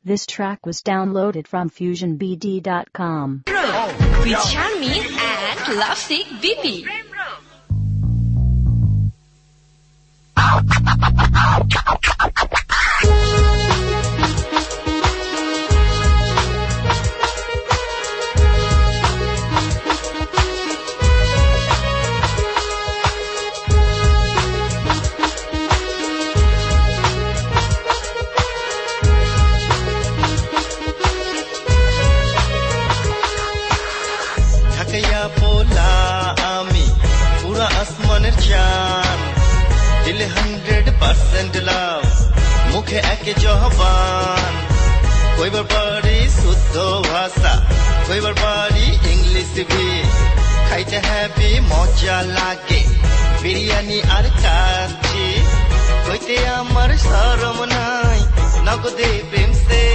This track was downloaded from FusionBD.com. With Charmin and Lovesick BP. दिल 100% love मुखे एके जवान कोई बार पारी शुद्ध भाषा कोई बार पारी इंग्लिश भी खाइते हैप्पी मजा लागे बिरयानी और काची कोईते आमार शरम नाई नगदे प्रेम से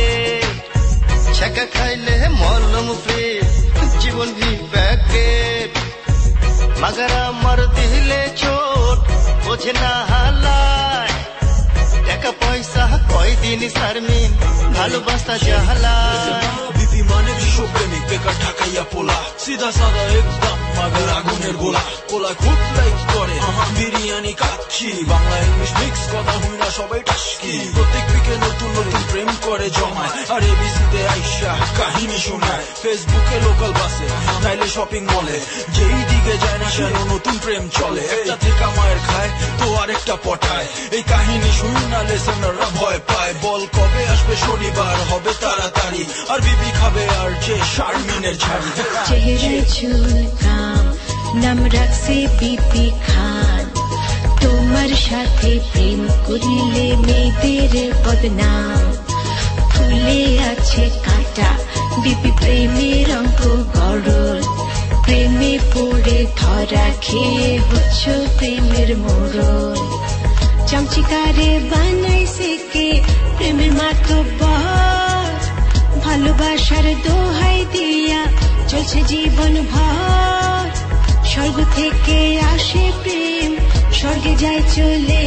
छक्का खाइले मलम फ्री जीवन भी पैकेट मगर आमार दिले चोट बोझे ना हालाय टाका पयसा কয়দিন শারমিন ভালোবাসা জাহালায় বিপি মানে বিশ্বপ্রেমিক বেকার ঢাকাইয়া পোলা সিধা সাদা একদম মাগের আগুনের গোলা পোলা খুব লাইক করে বিরিয়ানি কাচ্ছি বাংলা ইংলিশ মিক্স কথা হই না সবাই টাস্কি প্রত্যেক উইকে নতুন নতুন প্রেম করে জমায় আর এবিসিতে আইসা কাহিনী শোনায় ফেসবুকে লোকাল বাসে নাইলে শপিং মলে যেই দিকে যায় না কেন নতুন প্রেম চলে একটা থেকে মায়ের খায় তো আরেকটা পটায় এই কাহিনী শুনি না লিসেনাররা ভয় পায় বল কবে আসবে শনিবার হবে তাড়াতাড়ি আর বিপি খাবে আর যে শারমিনের ঝাড়ি চেহারায় চুলকাম নাম রাখছে বিপি খান তোমার সাথে প্রেম করিলে মেয়েদের বদনাম ফুলে আছে কাঁটা বিপি প্রেমের অঙ্ক গড়ল প্রেমে পড়ে ধরা খেয়ে হচ্ছ প্রেমের মোড়ল চামচিকারে বানাইছে কে প্রেমের মাতব্বর ভালোবাসার দোহাই দিয়া চলছে জীবন ভর স্বর্গ থেকে আসে প্রেম স্বর্গে যায় চলে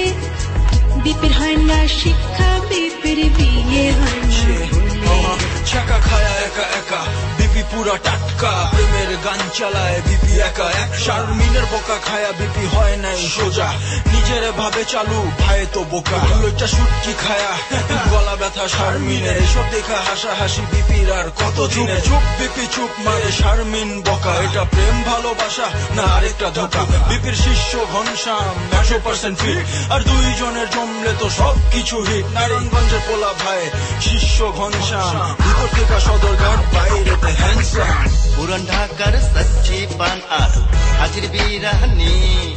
বিপির হয় না শিক্ষা বিপির বিয়ে হয় না ছাকা খায়া একা একা বিপি পুরা টাটকা প্রেমের গান চালায় বিপি একা এক শারমিনের বোকা খায়া বিপি হয় নাই সোজা নিজের ভাবে চালু ভাই তো বোকা লইটা সুটকি খায়া গলা ব্যথা শারমিনের এসব দেখা হাসা হাসি বিপির আর কত দিনে চুপ বিপি চুপ মানে শারমিন বোকা এটা প্রেম ভালোবাসা না আরেকটা ধোকা বিপির শিষ্য ঘনশ্যাম 100% ফিট আর দুইজনের জমলে তো সব কিছু হিট নারায়ণগঞ্জের পোলা ভাই শিষ্য ঘনশ্যাম ভিতর থেকে সদরঘাট বাইরেতে হ্যান্ডসাম পুরান ঢাকার সচ্চি পান আর হাজির বিরানি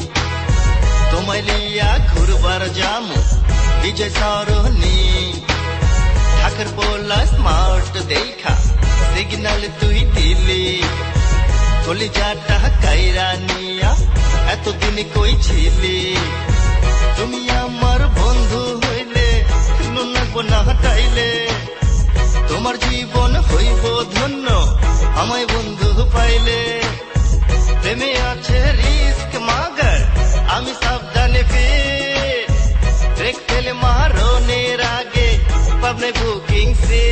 তোমায় লিয়া ঘুরবার জামু বিজয় সরণি ঢাকার পোলা স্মার্ট দেখা সিগন্যাল তুই দিলি কলিজাটা কাইরা নিয়া এতদিন কই ছিলি তুমি আমার বন্ধু হইলে নুনাগো না হটাইলে তোমার জীবন হইব ধন্য আমায় বন্ধু পাইলে প্রেমে আছে রিস্ক মাগার আমি সাবধানে ফির ব্রেক ফেলে মারনের আগে পাবনে বুকিং সে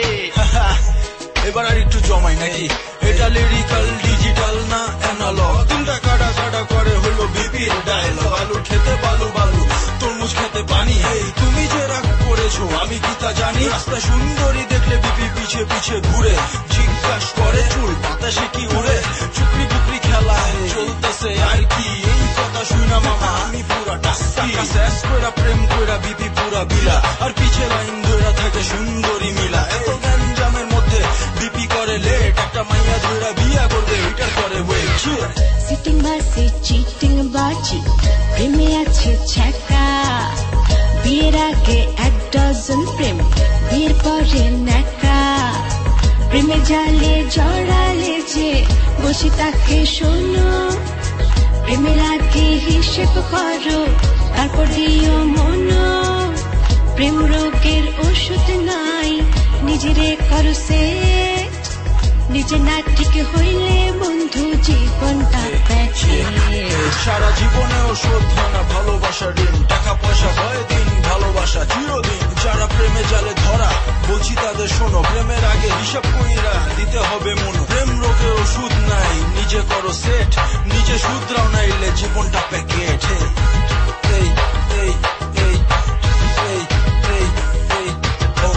এবার আর একটু জমাই নাকি এটা লিরিক্যাল ডিজিটাল না অ্যানালগ তিনটা কাটা কাটা করে হলো বিপির ডায়লগ আলু খেতে বালু বালু তরমুজ খেতে পানি এই তুমি যে রাগ করেছো আমি কি তা জানি রাস্তা সুন্দরী দেখলে বিপি পিছে পিছে ঘুরে জিজ্ঞাসা করে চুল বাতাসে কি উড়ে চুকরি বুকরি খেলা চলতেছে আর কি এই কথা শুনা মামা আমি পুরা টাস্কি শেষ করে প্রেম কইরা বিপি পুরা বিলা আর পিছে লাইন ধরে থাকে সুন্দরী মিলা এত গ্যাঞ্জামের মধ্যে বিপি করে লেট একটা মাইয়া ধরে বিয়া করবে এটার করে ওয়েট সিটিং বাসে চিটিং বাজি প্রেমে আছে ছ্যাঁকা বিয়ের আগে 1 ডজন প্রেম বিয়ের পরে ন্যাকা প্রেমে জালে জড়ালে যে বসে তাকে শোনো প্রেমের আগে হিসেব করো তারপর দিও মনো প্রেম রোগের ওষুধ নাই নিজেরে করো সেট নিজে না ঠিক হইলে বন্ধু জীবনটা প্যাচে সারা জীবনেও শোধ হয় না ভালোবাসার ঋণ টাকা পয়সা হয় দিন ভালোবাসা চিরদিন যারা প্রেমে জালে ধরা বলছি হিসাব কইরা দিতে হবে মন প্রেম রোগের ওষুধ নাই নিজে করো সেট নিজে শুধরাও নাইলে জীবনটা প্যাকেট এই এই এই এই এই এই ও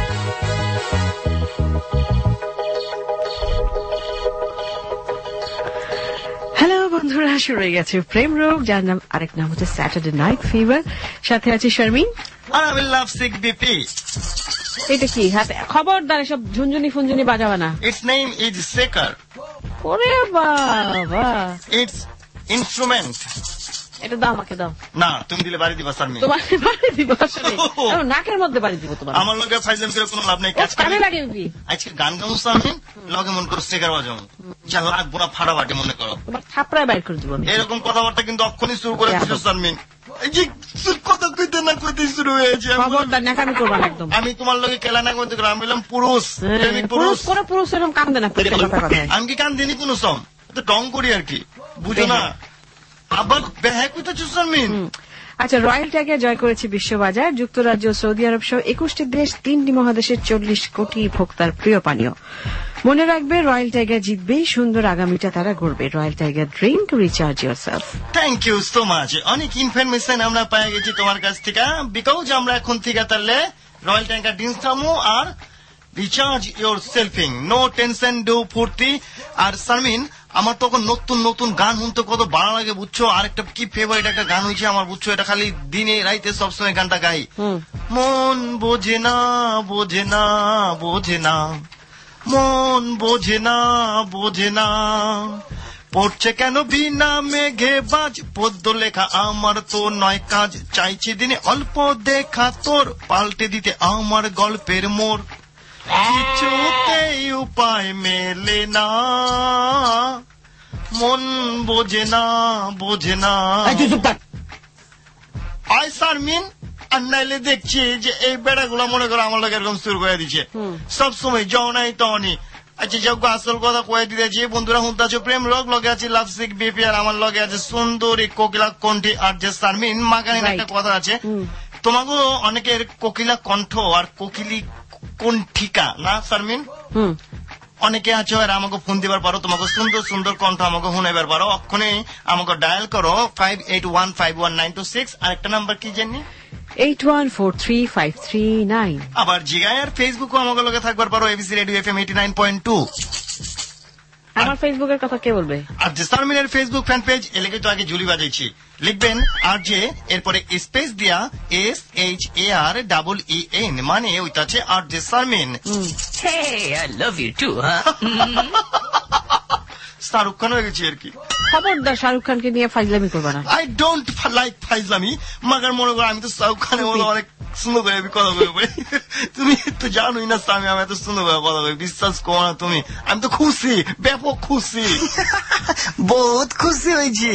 হ্যালো বন্ধুরা, শুরু হয়ে গেছে প্রেম রোগ, যার নাম আরেক নাম হচ্ছে স্যাটারডে নাইট ফিভার। সাথে আছে শারমিন আর আমি লাভসিক বিপি। এটা কি হাতে খবরদার এসব ঝুনঝুনি ফুনঝুনি বাজাবা না। Its name is shaker. ওরে বাবা, ইটস ইনস্ট্রুমেন্ট। এটা দাও, আমাকে দাও। না, তুমি দিলে বাড়ি দিবা শারমিন। তোমার বাড়ি দিব আসলে, নাকের মধ্যে বাড়ি দিব তোমার। আমার লগে ফাইজলাম করে কোনো লাভ নাই। কানে লাগে কি আজকে গান গামু শারমিন, লগে মন করে শেকার বাজাও, যা লাগবো না ফাটাফাটি মনে করো। তোমার থাপড়ায় বাইর করে দিব। এরকম কথাবার্তা কিন্তু অক্ষণই শুরু করে দিছো শারমিন। এই যে কথা কইতে না কইতে শুরু হয়েছে। খবরদার নাকামি করবা না একদম। আমি তোমার লগে খেলা না করতে আমি বললাম পুরুষ, প্রেমিক পুরুষ। পুরো পুরুষ এরকম কান্দে না। আমি কি কান দিনি কোনো সম, তো টং করি আর কি, বুঝো না। আবার বেহা কইতেছো শারমিন। আচ্ছা, রয়্যাল টাইগার জয় করেছে বিশ্ববাজার। যুক্তরাজ্য, সৌদি আরব সহ 21টি দেশ, 3টি মহাদেশের 40 কোটি ভোক্তার প্রিয় পানীয়। মনে রাখবে, রয়্যাল টাইগার জিতবেই, সুন্দর আগামীটা তারা গড়বে। Royal Tiger drink, recharge yourself. Thank you so much. অনেক ইনফরমেশন আমরা পেয়ে গেছি তোমার কাছ থেকে, বিকজ আমরা এখন থেকে তাহলে রয়্যাল টাইগার ড্রিঙ্ক খামো আর রিচার্জ ইয়োর সেলফিং, নো টেনশন, ডু ফুর্তি। আর শারমিন, আমার তখন নতুন নতুন গান শুনতে কত ভালো লাগে বুঝছো। আর একটা কি ফেভারিট একটা গান হয়েছে আমার বুঝছো, এটা খালি দিনে রাইতে সবসময় গানটা গাই। মন বোঝে না বোঝে না বোঝে না, মন বোঝে না বোঝে না, পড়ছে কেন বিনা মেঘে বাজ, পদ্য লেখা আমার তো নয় কাজ, চাইছি দিনে অল্প দেখা তোর, পাল্টে দিতে আমার গল্পের মোড়, কিছুতেই উপায় মেলে না, মন বোঝে না বোঝে না। আয় শারমিন, আর নাইলে দেখছি যে এই বেড়াগুলো মনে করো আমার লোক এরকম শুরু করে দিচ্ছে সবসময়, জনাই তখনই। আচ্ছা যাও, আসল কথা কয়ে দিতেছি বন্ধুরা, শুনতে আছো প্রেম রোগ, লগে আছে লাভসিক বিপি, আর আমার লগে আছে সুন্দরী কোকিলা কণ্ঠী আর যে শারমিন। মাগানির একটা কথা আছে, তোমাকে অনেকের কোকিলা কণ্ঠ আর কোকিলি কণ্ঠিকা না শারমিন, অনেকে আছে আর আমাকে ফোন দিবার পারো, তোমাকে সুন্দর সুন্দর কণ্ঠ আমাকে শুনাইবার পারো। অক্ষণে আমাকে ডায়াল করো 58151926। আর একটা নাম্বার কি জানি 81435339। আবার জিগায় আর ফেসবুকও আমাকে লগে থাকবার পারো, এবিসি রেডিও FM 89.2। আমার ফেসবুকের কথা কে বলবে? আর যে শারমিনের ফেসবুক ফ্যান পেজ, এলাকে তো আগে ঝুলি বাজাইছি, লিখবেন আর যে এরপরে স্পেস দিয়া SHAREEN, মানে ওইটা আছে আর যে Sharmin. Hey, I love you too, huh? Shahrukh Khan হয়ে গেছি আর কি। খবরদার শাহরুখ খানকে নিয়ে ফাইজলামি করবা না। আই ডোন্ট লাইক ফাইজলামি, মাগার মনে করো আমি তো শাহরুখ খানের মতো অনেক সুন্দর করে কথা বলবো। তুমি তো জানোই না স্বামী, আমি এত সুন্দর করে কথা বলি, বিশ্বাস করো না তুমি। আমি তো খুশি, ব্যাপক খুশি, বহুত খুশি হয়েছি।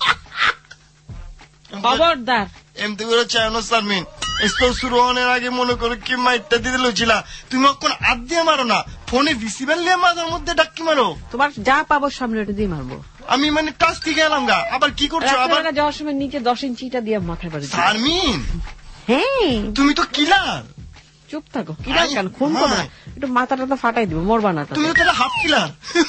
খবরদার এমনি করে চাই না শারমিন, স্কুল শুরু হওয়ার আগে মনে করো কি মাইটটা দিতে লইছিলা, তুমি অক্ষণ আদ দিয়ে মারো না, ফোনে রিসিভার নিয়ে মাথার মধ্যে ডাক্কি মারো। তোমার যা পাবো সামনে ওটা দিয়ে মারবো। আমি মানে টাচ থেকে এলাম গা, আবার কি করছো? আবার যাওয়ার সময় নিচে 10 ইঞ্চিটা দিয়ে মাথায় বাড়ি। শারমিন, হ্যাঁ তুমি তো কিলার। চুপ থাকো, কিলার কেন? খুন করো না, একটু মাথাটা তো ফাটাই দিব, মরবা না। তুমি তো হাফ কিলার।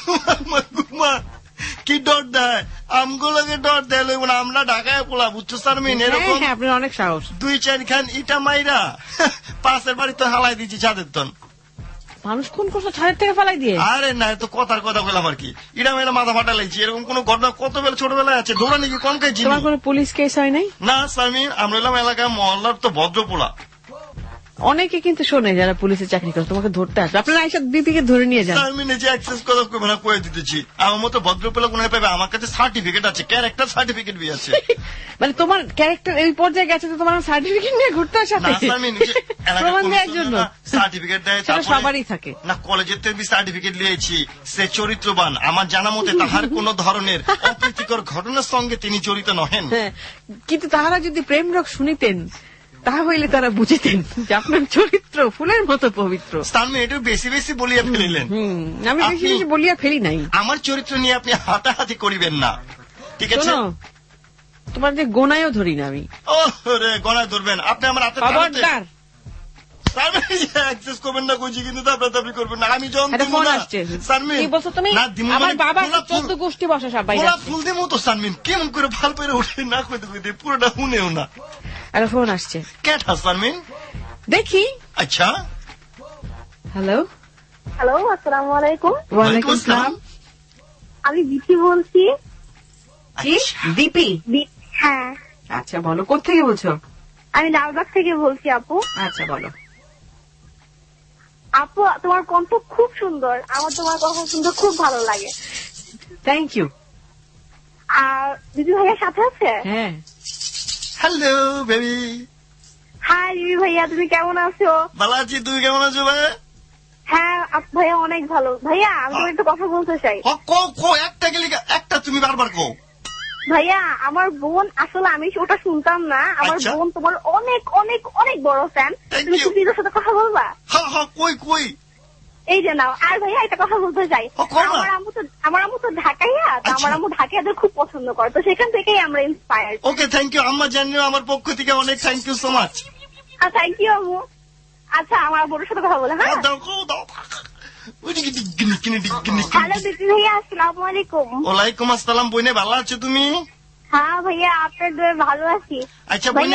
কি ডর দেয় আমগুলোকে, ডর দেয় না, আমরা ঢাকায় পোলা বুঝছো শারমিন। এরকম আপনার অনেক সাহস। 2-4 খান ইটা মাইরা পাশের বাড়িতে হালাই দিচ্ছি ছাদের তন। মানুষ খুন করছো ছাদের থেকে ফেলাই দিয়ে? আরে না, তো কথার কথা বললাম আর কি, ইটা মেয়েরা মাথা ফাটা লাগছে। এরকম কোন ঘটনা কত বেলা ছোটবেলায় আছে, ধরা নাকি কম খাইছি। তোমার কোনো পুলিশ কেস হয় নাই? না শারমিন, আমরা এলাম এলাকায় মহল্লার তো ভদ্রপোলা। অনেকে কিন্তু শোনে যারা পুলিশে চাকরি করে, তোমাকে ধরতে আসবে, আপনারা আইসাদ বিপিকে ধরে নিয়ে যান। আমি নিজে অ্যাক্সেস কথা কবে না কয়ে দিতেছি, আমার মতো ভদ্রপোলা কোন পাবে? আমার কাছে সার্টিফিকেট আছে, ক্যারেক্টার সার্টিফিকেট বি আছে। মানে তোমার ক্যারেক্টার এই পর্যায়ে গেছে তো তোমার সার্টিফিকেট নিয়ে ঘুরতে আসা প্রমাণ দেওয়ার জন্য সার্টিফিকেট দেয়, সবারই থাকে না। কলেজের থেকে সার্টিফিকেট নিয়েছি, সে চরিত্রবান, আমার জানা মতে তাহার কোন ধরনের অপ্রীতিকর ঘটনার সঙ্গে তিনি জড়িত নহেন। কিন্তু তাহারা যদি প্রেম রোগ শুনিতেন তাহলে তারা বুঝিতেন যে আপনার চরিত্র ফুলের মতো পবিত্র। স্থান একটু বেশি বেশি বলিয়া ফেলিলেন। আমি বেশি বেশি বলিয়া ফেলি নাই। আমার চরিত্র নিয়ে আপনি হাতাহাতি করিবেন না, ঠিক আছে? তোমার যে গোনায়ও ধরি না আমি। ও রে, গোনায় ধরবেন আপনি আমার হাতে। খবরদার, অ্যাক্সেস করবেন না কইছি, কিন্তু দাবি করবেন না। আমি যখন একটা ফোন আসছে। সানমিন কি বলছো তুমি? আমার বাবা 14 গোষ্ঠী বসা সবাই ফুল দিমু তো সানমিন, কেমন করে ভাল পেরে উঠে না কইতে কইতে পুরোটা শুনেও না। একটা ফোন আসছে, কেটা সানমিন? দেখি। আচ্ছা, হ্যালো হ্যালো, আসসালামু আলাইকুম। ওয়ালাইকুম আসসালাম। আমি দীপি বলছি। কি দীপি? হ্যাঁ। আচ্ছা বলো, কোথেকে বলছো? আমি লালবাগ থেকে বলছি আপু। আচ্ছা বলো। আপু, তোমার কণ্ঠ খুব সুন্দর, আমার তোমার কথা শুনতে খুব ভালো লাগে। Thank you. আর দিদি ভাইয়ার সাথে আছে? হ্যাঁ। Hello baby. হাই দিদি ভাইয়া, তুমি কেমন আছো? ভালো আছি, তুমি কেমন আছো ভাই? হ্যাঁ ভাইয়া, অনেক ভালো। ভাইয়া আমি তোমার একটা কথা বলতে চাই। একটা গেলি একটা, তুমি বারবার কো। ভাইয়া, আমার বোন, আসলে আমি ওটা শুনতাম না, আমার বোন তোমার অনেক অনেক অনেক বড় ফ্যান। তুমি কি দিদির সাথে কথা বলবা? হ্যাঁ, কই এই যে নাও। আর ভাইয়া একটা কথা বলতে চাই, আমার আম্মু তো ঢাকাইয়া, তো আমার আম্মু ঢাকাইয়াদের খুব পছন্দ করে, তো সেখান থেকেই আমরা ইন্সপায়ার্ড। ওকে, থ্যাংক ইউ আম্মা, জানিও আমার পক্ষ থেকে অনেক thank you so much. Thank you আম্মু। আচ্ছা, আমার বোনের সাথে কথা বলে। হ্যাঁ, দাও। হ্যালো দিদি ভাইয়া, আসসালামু আলাইকুম। ওয়ালাইকুম আসসালাম। বইনে ভালো আছো তুমি? হ্যাঁ ভাইয়া, আপনার দয়ে ভালো আছি। আচ্ছা ভাইয়া,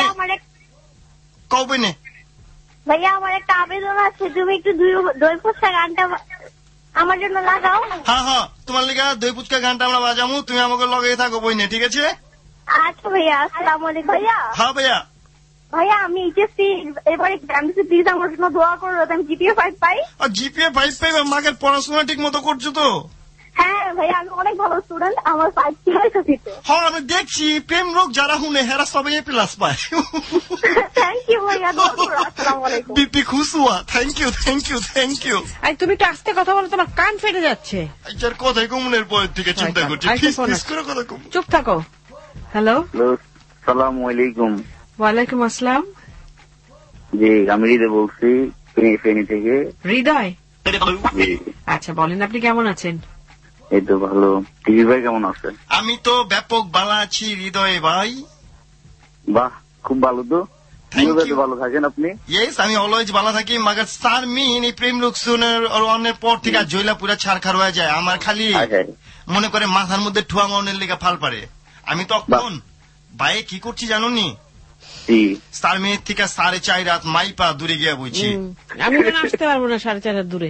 আমার একটা আবেদন আছে, তুমি একটু দই ফুচকা গানটা আমার জন্য লাগাও। হ্যাঁ, তোমার লেগে দই ফুচকা গানটা আমরা বাজামু, তুমি আমাকে লগে থাকো বইনে, ঠিক আছে? আচ্ছা ভাইয়া, আসসালামু আলাইকুম। ভাইয়া। হ্যাঁ ভাইয়া, আমি এইচএসসি এবারে এক্সাম দিচ্ছি, প্লিজ আমার জন্য দোয়া করো, আমি জিপিএ 5 পাই। জিপিএ 5 পাইবে? মাকে পড়াশোনা ঠিক মতো করছো তো? হ্যাঁ ভাইয়া, আমি অনেক ভালো স্টুডেন্ট, আমার 5 হয়েছে। হ্যাঁ, আমি দেখছি প্রেম রোগ যারা শুনে হেরা সবাই প্লাস পায়। থ্যাংক ইউ ভাইয়া, দোয়া করো। আসসালামু আলাইকুম। বিপি খুশুয়া, থ্যাংক ইউ। আই তুমি একটু আস্তে কথা বলো, তোমার কান ফেটে যাচ্ছে। আচ্ছা, কথাই কমনের পরের থেকে চিন্তা করছি, চুপ থাকো। হ্যালো, আসসালামু আলাইকুম। ওয়ালাইকুম আসসালাম। জি, আমি হৃদয় বলছি, ফেনী থেকে। হৃদয়? আচ্ছা বলেন, আপনি কেমন আছেন? এই তো ভালো। টিভি ভাই কেমন আছে? আমি তো ব্যাপক ভালো আছি হৃদয় ভাই। বাহ, খুব ভালো তো। ভালো থাকেন আপনি? ইয়েস, আমি অলওয়েজ ভালো থাকি। মাগার সারমিন এই প্রেম লোক শুনের অনেক পর থেকে জয়লা পুরা ছাড়খার হয়ে যায়। আমার খালি মনে করে মাথার মধ্যে ঠুয়া মাউনের লেগে ফাল পারে। আমি তখন ভাই কি করছি জানো নি? সারমিনের থেকে 4.5 রাত মাইপা দূরে গিয়া বইছি। আমি আসতে পারবো না 4.5 রাত দূরে।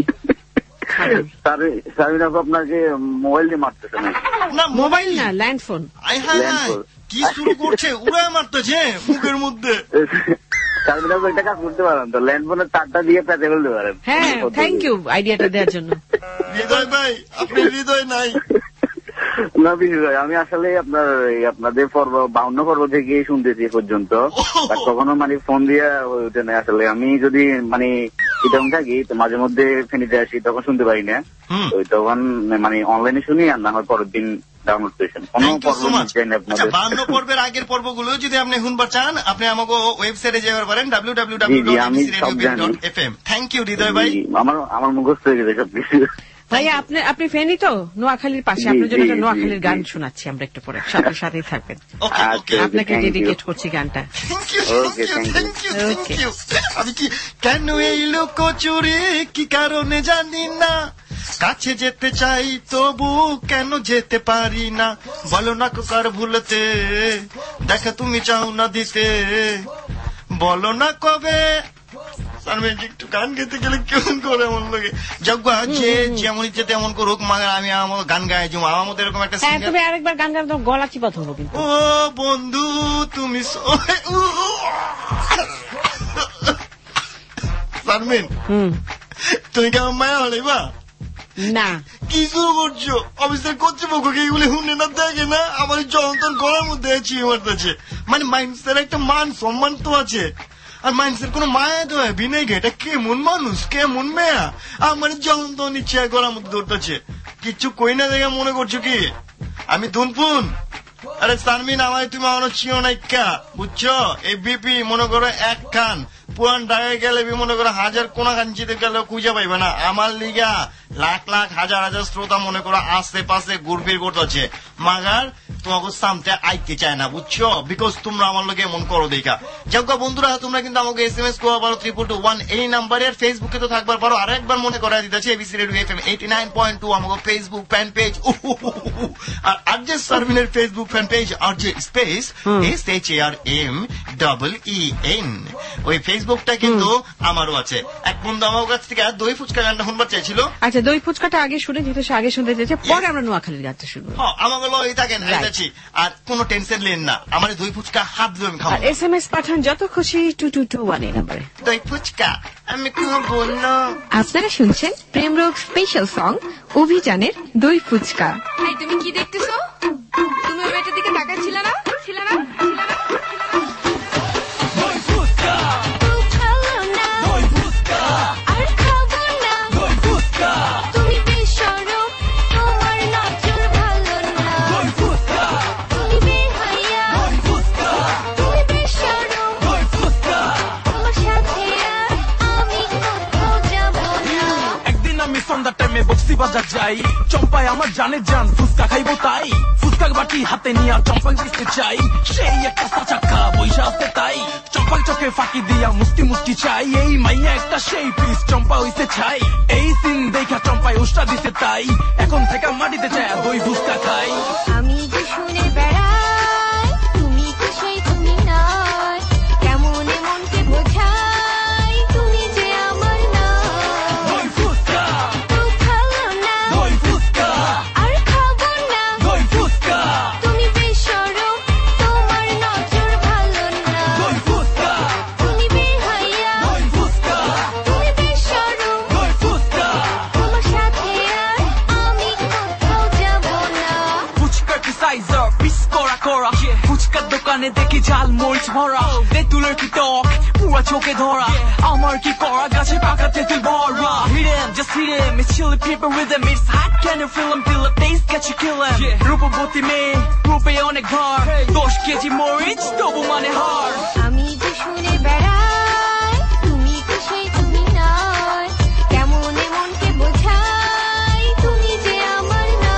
আপনাকে মোবাইল দিয়ে মারতেছে না? মোবাইল না, ল্যান্ড ফোন। কি শুরু করছে, উড়ায় মারতেছে মুখের মধ্যে। একটা কাজ করতে পারেন তো, ল্যান্ড ফোনের তারটা দিয়ে পেতে ফেলতে পারেন। হ্যাঁ, থ্যাংক ইউ আইডিয়াটা দেওয়ার জন্য। হৃদয় ভাই, আপনি হৃদয় নাই না ভাই, আমি আসলে আপনাদের 52 পর্ব থেকে শুনতেছি পর্যন্ত, কখনো ফোন দিয়ে ওঠে না। আসলে আমি যদি চিটাং থাকি, তো মাঝে মধ্যে ফেনীতে আসি, তখন শুনতে পারি না। তখন অনলাইনে শুনি, আর না হয় পরের দিন ডাউনলোড করেছেন। কোনো পর্ব আপনাদের 52 পর্বের আগের পর্বগুলো যদি আপনি শুনবার চান, আপনি আমাকে ওয়েবসাইটে যেতে পারেন www.abcradio.fm। থ্যাংক ইউ হৃদয় ভাই। আমার মুখস্থ হয়ে গেছে সবকিছু। ভাইয়া, আপনি ফেনী তো, নোয়াখালীর পাশে, আপনার জন্য একটা নোয়াখালীর গান শোনাচ্ছি আমরা একটু পরে, সাথেই থাকবেন। আপনাকে ডেডিকেট করছি গানটা। আমি কি কেন এই লুকোচুরি, কি কারণে জানি না, কাছে যেতে চাই তবু কেন যেতে পারি না, বলো না কার ভুলতে, দেখা তুমি চাও না দিতে, বলো না কবে। একটু গান গেতে গেলে কেমন করে এমন লাগে, যজ্ঞ যে যেমন ইচ্ছে তেমন করুক, আমি আমার গান গাই যাবো। আমার মধ্যে এরকম একটা তুমি আরেকবার গান গান, গলা চিপা ধরবো কিন্তু। ও বন্ধু তুমি সারমিন, তুমি কেমন মায়া হলেবা না? কি শুরু করছো? অফিসের কর্তৃপক্ষকে এগুলি শুনে না, দেখে না, আমার যন্ত্রণ গলার মধ্যে মারতেছে। মানুষের একটা মান সম্মান তো আছে, আর মানুষের কোন মায়া তো বিনয় গে, এটা কেমন মানুষ, কেমন মেয়া, আমার যন্ত্রণ ইচ্ছে গলার মধ্যে ধরতেছে। কিচ্ছু কই না দেখে মনে করছো কি আমি ধুনপুন? আরে সারমিন, আমার তুমি আমার চিও নাইকা, বুঝছো? এই বিপি মনে করো এক কান, পুরান ঢাকায় গেলে মনে করো 1000 কোনা কাঞ্চিতে গেলেও খুঁজে পাইবে না। আমার লিগা লাখ লাখ হাজার হাজার শ্রোতা মনে করো আশেপাশে ঘুরফির করতেছে, মাগার তোমাকে সামতে আইতে চায় না, বুঝছো? বিকজ তোমরা আমার লোকে এমন করো দেখা। যাক বন্ধুরা, তোমরা কিন্তু আমাকে SMS করতে পারো 342 এই নাম্বারের। ফেসবুকে তো থাকবার পারো, আর একবার মনে করাই দিতেছি এবিসি রেডিও FM 89.2 আমাকে ফেসবুক ফ্যান পেজ, আর আরজে সার্ভিনের Facebook fan page RJ space SHARMEEN, ওই ফেসবুকটা কিন্তু আমারও আছে। এক বন্ধু আমার কাছ থেকে দই ফুচকা গানটা শুনবার চাইছিল। আচ্ছা, দই ফুচকাটা আগে শুনে, যেহেতু সে আগে শুনতে চেয়েছে, পরে আমরা নোয়াখালীর গানটা শুনবো। হ্যাঁ, আমাকে লই থাকেন, আইতাছি, আর কোনো টেনশন নেন না, আমার দই ফুচকা হাত দিয়ে আমি খাবো। আর SMS পাঠান যত খুশি 2221 এই নম্বরে। দই ফুচকা আমি খাবো না। আপনারা শুনছেন প্রেমরোগ স্পেশাল সং অভিযানের দই ফুচকা। তুমি কি দেখতেছো? তুমি ওই মেয়েটার দিকে তাকাচ্ছিল না? ছিল না? বাজার যাই, চম্পায় আমার জানে জান, ফুচকা খাইবো তাই, ফুচকা বাটি হাতে নিয়ে চম্পাক দিতে চাই, সেই একটা চাকা বৈশা আছে তাই, চম্পাক চোখে ফাঁকি দিয়া মুষ্টি মুষ্টি চাই, এই মাইয়া একটা সেই পিস চম্পা হইতে চাই, এই সিন দেখা চম্পায় উষ্টা দিতে তাই, এখন থেকে মাটিতে চায় দই ফুচকা খাই। আমি যে শুনে বেড়াই, তুমি তো সেই তুমি নয়, কেমন মনকে বোঝাই, তুমি যে আমার না। দই ফুচকা তুই খালো না, দই ফুচকা আর খাবো না, দই ফুচকা তুমি বেশরম, তোমার নজর ভালো না। দই ফুচকা তুমি বেহায়া, দই ফুচকা তুমি বেশরম, দই ফুচকা তোমার সাথে আর আমি কোথাও যাব না। ফুচকা কি সাইজার পিস করা করা, ফুচকার দোকানে দেখি ঝাল মরিচ ভরা, তেঁতুলের কি টক পুরা চোখে ধরা, আমার কি করা গাছে পাকা তেঁতুল ভরা, hidden just hidden it's chili pepper rhythm, it's hot can you feel 'em till the taste get you kill 'em, রূপবতী মেয়ে রূপে অনেক ঘর, 10 কেজি মরিচ তবু মানে হার। আমি যে শুনে বেড়াই, তুমি তো সেই তুমি নয়, কেমন মনকে বোঝাই, তুমি যে আমার না।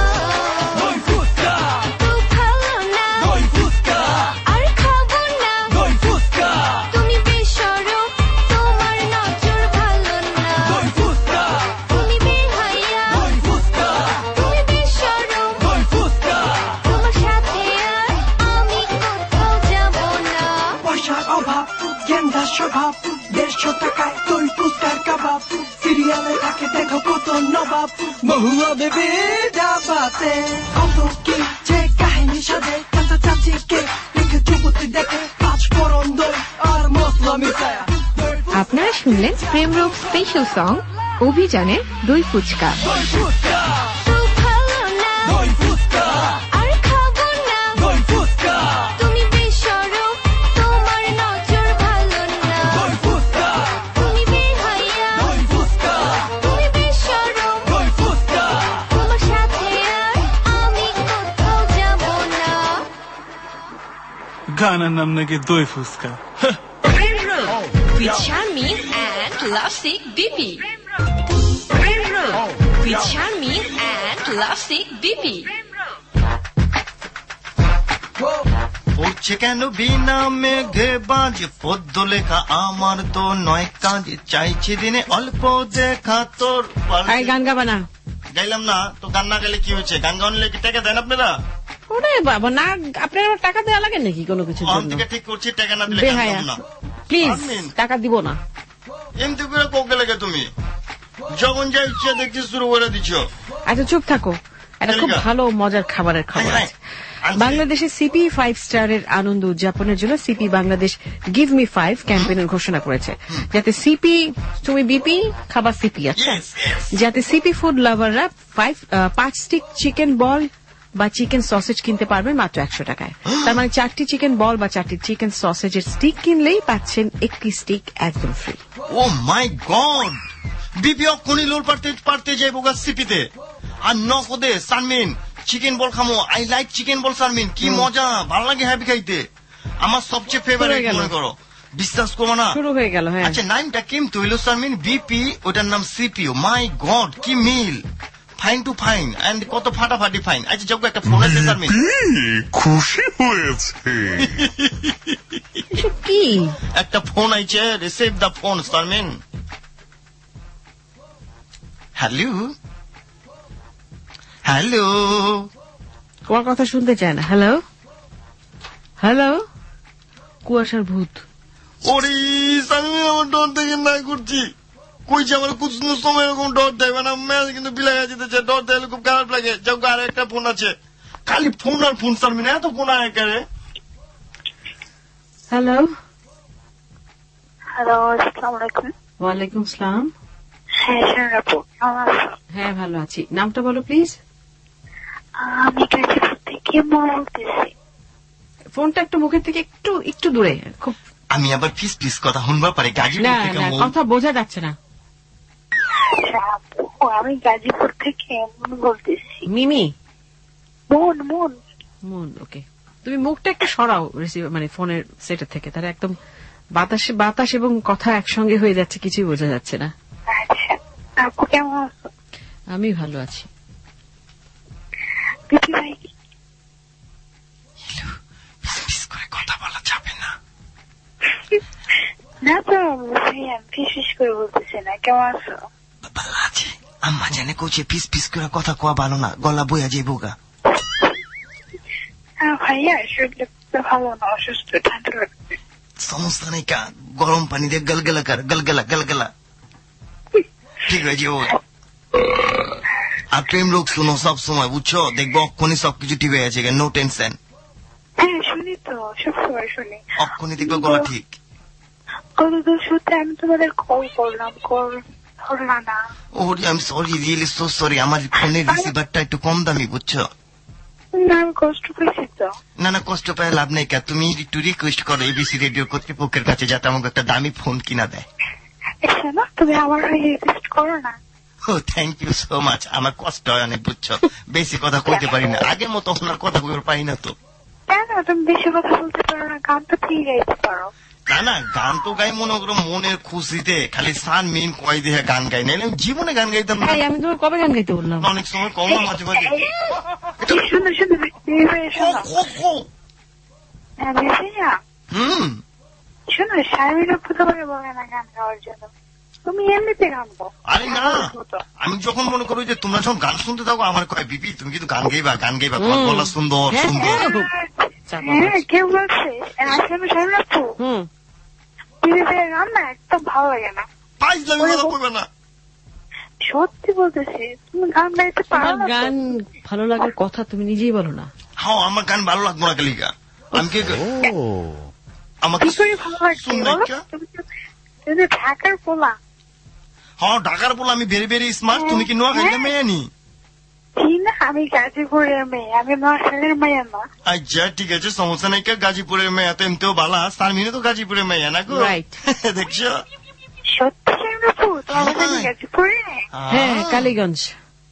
দই ফুচকা তুই খালো না, দই ফুচকা আর খাবো না, দই ফুচকা তুমি বেশরম, তোমার নজর ভালো না। দই ফুচকা তুমি বেহায়া, দই ফুচকা তুমি বেশরম, দই ফুচকা তোমার সাথে আর আমি কোথাও যাব না। পয়সার অভাব, গেন্দা স্বভাব, 150 টাকায় দই ফুচকার কাবাব, সিরিয়ালে থাকে দেখো কত নবাব, মহুয়া বেবি ডাবাতে কত কি যে কাহিনী সাজে, কাঁচা চাচিকে লিখে যুবতী দেখে 5 ফোড়ন দই আর মশলা মিশায়া। আপনারা শুনলেন প্রেমরোগ স্পেশাল সং অভিযানের দই ফুচকা। দই ফুচকা তুই খালো না, দই ফুচকা আর খাবো না, দই ফুচকা তুমি বেশরম, তোমার নজর ভালো না। দই ফুচকা তুমি বেহায়া, দই ফুচকা তুমি বেশরম, দই ফুচকা তোমার সাথে আর আমি কোথাও যাব না। গানের নাম নাকি দই fuchka. প্রেমরোগ with Charmin and Lovesick BP. Premrog with Charmin and Lovesick BP. পড়ছে কেন বিনা মেঘে বাজ, পদ্য লেখা আমার তো নয় কাজ, চাইছি দিনে অল্প দেখা তোর। আই গান গাবা না। গাইলাম না তো, গান না গেলে কি হচ্ছে? গান গাওয়ালে কি টাকা দেন আপনারা? ওরে বাবা, না আপনার আবার টাকা দেওয়া লাগে নাকি কোনো কিছুর অন জন্য? থেকে ঠিক করছি, টাকা না দিলে গান বেহায়া, গাবো না। প্লিজ আমিন। টাকা দিব না। এমনি করে কোকে লেগে তুমি যখন যা ইচ্ছা দেখতে শুরু করে দিচ্ছ। আচ্ছা চুপ থাকো, এটা খুব ভালো মজার খাবারের খবর আছে। বাংলাদেশে সিপি 5 স্টারের আনন্দ উদযাপনের জন্য সিপি বাংলাদেশ গিভ মি 5 ক্যাম্পেইনের ঘোষণা করেছে, যাতে সিপি তুমি বিপি খাবার সিপি আছে, যাতে সিপি ফুড লাভাররা 5 স্টিক চিকেন বল বা চিকেন সসেজ কিনতে পারবেন মাত্র 100 টাকায়। তার মানে 4টি চিকেন বল বা 4টি চিকেন সসেজের স্টিক কিনলেই পাচ্ছেন 1টি স্টিক একদম free. Oh my god, B P অক্ষণি লোল পারতে যাইবো গা সিপিতে, আর নকদে সানমিন চিকেন বল খামো। I like chicken ball Sharmin, কি মজা, ভালো লাগে হ্যাপি খাইতে, আমার সবচেয়ে ফেভারিট মনে করো। বিশ্বাস করবো না, শুরু হয়ে গেল। হ্যাঁ, আচ্ছা নামটা কিন্তু হইল সারমিন বিপি, ওটার নাম সিপিইউ। মাই গড কি meal, fine to fine and কত ফাটাফাটি ফাইন। আচ্ছা যোগ্য একটা ফোন আছে সারমিন, খুশি হয়েছে কি একটা ফোন আইছে, receive the phone Sharmin. Hello hello, তোমার কথা শুনতে চায় না। হ্যালো হ্যালো, কুয়াশার ভূত। ওরে সারমিন আমার ডর দেখে না করছি, কইছে আমার কুচনো সময় এরকম ডর দেবে না, ম্যাচ কিন্তু বিলাই যেতেছে, ডর দেয় খুব খারাপ লাগে। যোগ্য আর একটা ফোন আছে, খালি ফোন আর ফোন সারমিন, এত ফোন আয় করে। হ্যালো হ্যালো, আসসালামু আলাইকুম। ওয়ালাইকুম সালাম। হ্যাঁ শারমিন আপু, কেমন আছো? হ্যাঁ ভালো আছি, নামটা বলো প্লিজ। আমি গাজীপুর থেকে বলতেছি। ফোনটা একটু মুখের থেকে একটু একটু দূরে, খুব। আমি আবার পিস পিস কথা শুনবার পারি, গাজীপুর না থেকে না, কথা বোঝা যাচ্ছে না। আমি গাজীপুর থেকে বলতেছি। মিমি, মন মন মন। ওকে, তুমি মুখটা একটু সরাও রিসিভার মানে ফোনের সেটের থেকে, তাহলে একদম বাতাস এবং কথা একসঙ্গে হয়ে যাচ্ছে, কিছুই বোঝা যাচ্ছে না। আচ্ছা, আপু কেমন আছো? আমি ভালো আছি। বিপি ভাই কথা বলা যাবে না। না তো ভাই, আমি ফিস করে বলতেছি না, কেমন আছো? ভালো আছে, আম্মা জানে কইছে পিস পিস করে কথা কোয়া ভালো না, গলা বইয়া যাইব গা। ভাইয়া শরীরটা ভালো না, অসুস্থ, ঠান্ডা লাগছে। সমস্যা নেই কা, গরম পানি দিয়ে গলগলা কর, গলগলা ঠিক হয়ে যাবো। আর প্রেম লোক শুনো সব সময়, বুঝছো, দেখবো অক্ষণই সবকিছু ঠিক হয়ে গেছে, নো টেনশন। হ্যাঁ শুনি তো, সবসময় শুনি। অক্ষণই দেখবো গলা ঠিক। কতদূর সত্যি আমি তোমাদের কল করলাম, কল ধরলা না। ওরে I am sorry, really so sorry, আমার ফোনের রিসিভারটা একটু কম দামি, বুঝছো। না আমি কষ্ট পেয়েছি তো। না না, কষ্ট পায় লাভ নেই কা, তুমি একটু রিকোয়েস্ট করো এবিসি রেডিও কর্তৃপক্ষের কাছে যাতে আমাকে একটা দামি ফোন কিনা দেয়। না তুমি আমার রিকোয়েস্ট করো না। Oh thank you so much, আমার কষ্ট হয় অনেক, বুঝছো, বেশি কথা কইতে পারি না, আগের মতো ওনার কথা কইতে পারি না তো। কেন তুমি বেশি কথা বলতে পারো না? গান তো ঠিক গাইতে পারো। না না, গান তো গাই মনে করো মনের খুশিতে, খালি সান মিন কয় দিয়ে গান গাই না, জীবনে গান গাইতাম না। আমি তোমার কবে গান গাইতে বললাম? অনেক সময় কম, মাঝে মাঝে। শুনো শোনো, শারমিন আপু তোমাকে বলে না গান গাওয়ার জন্য, তুমি এমনিতে গান গাও। আরে না, আমি যখন মনে করো যে তোমরা যখন গান শুনতে থাকো, আমার কয় বিপি তুমি কিন্তু গান গাইবা, তোমার গলা সুন্দর সুন্দর। হ্যাঁ কেউ বলছে আসলে শারমিন আপু গান না একদম ভালো লাগে না, না সত্যি বলতেছি, তুমি গান গাইতে পারো না। গান ভালো লাগার কথা তুমি নিজেই বলো না। হ্যাঁ আমার গান ভালো লাগবো না কালিকা, আমি কি আমাকে ভালো লাগছে? তুমি ঢাকার পোলা। হ্যাঁ ঢাকার পোলা, আমি ভেরি ভেরি স্মার্ট। তুমি কি নোয়াখালীর মেয়ে নি? না আমি গাজীপুরের মেয়ে, আমি নোয়াখালীর মেয়ে না। আচ্ছা ঠিক আছে, সমস্যা নাই, গাজীপুরের মেয়ে তো এমনিতেও বালা, সারমিনে তো গাজীপুরের মেয়ে না গো, দেখছো। সত্যি গাজীপুরে? হ্যাঁ কালীগঞ্জ।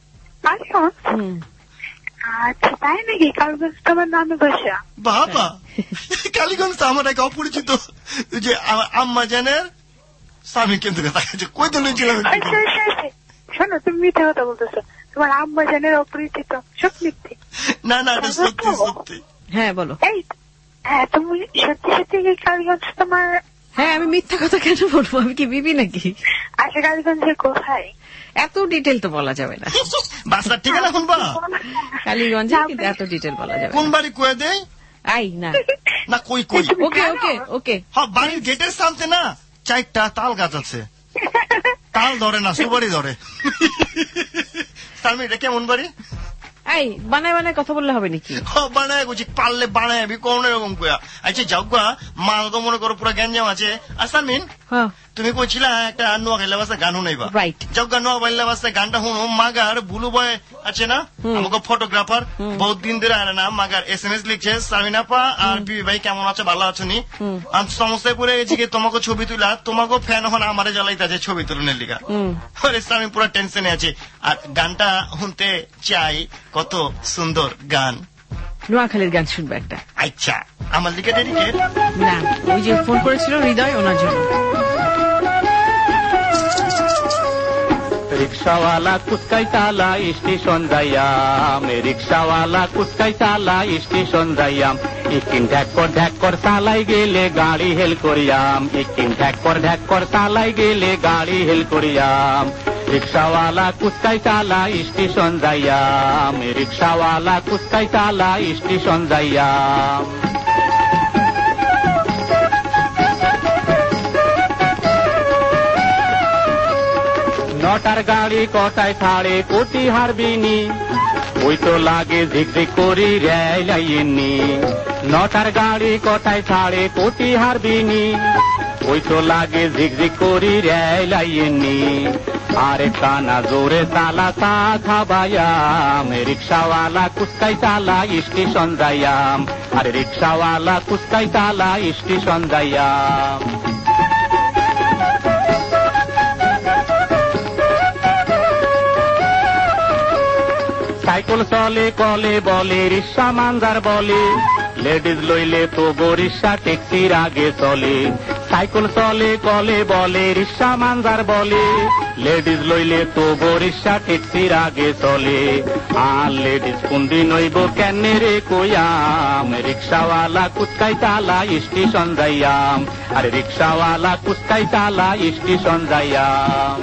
আচ্ছা তাই নাকি? কালীগঞ্জ তো আমার নামে বাসা। বাবা, কালীগঞ্জ তো আমার এক অপরিচিত যে আমার আম্মা জানের স্বামী কিন্তু কই তো নিয়েছিলাম। শোনো তুমি মিথ্যা কথা বলতেছো, তোমার আম্মা জানের অপরিচিত, সব মিথ্যে। না না এটা সত্যি সত্যি। হ্যাঁ বলো। হ্যাঁ তুমি সত্যি সত্যি কালীগঞ্জ তোমার? হ্যাঁ আমি মিথ্যা কথা কেন বলবো, আমি কি বিবি নাকি? আচ্ছা কালীগঞ্জের কোথায়? এত ডিটেল তো বলা যাবে না। বাসার ঠিকানা কোনবা? কালীগঞ্জে, কিন্তু এত ডিটেল বলা যাবে। কোন বাড়ি কয়ে দেয়? আই না না কই কই। ওকে ওকে ওকে। হ্যাঁ বাড়ির গেটের সামনে না 4টা তাল গাছ আছে, তাল ধরে না সুপারি ধরে। সালমি এটা কেমন বাড়ি? এই বানায় বানায় কথা বললে হবে নাকি? বানায় বুঝি, পারলে বানায় কোন এরকম কোয়া। আচ্ছা যাও গা, মাল তো মনে করো পুরো গ্যাঞ্জাম আছে। আর সালমিন তুমি কইছিলা একটা নোয়াখালী বাসায় গান শুনাইবা, রাইট? যাও গা নোয়াখালী বাসায় গানটা শুনো। মাগার বুলু বয় আছে না আমাকে ফটোগ্রাফার, বহুত দিন ধরে আনে না, মাগার SMS লিখছে, সালমিন আপা আর বিবি ভাই কেমন আছে, ভালো আছো নি? আমি সমস্যায় পড়ে গেছি কি তোমাকে ছবি তুলা, তোমাকে ফ্যান হন আমারে জ্বালাইতেছে ছবি তুলনের লিগা। আমি পুরো টেনশনে আছি, আর গানটা শুনতে চাই, কত সুন্দর গান। নোয়াখালীর গান শুনবো একটা। আচ্ছা, আমার লিখে ডেডিকেট না, ওই যে ফোন করেছিল হৃদয়, ওনার জন্য। রিক্সাওয়ালা কুচকাই চালা স্টেশন যাইয়াম, রিক্সাওয়ালা কুচকাই চালা স্টেশন যাইয়াম, ইকিন ঢ্যাক্কর চালাই গেলে গাড়ি হেল করিয়াম, ইকিন ঢ্যাক্কর চালাই গেলে গাড়ি হেল করিয়াম। রিক্সাওয়ালা কুচকাই চালা স্টেশন যাইয়াম, রিক্সাওয়ালা কুচকাই চালা স্টেশন যাইয়াম। নটার গাড়ি কটায় ছাড়ে কোটি হারবিনি, ওই তো লাগে ঝিকঝিক করি রেল আইনি। নটার গাড়ি কটায় ছাড়ে কোটি হারবিনি, ওই তো লাগে ঝিকঝিক করি রেল আইনি। আরে কানা জোরে চালা চা খাবায়াম, রিক্সাওয়ালা কুচকাই চালা স্টেশন যাইয়াম, আরে রিক্সাওয়ালা কুচকাই চালা স্টেশন যাইয়াম। সাইকেল চলে কলে বলে, রিক্সা মানজার বলে, লেডিজ লইলে তো রিক্সা ট্যাক্সির আগে চলে। সাইকেল চলে কলে বলে, রিক্সা মানজার বলে, লেডিজ লইলে তো রিক্সা ট্যাক্সির আগে চলে। আর লেডিজ কুন্দি নইব কেনে রে কইয়াম, রিক্সাওয়ালা কুচকাই চালা স্টেশন যাইয়াম, আরে রিক্সাওয়ালা কুচকাই চালা স্টেশন যাইয়াম।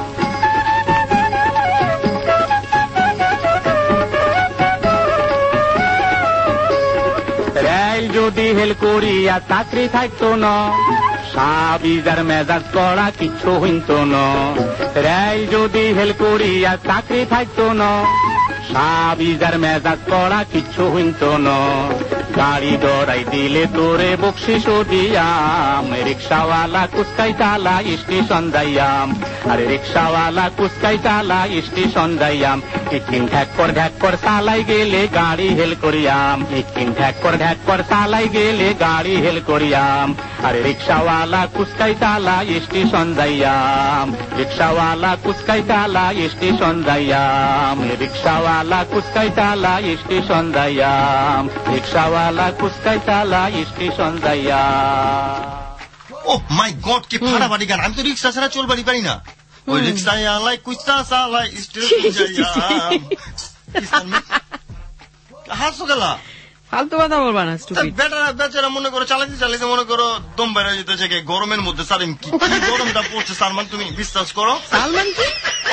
রেল যদি হেল করিয়া চাকরি থাকতো না, সাবিজার মেজাজ করা কিচ্ছু হইত না। রেল যদি হেল করিয়া চাকরি থাকতো না, সাবিজার মেজাজ করা কিচ্ছু হইত না। গাড়ি দৌড়াই দিলে তোরে বকশিস দিয়াম, রিক্সাওয়ালা কুচকাই চালা স্টেশন যাইয়াম, আরে রিক্সাওয়ালা কুচকাই চালা স্টেশন যাইয়াম। ইকিন ঢ্যাক্কর চালাই গেলে গাড়ি হেল করিয়াম, ইকিন ঢ্যাক্কর চালাই গেলে গাড়ি হেল করিয়াম, আরে রিক্সাওয়ালা কুচকাই চালা স্টেশন যাইয়াম, রিক্সাওয়ালা কুচকাই চালা স্টেশন যাইয়াম, রিক্সাওয়ালা কুচকাই চালা স্টেশন যাইয়াম, রিক্সাওয়ালা কুচকাই চালা স্টেশন যাইয়াম। ও মাই গড, কি ফাটাফাটি গান! আমি তো রিক্সা ছাড়া চলবারই পারি না। ওই রিক্সায় আলাই কুচকা চালাই স্টেশন যাইয়াম। হাসো গেলা, ফালতু কথা বলবা না। বেচারা মনে করো চালাইতে মনে করো দম বেড়ে যেতেছে গরমের মধ্যে। সালিম, কি গরমটা পড়ছে সালমান, তুমি বিশ্বাস করো। সালমান কি?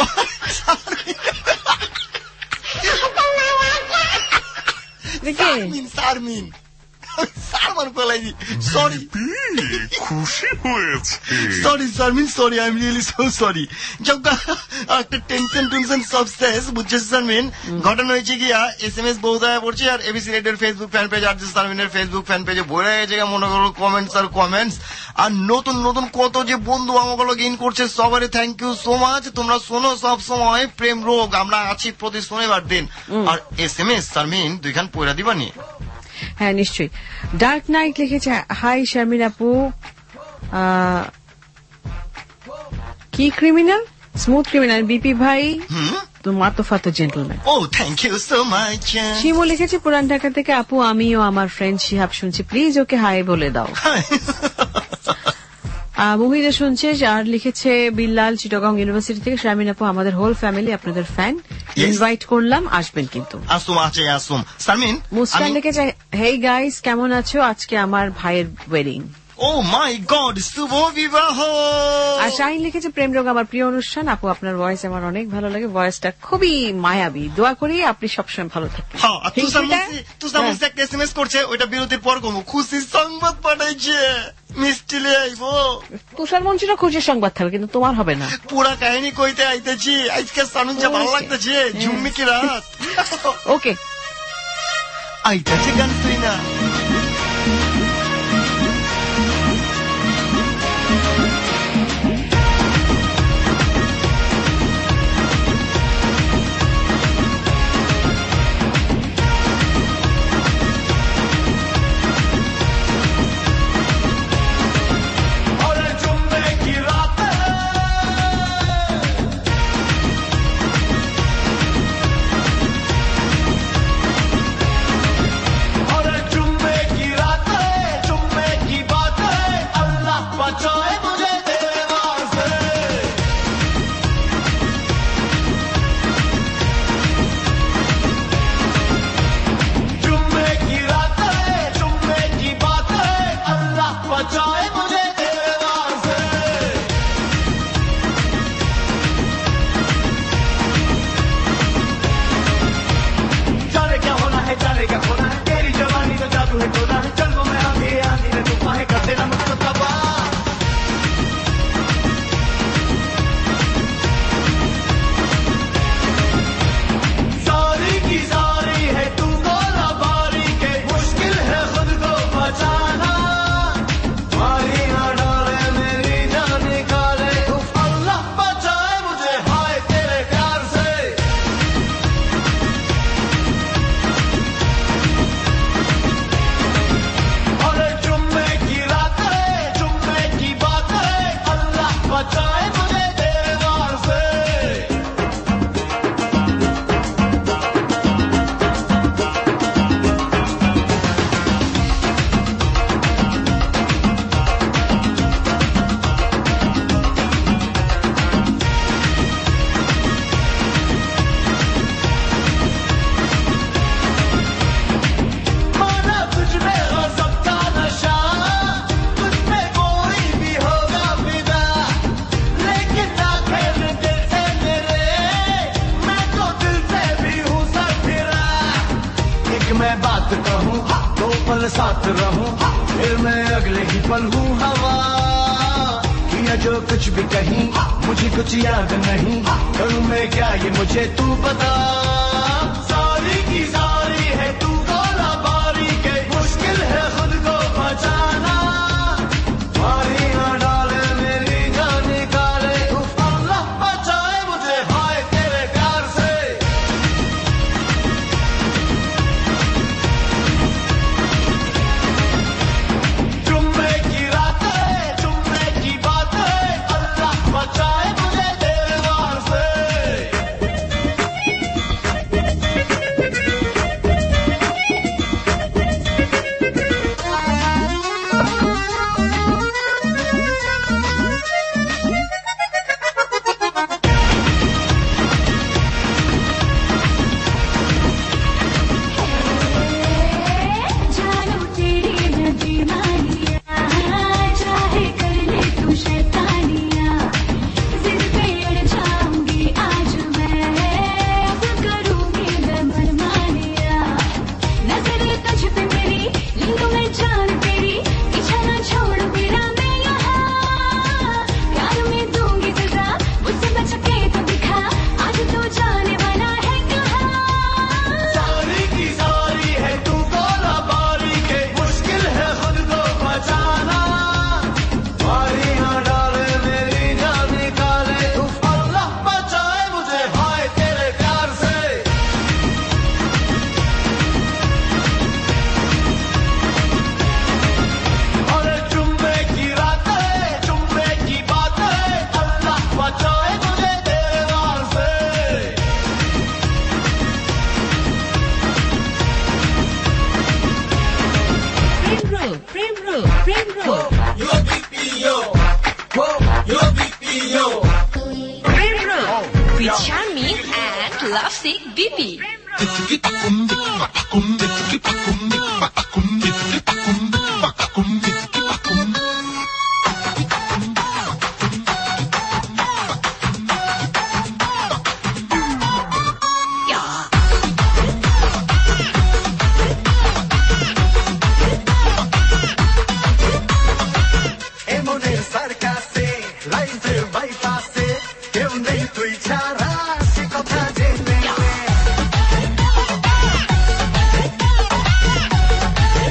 সারমিন সালমান পেলাই, সরি, খুশি হয়েছে। Sorry Sharmin, sorry, I am really so sorry. একটা টেনশন সব শেষ, বুঝছিস সারমিন? ঘটনা হয়েছে গিয়া SMS বহুদায় পড়ছে, আর এবিসি রেডিওর ফেসবুক ফ্যান পেজ আর সারমিনের ফেসবুক ফ্যান পেজে ভরে গেছে মনে করো কমেন্টস আর কমেন্টস। আর নতুন নতুন কত যে বন্ধু আমাগুলো গেইন করছে, সবারই থ্যাংক ইউ সো মাচ। তোমরা শোনো সব সময় প্রেম রোগ, আমরা আছি প্রতি শনিবার দিন। আর SMS সারমিন 2 খান পয়রা দিবানি? হ্যাঁ নিশ্চয়ই। ডার্ক নাইট লিখেছে, হাই শারমিন আপু, কি ক্রিমিনাল, স্মুথ ক্রিমিনাল, বিপি ভাই তো মাতোফাতো gentleman. Oh thank you so much. Shimu লিখেছে পুরান ঢাকা থেকে, আপু আমিও আমার ফ্রেন্ড শিহাব শুনছি, প্লিজ ওকে হাই বলে দাও। মুহিদা শুনছে। আর লিখেছে বিল্লাল চিটাগং ইউনিভার্সিটি থেকে, শারমিন আপু আমাদের হোল ফ্যামিলি আপনাদের ফ্যান, ইনভাইট করলাম, আসবেন কিন্তু। আসুম শারমিন। মুস্কান লিখেছে, হেই গাইস কেমন আছো, আজকে আমার ভাইয়ের ওয়েডিং। ও মাই গড, শুভ বিবাহ। আর শাহিন লিখেছে, প্রেম রোগ আমার প্রিয় অনুষ্ঠান, আপু আপনার ভয়েস আমার অনেক ভালো লাগে, ভয়েসটা খুবই মায়াবী, দোয়া করি আপনি সবসময় ভালো থাকেন। তুষার একটা SMS করছে, ওইটা বিরতির পর কমু, খুশির সংবাদ পাঠাইছে, মিষ্টি লে আইব। তুষার মঞ্চটা খুশির সংবাদ থাকবে, কিন্তু তোমার হবে না। পুরা কাহিনী কইতে আইতেছি, আজকে সানুন যা ভালো লাগতেছে, ঝুমমিকি রাত। ওকে আইতেছে গান তুই না। और पल साथ रहूं, फिर मैं अगले ही पल हूँ हवा। किया जो कुछ भी कहीं, मुझे कुछ याद नहीं, करूँ मैं क्या ये मुझे तू बता। सारी की सारी है तू गोला बारी के, मुश्किल है खुद को बचाना। मारी ना डाले मेरी जान निकाले, अल्लाह बचाए मुझे हाय तेरे प्यार से। जुम्मे की रात है, जुम्मे की बात है, अल्लाह बचाए मुझे तेरे वार से। जानू तेरी मैं दीवानिया, चाहे कर ले तू शैतानिया, जिद पे अड़ जाऊंगी आज मैं, अब करूंगी मैं मनमानिया। नजर तुझ पे मेरी, ले लूं मैं जान तेरी, पीछा ना छोड़ मेरा मैं यहाँ। प्यार में दूंगी सजा, मुझसे बच के तो दिखा, आज तो जाने वाला है कहाँ। सारी की सारी है तू गोला बारी के, मुश्किल है खुद को बचाना। मारी ना डाले मेरी जान निकाले, अल्लाह बचाए मुझे हाय तेरे प्यार से। अरे जुम्मे की रात है, जुम्मे की बात है, अल्लाह बचाए मुझे तेरे वार से। प्रेम रोग Yo BPO, whoa, yo BPO. प्रेम रोग with Charmin and Lovesick BP. Emoner sarcase, laise bypasse, eu nem tu ichara, se kotha jene.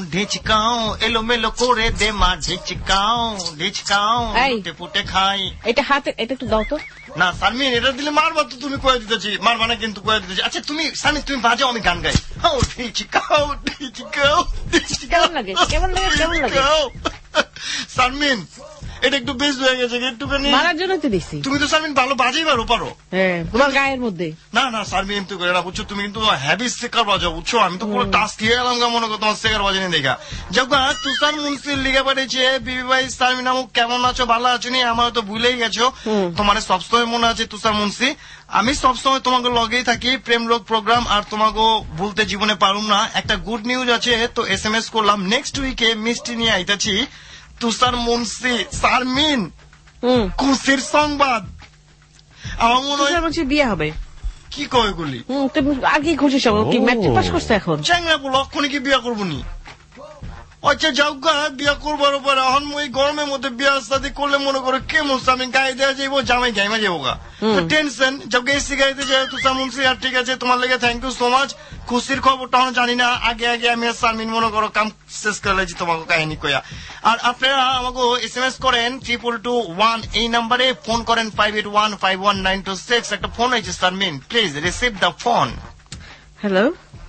ঢিচকাও এলোমেলো করে দে মা ঢিচকাও ঢিচকাও এই। লুটে পুটে খাই। এটা হাতে, এটা একটু দাও তো। না সারমিন, এটা দিলে মারবা তো, তুমি কয়ে দিতেছি, মারবা না কিন্তু কয়ে দিতেছি। আচ্ছা তুমি সারমিন তুমি বাজাও, আমি গান গাই। ও ঢিচকাও ঢিচকাও কেমন লাগে, কেমন লাগে, কেমন লাগে? সারমিন এটা একটু বেশ হয়ে গেছে একটুখানি। মারার জন্য তো দিছি। তুমি তো সারমিন ভালো বাজাই পারো। হ্যাঁ, তোমার গায়ের মধ্যে। না না সারমিন এমনি করে না, বুঝছো, তুমি কিন্তু হ্যাভি স্টিকার বাজাও, বুঝছো। আমি তো পুরো টাস্ক দিয়ে গেলাম মনে করো তোমার স্টিকার বাজানি দেখা। যখন তুষার মুন্সির লিখে পাঠিয়েছে, বিবি ভাই সারমিন আমুক কেমন আছো, ভালো আছো নি, আমার তো ভুলেই গেছো। তোমার সবসময় মনে আছে তুষার মুন্সি, আমি সবসময় তোমাকে লগেই থাকি, প্রেম লোক প্রোগ্রাম, আর তোমাকে ভুলতে জীবনে পারুম না। একটা গুড নিউজ আছে তো SMS করলাম, নেক্সট উইকে মিষ্টি নিয়ে আইতাছি। তুষার মুন্সি সারমিন খুশির সংবাদ, আমার মনে হয় বিয়ে হবে। কি কয় গুলি আগে খুশি সব কি ম্যাট্রিক পাস করছে এখন? চ্যাংরা বলো অক্ষণে কি বিয়ে করবো নি? আচ্ছা যাও গা, বিয়ে করবার পরে এখন ওই গরমের মধ্যে বিয়ে সাথে করলে মনে করো কেমন আমি গায়ে দেওয়া যাবো, জামাই গাইমা যাবো গা, টেনশন। যাও এসি গাইতে যাই তুষার মুন্সি। আর ঠিক আছে, তোমার লেগে থ্যাংক ইউ সো মাচ। খুশির খবরটা এখন জানি না, আগে আমি আর সারমিন মনে করো কাম শেষ করে লেছি তোমাকে কাহিনী কইয়া। আর আপনারা আমাকে SMS করেন 2221 এই নাম্বারে, ফোন করেন 58151926। একটা ফোন হয়েছে Sharmin, please receive the phone. Hello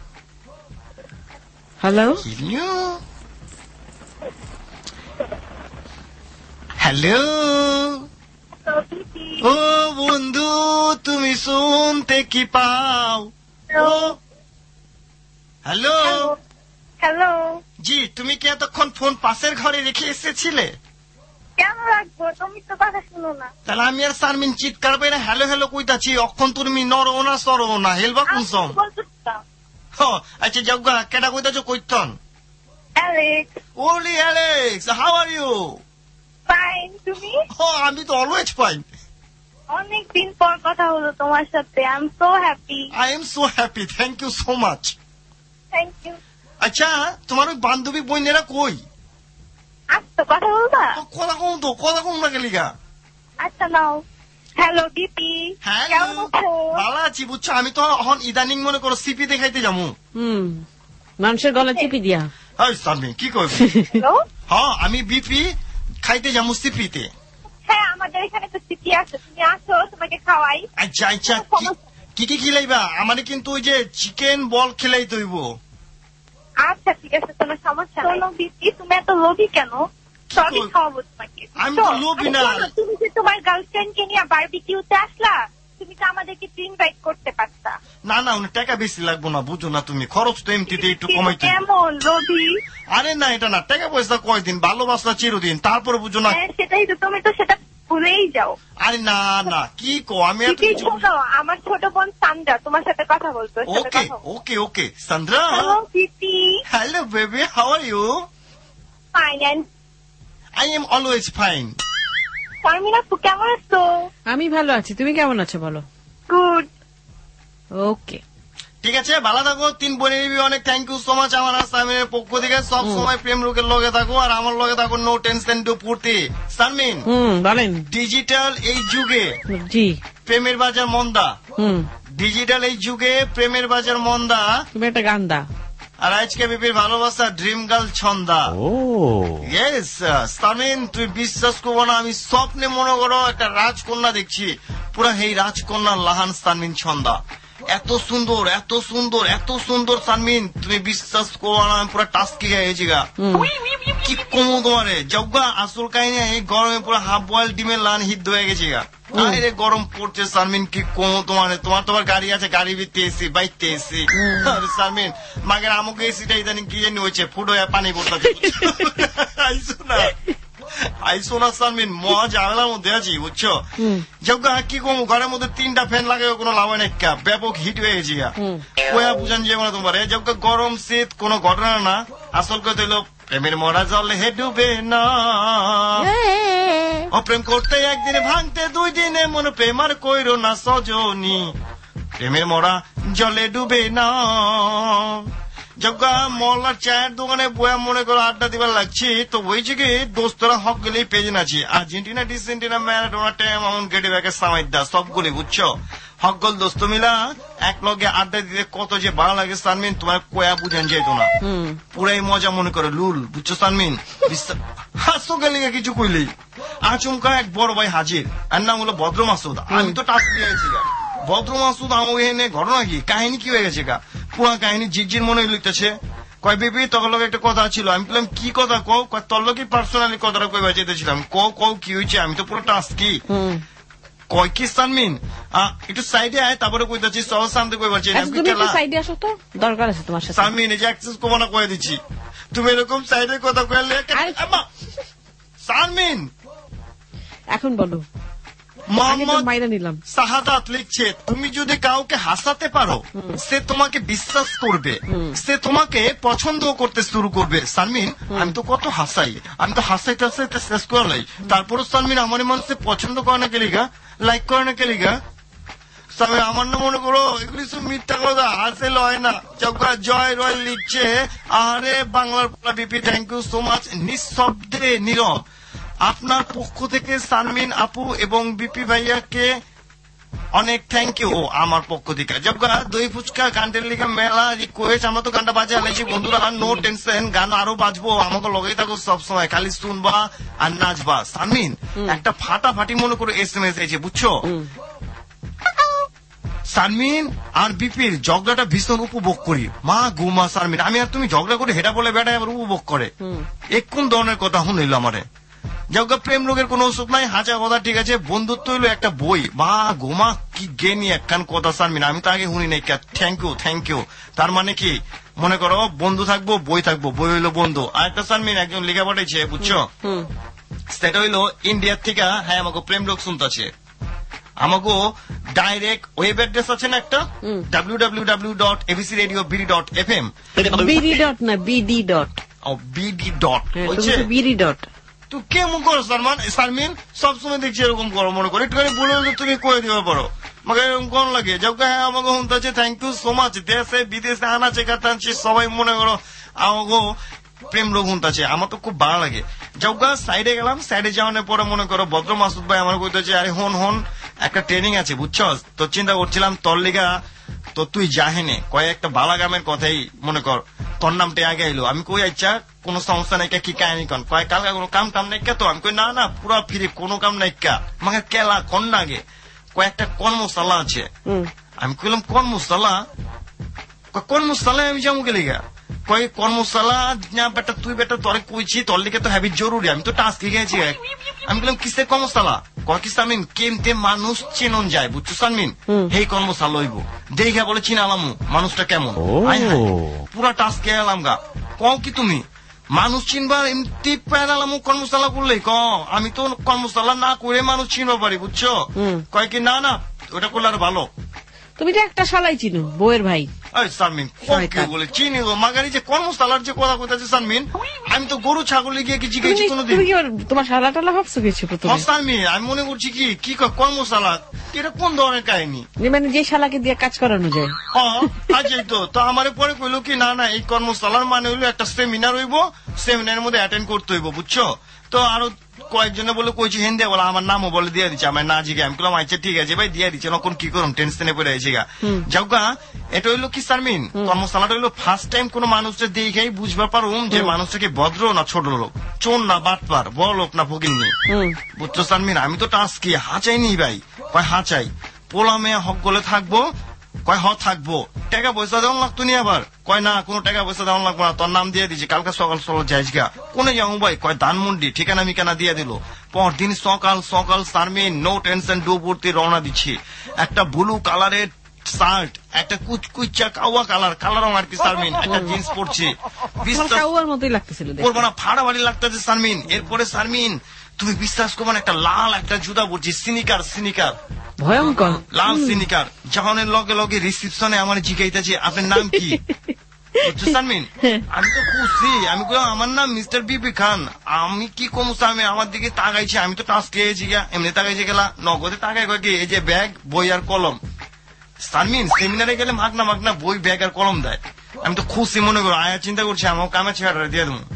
hello hello, ও বন্ধু তুমি শুনতে কি পাও? ও হ্যালো হ্যালো। জি, তুমি কি এতক্ষণ ফোন পাশের ঘরে রেখে এসেছিলে? কেন রাখবো, তুমি তো কথা শুনো না। তাহলে আমি আর সারমিন চিৎকার পেয়ে হ্যালো হ্যালো কইতাছি, অক্ষণ তুমি নরো না সরো না, হেলবা কুনসম। আচ্ছা যাওগা, কেটা কইতাছো কইতন? অ্যালেক্স। ওলি Alex, how are you? Fine, তুমি? আমি তো অলওয়েজ ফাইন। অনেকদিন পর কথা হলো তোমার সাথে, I am so happy. I am so happy, thank you so much. Thank you. আচ্ছা তোমার ওই বান্ধবী বোনেরা কই? আচ্ছা কথা বলবা? কথা কম না গেলিগা। আচ্ছা নাও। হ্যালো দিদি, কেমন আছো? ভালো আছি, বুঝছো। আমি তো এখন ইদানিং মনে করো সিপি দেখাইতে যাবো। মানুষের গলা চিপি দিয়া। সারমিন কি করবি? হ্যাঁ আমি বিপি খাইতে যাবো সিপিতে। হ্যাঁ আমাদের এখানে তো সিপি আছে, তুমি আসো তোমাকে খাওয়াই। আচ্ছা আচ্ছা, কি কি খিলাইবা? আমারে কিন্তু ওই যে চিকেন বল খিলাই দইব। আচ্ছা ঠিক আছে, কোনো সমস্যা নাই। শোনো দিদি, তুমি এত লোভী কেন? সবই খাওয়াবো তোমাকে। আমি তো লোভী না। তুমি যে তোমার গার্লফ্রেন্ডকে নিয়ে বারবিকিউতে আসলা, তুমি তো আমাদেরকে ইনভাইট করতে পারতা। না না, উনি টাকা বেশি লাগবো না, বুঝো না তুমি, খরচ তো এমনিতে একটু কমাইতে। কেমন লোভী? আরে না এটা না, টাকা পয়সা কয়দিন, ভালোবাসা চিরদিন, তারপরে বুঝো না। সেটাই তো, তুমি তো সেটা ভুলেই যাও। আরে না না, কি কো, আমি শোনো, আমার ছোট বোন সান্দ্রা তোমার সাথে কথা বলতো। Okay okay okay Sandra. Hello দিদি। Hello baby, how are you? Fine and I am always fine. Sharmina আপু কেমন আছো? আমি ভালো আছি, তুমি কেমন আছো বলো? গুড। ওকে ঠিক আছে, ভালো থাকো। 3 বোনের অনেক থ্যাংক ইউ সো মাচ আমার সারমিনের পক্ষ থেকে। সব সময় প্রেম লোকের লগে থাকো আর আমার লগে থাকো, নো টেনশন টু ফুর্তি। সারমিন বলেন। ডিজিটাল এই যুগে জি প্রেমের বাজার মন্দা। ডিজিটাল এই যুগে প্রেমের বাজার মন্দা। তুমি একটা গান দা। আর আজকে বিপির ভালোবাসা dream girl Chhanda. Yes Sharmin, তুই বিশ্বাস করবো না, আমি স্বপ্নে মনে করো একটা রাজকন্যা দেখছি, পুরা এই রাজকন্যার লাহান সারমিন ছন্দা। এত সুন্দর এত সুন্দর এত সুন্দর সারমিন, তুমি বিশ্বাস করো না, আমি পুরা টাস্কি গেছি গা। কি কমো তোমারে যজ্ঞা, আসল কাহিনী এই গরমে পুরো হাফ বয়েল ডিমের লান হিট হয়ে গেছে গা। আরে গরম পড়ছে সারমিন, কি কমো তোমারে। তোমার গাড়ি আছে, গাড়ি ভিত্তি এসি, বাইকতে এসি। সারমিন মাগের আমাকে এসিটা ইদানিং কি জানি হয়েছে, ফুড হয়ে পানি পড়তে আইসো না আইসো না সারমিন, মহা ঝামেলার মধ্যে আছি বুঝছো। যজ্ঞা কি কমো, ঘরের মধ্যে 3টা ফ্যান লাগাই কোনো লাভ হয় না, ব্যাপক হিট হয়ে গেছি গা। কোয়া বুঝান যাবো না তোমার। যজ্ঞা গরম শীত কোনো ঘটনা না, আসল কথা হলো প্রেমের মরা জলে হে ডুবে না। অপ্রেম করতে একদিনে ভাঙতে 2 দিনে, মনে প্রেম আর কইরো না সজনী, প্রেমের মরা জলে ডুবে না। জগা মহল্লার চায়ের দোকানে বয়া মনে করো আড্ডা দিবার লাগছি, তো ওই জায়গায় দোস্তরা হক গেলেই পেজে নাছি। আর্জেন্টিনা ডিসেন্টিনা ম্যারাডোনা টাইম এমন গেটে ব্যাগে সামাইদা সবগুলি বুঝছো। হকগল দোস্ত মিলা এক লগে আড্ডা দিতে কত যে ভালো লাগে সানমিন, তোমার কোয়া বুঝান যেত না। পুরাই মজা মনে করে লুল, বুঝছো সানমিন। হাসো গেলে কিছু কইলেই আচমকা এক বড় ভাই হাজির, আর নাম হলো ভদ্র মাসুদ। আমি তো টাচ দিয়েছি গা, ভদ্র মাসুদ আমার এনে ঘটনা কি কাহিনী কি হয়ে গেছে গা, পুরা কাহিনী জিজ্জির মনে লিখতেছে। কয় বেবি তখন লোক একটা কথা ছিল, আমি বললাম কি কথা কও, তোর লোকই পার্সোনালি কথাটা কইবা চেয়েছিলাম, কও কি হয়েছে, আমি তো পুরো টাচ কি কয় কি সানমিন একটু সাইডে আয়, তারপরে কইতাছি সহজ শান্তি কইবা চাই সাইডে আসো তো, দরকার আছে তোমার সাথে। সানমিন এই যে অ্যাক্সেস কমা না কয়ে দিচ্ছি, তুমি এরকম সাইডে কথা কইলে সানমিন। এখন বলো। মোহাম্মদ শাহাদাত লিখছে, তুমি যদি কাউকে হাসাতে পারো সে তোমাকে বিশ্বাস করবে, সে তোমাকে পছন্দ করতে শুরু করবে। সানমিন আমি তো কত হাসাই, আমি তো হাসাইতে হাসাইতে শেষ করলাই, তারপরও সানমিন আমার মানুষে পছন্দ করে না কেলিগা, লাইক করে না কেলিগা। আমার না মনে করো এগুলি সব মিথ্যা কথা, হাসে লয় না। জয় রয় লিখছে, আরে বাংলার BP thank you so much. নিঃশব্দে নীরব আপনার পক্ষ থেকে সানমিন আপু এবং বিপি ভাইয়াকে অনেক থ্যাংক ইউ আমার পক্ষ থেকে। জবগা দই ফুচকা গানটের লিখে মেলা রিকোয়েস্ট, আমরা তো গানটা বাজে আনাইছি বন্ধুরা, নো টেনশন, গান আরো বাজবো, আমাকে লগেই থাকো সবসময়, খালি শুনবা আর নাচবা। সানমিন একটা ফাটাফাটি মনে করে SMS এসেছে বুঝছো। সানমিন আর বিপির ঝগড়াটা ভীষণ উপভোগ করি, মা গুমা সানমিন আমি আর তুমি ঝগড়া করে হেটা বলে বেটা আবার উপভোগ করে, কোন ধরনের কথা শুনিল আমারে। যজ্ঞ প্রেম রোগের কোন ওষুধ নাই, হাঁচা কথা ঠিক আছে, বন্ধুত্ব হইলো একটা বই, মা গোমা কি গেনি একখান কথা সানমিন আমি তো আগে শুনি নাই। থ্যাংক ইউ তার মানে কি মনে করো বন্ধু থাকবো বই থাকবো, বই হইলো বন্ধু। আর একটা সানমিন একজন লিখে পাঠাইছে বুঝছো, সেটা হইলো ইন্ডিয়ার থেকে, হ্যাঁ আমাকে প্রেম রোগ শুনতেছে, আমাকে ডাইরেক্ট ওয়েব অ্যাড্রেস আছে না একটা www.abcradiobd.fm, BD. তুই কেমন করো সানমিন সবসময় দেখছি এরকম করো, মনে করো একটুখানি বলে তুমি করে দিতে পারো, আমাকে এরকম কোন লাগে। যাক হ্যাঁ আমাকে শুনতে থ্যাংক ইউ সো মাচ। দেশে বিদেশে আনাচে কাটাচ্ছি সবাই মনে করো আমাকে প্রেম রোগ শুনতেছে, আমার তো খুব ভালো লাগে। যাক সাইডে গেলাম, সাইডে যাওয়ানোর পরে মনে করো ভদ্র মাসুদ ভাই আমার কইতেছে, আরে হন একটা ট্রেনিং আছে বুঝছো, তো চিন্তা করছিলাম তোর লিগা তো তুই যাহেনে কয়েকটা বালাগামের কথাই মনে কর, তোর নামটা আগে এলো। আমি কই আচ্ছা কোন সমস্যা নাই, কি কাহিনী কন, কয় কালকা কোনো কাম নাই কে, তো আমি কই না পুরা ফিরে কোনো কাম নাই কা, আমাকে কেলা কন না আগে কয়েকটা কর্মশালা আছে। আমি কইলাম কর্মশালা আমি যাবো গেলে গা, কয় কর্মশালা না বেটা তুই বেটা তোরে কইছি তোর লিগে তো হ্যাবি জরুরি, আমি তো টাস্ক গেছি। আমি বললাম কিসের কর্মশালা, কয় কি সানমিন কেমতে মানুষ চেনন যায় বুঝছো সানমিন, এই কর্মশালা হইব দেখে বলে চিনালাম মানুষটা কেমন, পুরা টাস্ক এলাম গা। কও কি তুমি মানুষ চিনবার এমতি প্যারালাম কর্মশালা করলেই ক, আমি তো কর্মশালা না করে মানুষ চিনবা পারি বুঝছো। কয় কি না ওটা করলে আর ভালো, তুমি তো একটা শালাই চিনো বউয়ের ভাই। সানমিন বলে চিনি গো মাগারি যে কর্মশালার যে কথা কইতাছে সানমিন, আমি তো গরু ছাগলে গিয়ে কি জিজ্ঞেস কোনোদিন, তোমার শালা টালা ভাবছো কিছু সানমিন আমি মনে করছি কি কর্মশালা এটা কোন ধরনের কাহিনী, মানে যে শালাকে দিয়ে কাজ করানো যায়। আজই তো আমার পরে কইলো কি না এই কর্মশালার মানে হইলো একটা সেমিনার হইব, সেমিনারের মধ্যে অ্যাটেন্ড করতে হইব বুঝছো। তো আরো কয়েকজনে বলে কইছি হিন্দি বলে আমার নামও বলে দিয়ে দিচ্ছে, আমার না জিগে আমি বললাম আচ্ছা ঠিক আছে ভাই দিয়ে দিচ্ছে, এখন কি করুন টেনশনে পড়ে আছি গা। যাওগা এটা হইলো কি সানমিন কর্মশালাটা হইলো ফার্স্ট টাইম কোন মানুষের দেখেই বুঝবা পারুম যে মানুষটাকে ভদ্র না ছোট লোক, চোর না বাটপার, বড় লোক না ফকিন্নি বুঝছো সানমিন। আমি তো টাস্ক কি হাঁচাই নি ভাই, কয় হাঁচাই পোলা মেয়ে হক গলে থাকবো, কয় থাকবো, টাকা পয়সা দেওয়া লাগতো নি আবার, কয় না কোনো টাকা পয়সা দেওয়া লাগবো না, তোর নাম দিয়ে দিচ্ছি কালকে সকাল যাইস গা, কোনে যাবো ভাই, কয় ধানমন্ডি, ঠিকানা মিকানা দিয়ে দিল। পরদিন সকাল সানমিন নো টেনশন ডুবুরতে রওনা দিচ্ছি, একটা ব্লু কালারের শার্ট, একটা কুচকুচা কাওয়া কালার রং আর কি সানমিন, একটা জিন্স পরছি, পরবো না ফাড়াবাড়ি লাগতেছে সানমিন। এরপরে সানমিন তুমি বিশ্বাস করবো না একটা লাল একটা জুতা পরছি, সিনিকার ভয়ঙ্কর লাল সিনিকার, যখনের লগে রিসিপশনে আমার জিজ্ঞাইতেছে আপনার নাম কি সানমিন, আমি তো খুশি, আমি আমার নাম মিস্টার বিপি খান, আমি কি কম সামনে আমার দিকে তাকাইছি, আমি তো টাস্ক খেয়েছি গা, এমনি তাকাইছি গেলা নগদে তাকাই কয় কি এই যে ব্যাগ বই আর কলম। সানমিন সেমিনারে গেলে মাগনা বই ব্যাগ আর কলম দেয়, আমি তো খুশি মনে করো, আয়া চিন্তা করছি আমার কামে ছেড়ে দিয়ে দেবো।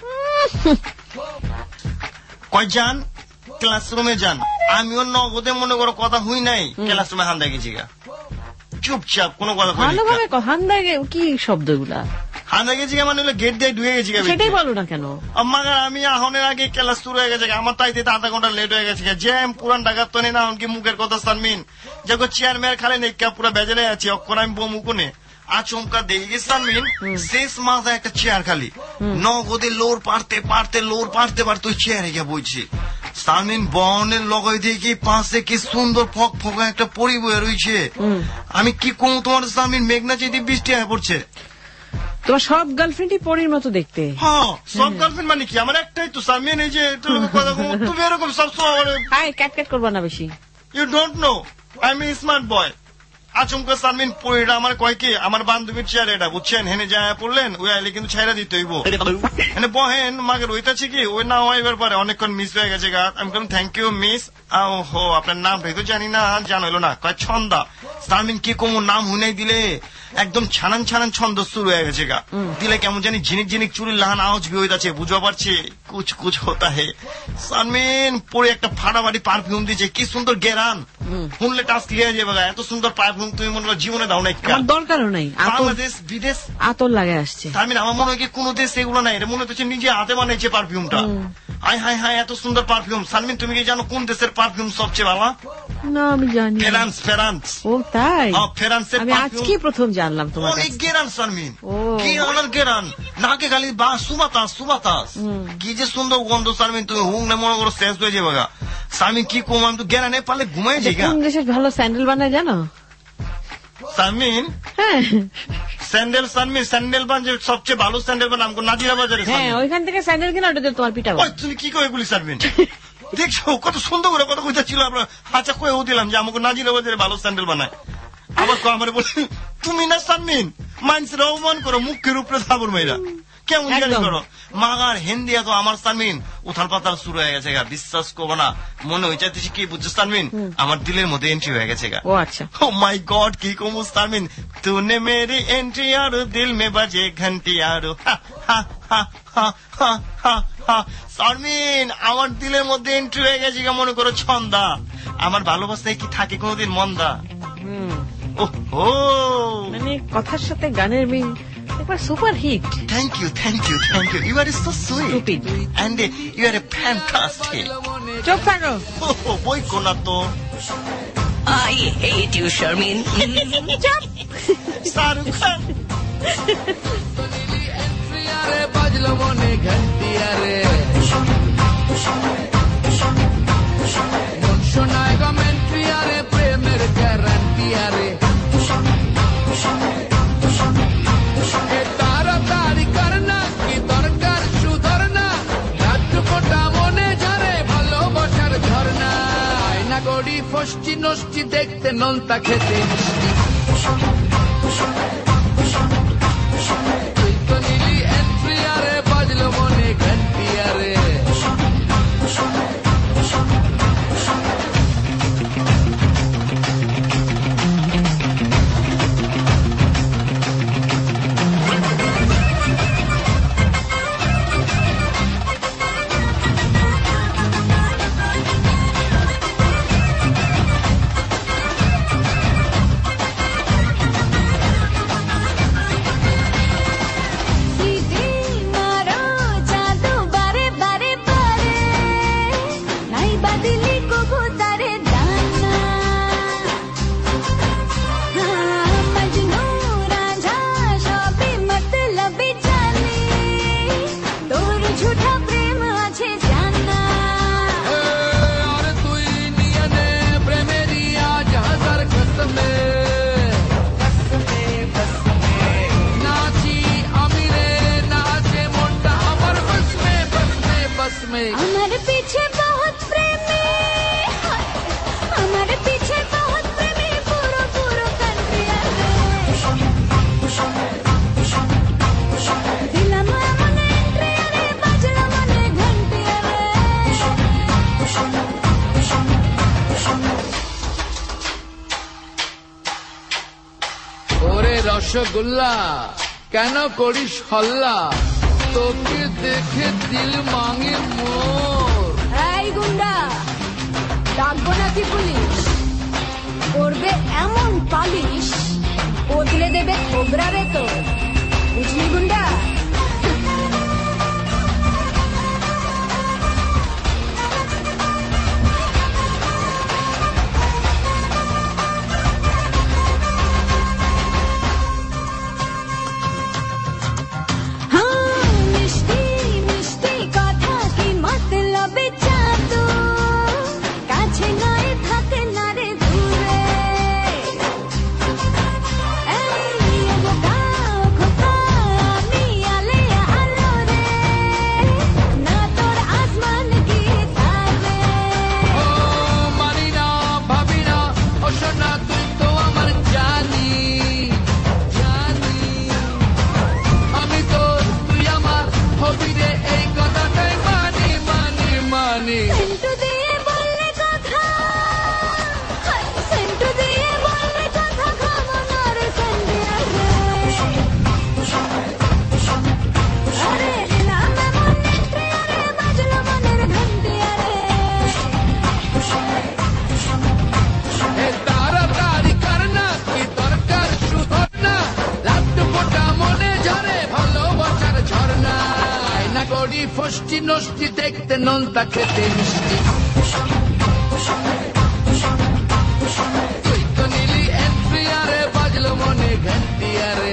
কয় যান ক্লাসরুমে যান, আমিও নগদে মনে করো কথা হুই নাই, ক্লাসরুমে হান্দা গেছি গা, চুপচাপ কোনো কথা ভালোভাবে হান্দাগে কি শব্দগুলা হান্দা গেছি গা, মানে গেট দিয়ে ঢুকে গেছি গা। সেটাই বলো না কেন? মাগার আমি আহনের আগে ক্লাস শুরু হয়ে গেছে, আমার তাইতে আধা ঘন্টা লেট হয়ে গেছে, জ্যাম পুরান ঢাকার তো নেই না কি মুখের কথা সানমিন যখন চেয়ার মেয়ার খালে নেই পুরা বেজে আছি, অক্ষর আমি বমুকুনে আচমকা দেখে গেছি সানমিন শেষ মাথায় একটা চেয়ার খালি, নগদে লোর পারতে পারতে ওই চেয়ারে গিয়ে বইছি। সানমিন বনের লগয় দেখি পাশে কি সুন্দর ফক ফকা একটা পরি বয়ে রয়েছে। আমি কি কম তোমার সানমিন, মেঘনা যদি বৃষ্টি হয়ে পড়ছে। তোমার সব গার্লফ্রেন্ডই পরীর মতো দেখতে? হ্যাঁ সব গার্লফ্রেন্ড মানে কি, আমার একটাই তো সানমিন, এই যে কথা তুমি এরকম সবসময় ক্যাট ক্যাট করবা না বেশি। You don't know I am smart boy. আচমকা সানমিন পড়িটা আমার কয় কি আমার বান্ধবীর চেয়ার এটা বুঝছেন, হেনে যায় পড়লেন ওই আইলে কিন্তু ছাইরা দিতে হইব, মানে বহেন মাগের ওইটাছে কি ওই না হইবার পরে অনেকক্ষণ মিস হয়ে গেছে গা। আমি বললাম থ্যাংক ইউ মিস। হো আপনার নামটাই তো জানি না, জানো হইলো না, কয় ছন্দা। সানমিন কি কম নাম হুনাই দিলে একদম ছানান ছানান ছন্দ শুরু হয়ে গেছে গা, দিলে কেমন জানি ঝিনিক ঝিনিক চুরির লাহান আওয়াজ বি হইতাছে, বুঝতে পারছি কুছ কুছ হতা হে। সানমিন পরে একটা ফাটাফাটি পারফিউম দিয়েছে, কি সুন্দর গেরান, শুনলে টাচ লিয়ে যাবে গা, এত সুন্দর পারফিউম তুমি মনে করো জীবনে দাও না, দরকারও নাই। বাংলাদেশ বিদেশ আতর লাগে আসছে। সানমিন আমার মনে হয় কি কোন দেশ এগুলো নাই, এটা মনে হচ্ছে নিজে হাতে বানাইছে পারফিউমটা। হাই হাই হাই এত সুন্দর পারফিউম। সানমিন তুমি কি জানো কোন দেশের পারফিউম সবচেয়ে ভালো? না আমি জানি। ফ্রান্স। ও তাই? ফ্রান্সের আমি আজকে প্রথম জানলাম তোমার। অনেক গেরান সানমিন, গেরান গেরান, নাকে খালি বা সুবাতাস কি যে সুন্দর গন্ধ সানমিন, তুমি হুং না মনে করো শেষ হয়ে যাবে গা। সানমিন কি কম আমি তো গেরানে পারলে ঘুমাই যাই গা। কোন দেশের ভালো স্যান্ডেল বানায় জানো সানমিন? হ্যাঁ স্যান্ডেল সানমিন, স্যান্ডেল বানায় সবচেয়ে ভালো স্যান্ডেল বানাম নাজিরা বাজারে। হ্যাঁ ওইখান থেকে স্যান্ডেল কিনা ওটা তোমার পিঠা। তুমি কি কই এগুলি সানমিন? দেখছো কত সুন্দর করে কথা কইতা ছিল, আমরা হাঁচা কয়েও দিলাম যে আমাকে নাজিরা বাজারে ভালো স্যান্ডেল বানায়। আবার আমার বলি তুমি না সানমিন মানুষের অপমান করো, মুখের উপরে থাবর মেয়েরা কেমন জানি করো। মাগার হিন্দি তো আমার সানমিন উথাল পাতাল শুরু হয়ে গেছে গা, বিশ্বাস করবো না, মনে হয়ে যাচ্ছে কি বুঝছো সানমিন আমার দিলের মধ্যে এন্ট্রি হয়ে গেছে গা। ও আচ্ছা, ও মাই গড কি কমু সানমিন, তুনে মেরি এন্ট্রি আর দিল মে বাজে ঘন্টি আর সানমিন আমার দিলের মধ্যে এন্ট্রি হয়ে গেছে গা, মনে করো ছন্দা। আমার ভালোবাসায় কি থাকে কোনোদিন মন্দা? ও মানে কথার সাথে গানের মিল একবার super hit. Thank you thank you thank you, you are so sweet and you are fantastic. চুপ থাকো, বই কোনা তো। I hate you, Sharmin. চুপ। শাহরুখ খান বাজলো মনে ঘন্টি আরে মন শোনায় কমেন্ট্রি আরে প্রেমের গ্যারান্টি আরে তাড়াতাড়ি করনা কি দরকার সুধরনা রাত ফোটা মনে ঝরে ভালোবাসার ঝরনা আয়না গড়ি ফষ্টি নষ্টি দেখতে নোনতা খেতে মিষ্টি তুই তো নিলি এন্ট্রি আরে বাজলো মনে ঘন্টি আরে हमारे पीछे बहुत प्रेमी, हमारे पीछे बहुत प्रेमी, पूरो पूरो कंट्री दिला मने एंट्री अरे बजला मने घंटी अरे ओरे रसगुल्ला কেন করিস হল্লা তোকে দেখে দিল মাঙে মোর। এই গুন্ডা ডাকবো নাকি পুলিশ? করবে এমন পালিশ বদলে দেবে খবরারে তো, বুঝলি গুন্ডা? ফষ্টি নষ্টি দেখতে নোনতা খেতে মিষ্টি, তুই তো নিলি এন্ট্রি আরে বাজলো মনে ঘন্টি আরে।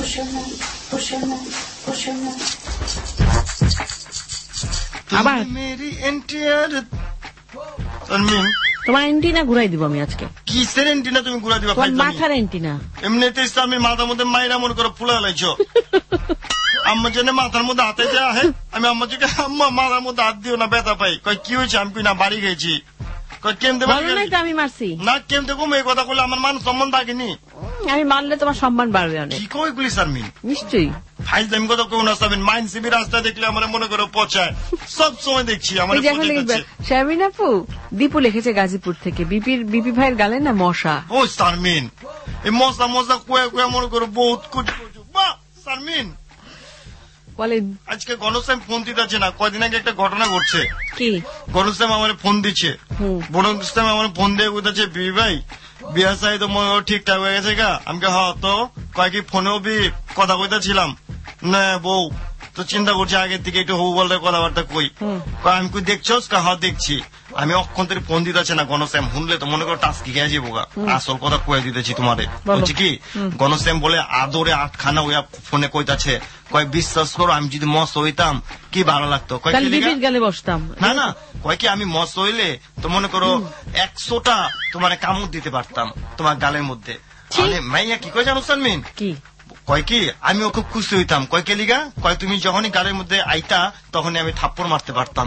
আবার মেরি এন্টিয়ার তানমিন, তোমার এন্টিনা ঘুরাই দিব আমি আজকে। কিসের এন্টিনা তুমি ঘুরাই দিবা? মাথার এন্টিনা। এমনিতেই আমি মাথার মধ্যে মাইরা মনে করো ফুলা লাইছো। আম্মা জন্য মাথার মধ্যে হাতে দেওয়া হয়, আমি আম্মা জিকে আম্মা মাথার মধ্যে হাত দিও না, ব্যথা পাই। কয় কি হয়েছে? আমি না বাড়ি গেছি। কয় কেমতে আমি মারছি না, কেমতে কম এই কথা বললে আমার মান সম্মান থাকেনি। আমি মারলে তোমার সম্মান বাড়বে অনেক। কি কই গুলি সারমিন? নিশ্চয়ই ফাইজ আমি কথা কেউ না সারমিন। মাইন সিবি রাস্তা দেখলে আমার মনে করো পচায়, সব সময় দেখছি আমার। শারমিন আপু, দীপু লিখেছে গাজীপুর থেকে, বিপি ভাইয়ের গালে না মশা। ও সারমিন, এই মশা মশা কুয়া কুয়া মনে করো বহুত কুচি কুচি। বাহ সারমিন বলেন, আজকে গণশ্যাম ফোন দিতে আছে না, কয়দিন আগে একটা ঘটনা ঘটছে। কি? গণশ্যাম আমার ফোন দিচ্ছে, গণশ্যাম আমার ফোন দিয়ে কোথাচ্ছে বিবি ভাই বিয়া চাই তো ঠিকঠাক হয়ে গেছে গা। আমাকে হ তো কয় কি ফোনেও কথা কইতেছিলাম না বউ, তো চিন্তা করছি আগের থেকে একটু হবু বলতে কথাবার্তা কই। আমি কই দেখছোস? হ দেখছি। আমি অক্ষণ থেকে ফোন দিতেছে না গণশ্যাম, শুনলে তো মনে করো টাস্কি খেয়ে যাবো গা। আসল কথা কয়ে দিতেছি তোমারে। বলছি কি, গণশ্যাম বলে আদরে আটখানা ওয়া ফোনে কইতাছে, কয় বিশ্বাস করো আমি যদি মস হইতাম কি ভালো লাগতো। কয় গালে বসতাম না না, কয় কি আমি মস হইলে তো মনে করো 100টা তোমার কামড় দিতে পারতাম তোমার গালের মধ্যে। মাইয়া কি কয় জানো সানমিন? কি কয় কি, আমিও খুব খুশি হইতাম। কয় কে লিগা? কয় তুমি যখনই গালের মধ্যে আইতা তখনই আমি থাপ্পড় মারতে পারতাম।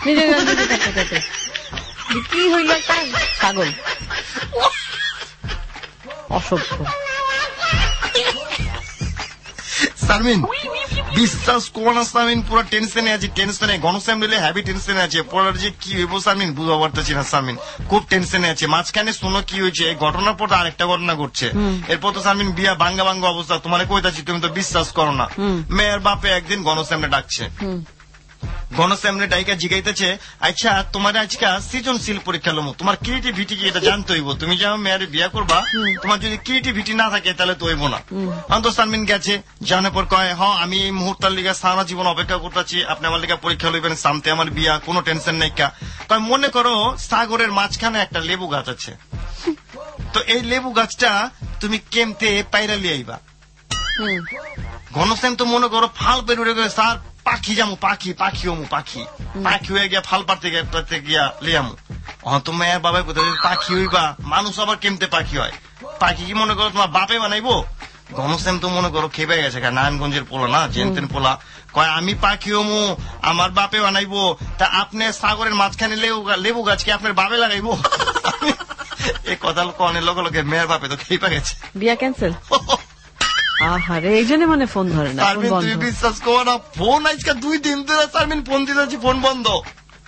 কি হইল? পাগল, অসভ্য। সারমিন বিশ্বাস করো না সারমিন, পুরো টেনশনে আছি। টেনশনে গণশ্যাম মিলে হ্যাভি টেনশনে আছে। পড়ার যে কি হইব সারমিন বুঝতে পারতেছি না। সারমিন খুব টেনশনে আছে। মাঝখানে শোনো কি হয়েছে, এই ঘটনার পর আরেকটা ঘটনা ঘটছে। এরপর তো সারমিন বিয়া ভাঙ্গা ভাঙ্গা অবস্থা। তোমার কইতাছি, তুমি তো বিশ্বাস করো না। মেয়ের বাপে একদিন গণশ্যামে ডাকছে। গণশ্যামনে ডাইকা জিগাইতেছে, আচ্ছা তোমার আজকে সৃজনশীল পরীক্ষা লমু, তোমার ক্রিয়েটিভিটি কি এটা জানতে হইব। তুমি যে আমার মেয়ের বিয়া করবা, তোমার যদি ক্রিয়েটিভিটি না থাকে তাহলে তো হইব না। অন্ত সারমিন গেছে, জানার পর কয় হ আমি এই মুহূর্তের লিগা সারা জীবন অপেক্ষা করতেছি, আপনি আমার লিগা পরীক্ষা লইবেন, সামতে আমার বিয়া, কোনো টেনশন নাই। কয় মনে করো সাগরের মাঝখানে একটা লেবু গাছ আছে, তো এই লেবু গাছটা তুমি কেমতে পাইরা লিয়ে আইবা। গণশ্যাম তো মনে করো ফাল পেরে উঠে গেছে, স্যার পাখি যামু, পাখি পাখি হমু, পাখি পাখি হয়ে গিয়া ফাল পারতে গিয়া লিয়ামু। তো মেয়ের বাবা কোথায় পাখি হইবা, মানুষ আবার কেমতে পাখি হয়? পাখি কি মনে করো তোমার বাপে বানাইবো? গণশ্যাম তো মনে করো খেপে গেছে, নারায়ণগঞ্জের পোলা না, জেনতেন পোলা। কয় আমি পাখি হমু, আমার বাপে বানাইবো, তা আপনি সাগরের মাঝখানে লেবু গাছকে আপনার বাপে লাগাইবো? এই কথা কনের লগে লগে মেয়ের বাপে তো খেপে গেছে, বিয়া ক্যান্সেল। আহারে, এই জন্য মানে ফোন ধরে না। তুমি বিশ্বাস করো না, ফোন আজকে 2 দিন ধরে সারমিন ফোন দিতেছি, ফোন বন্ধ।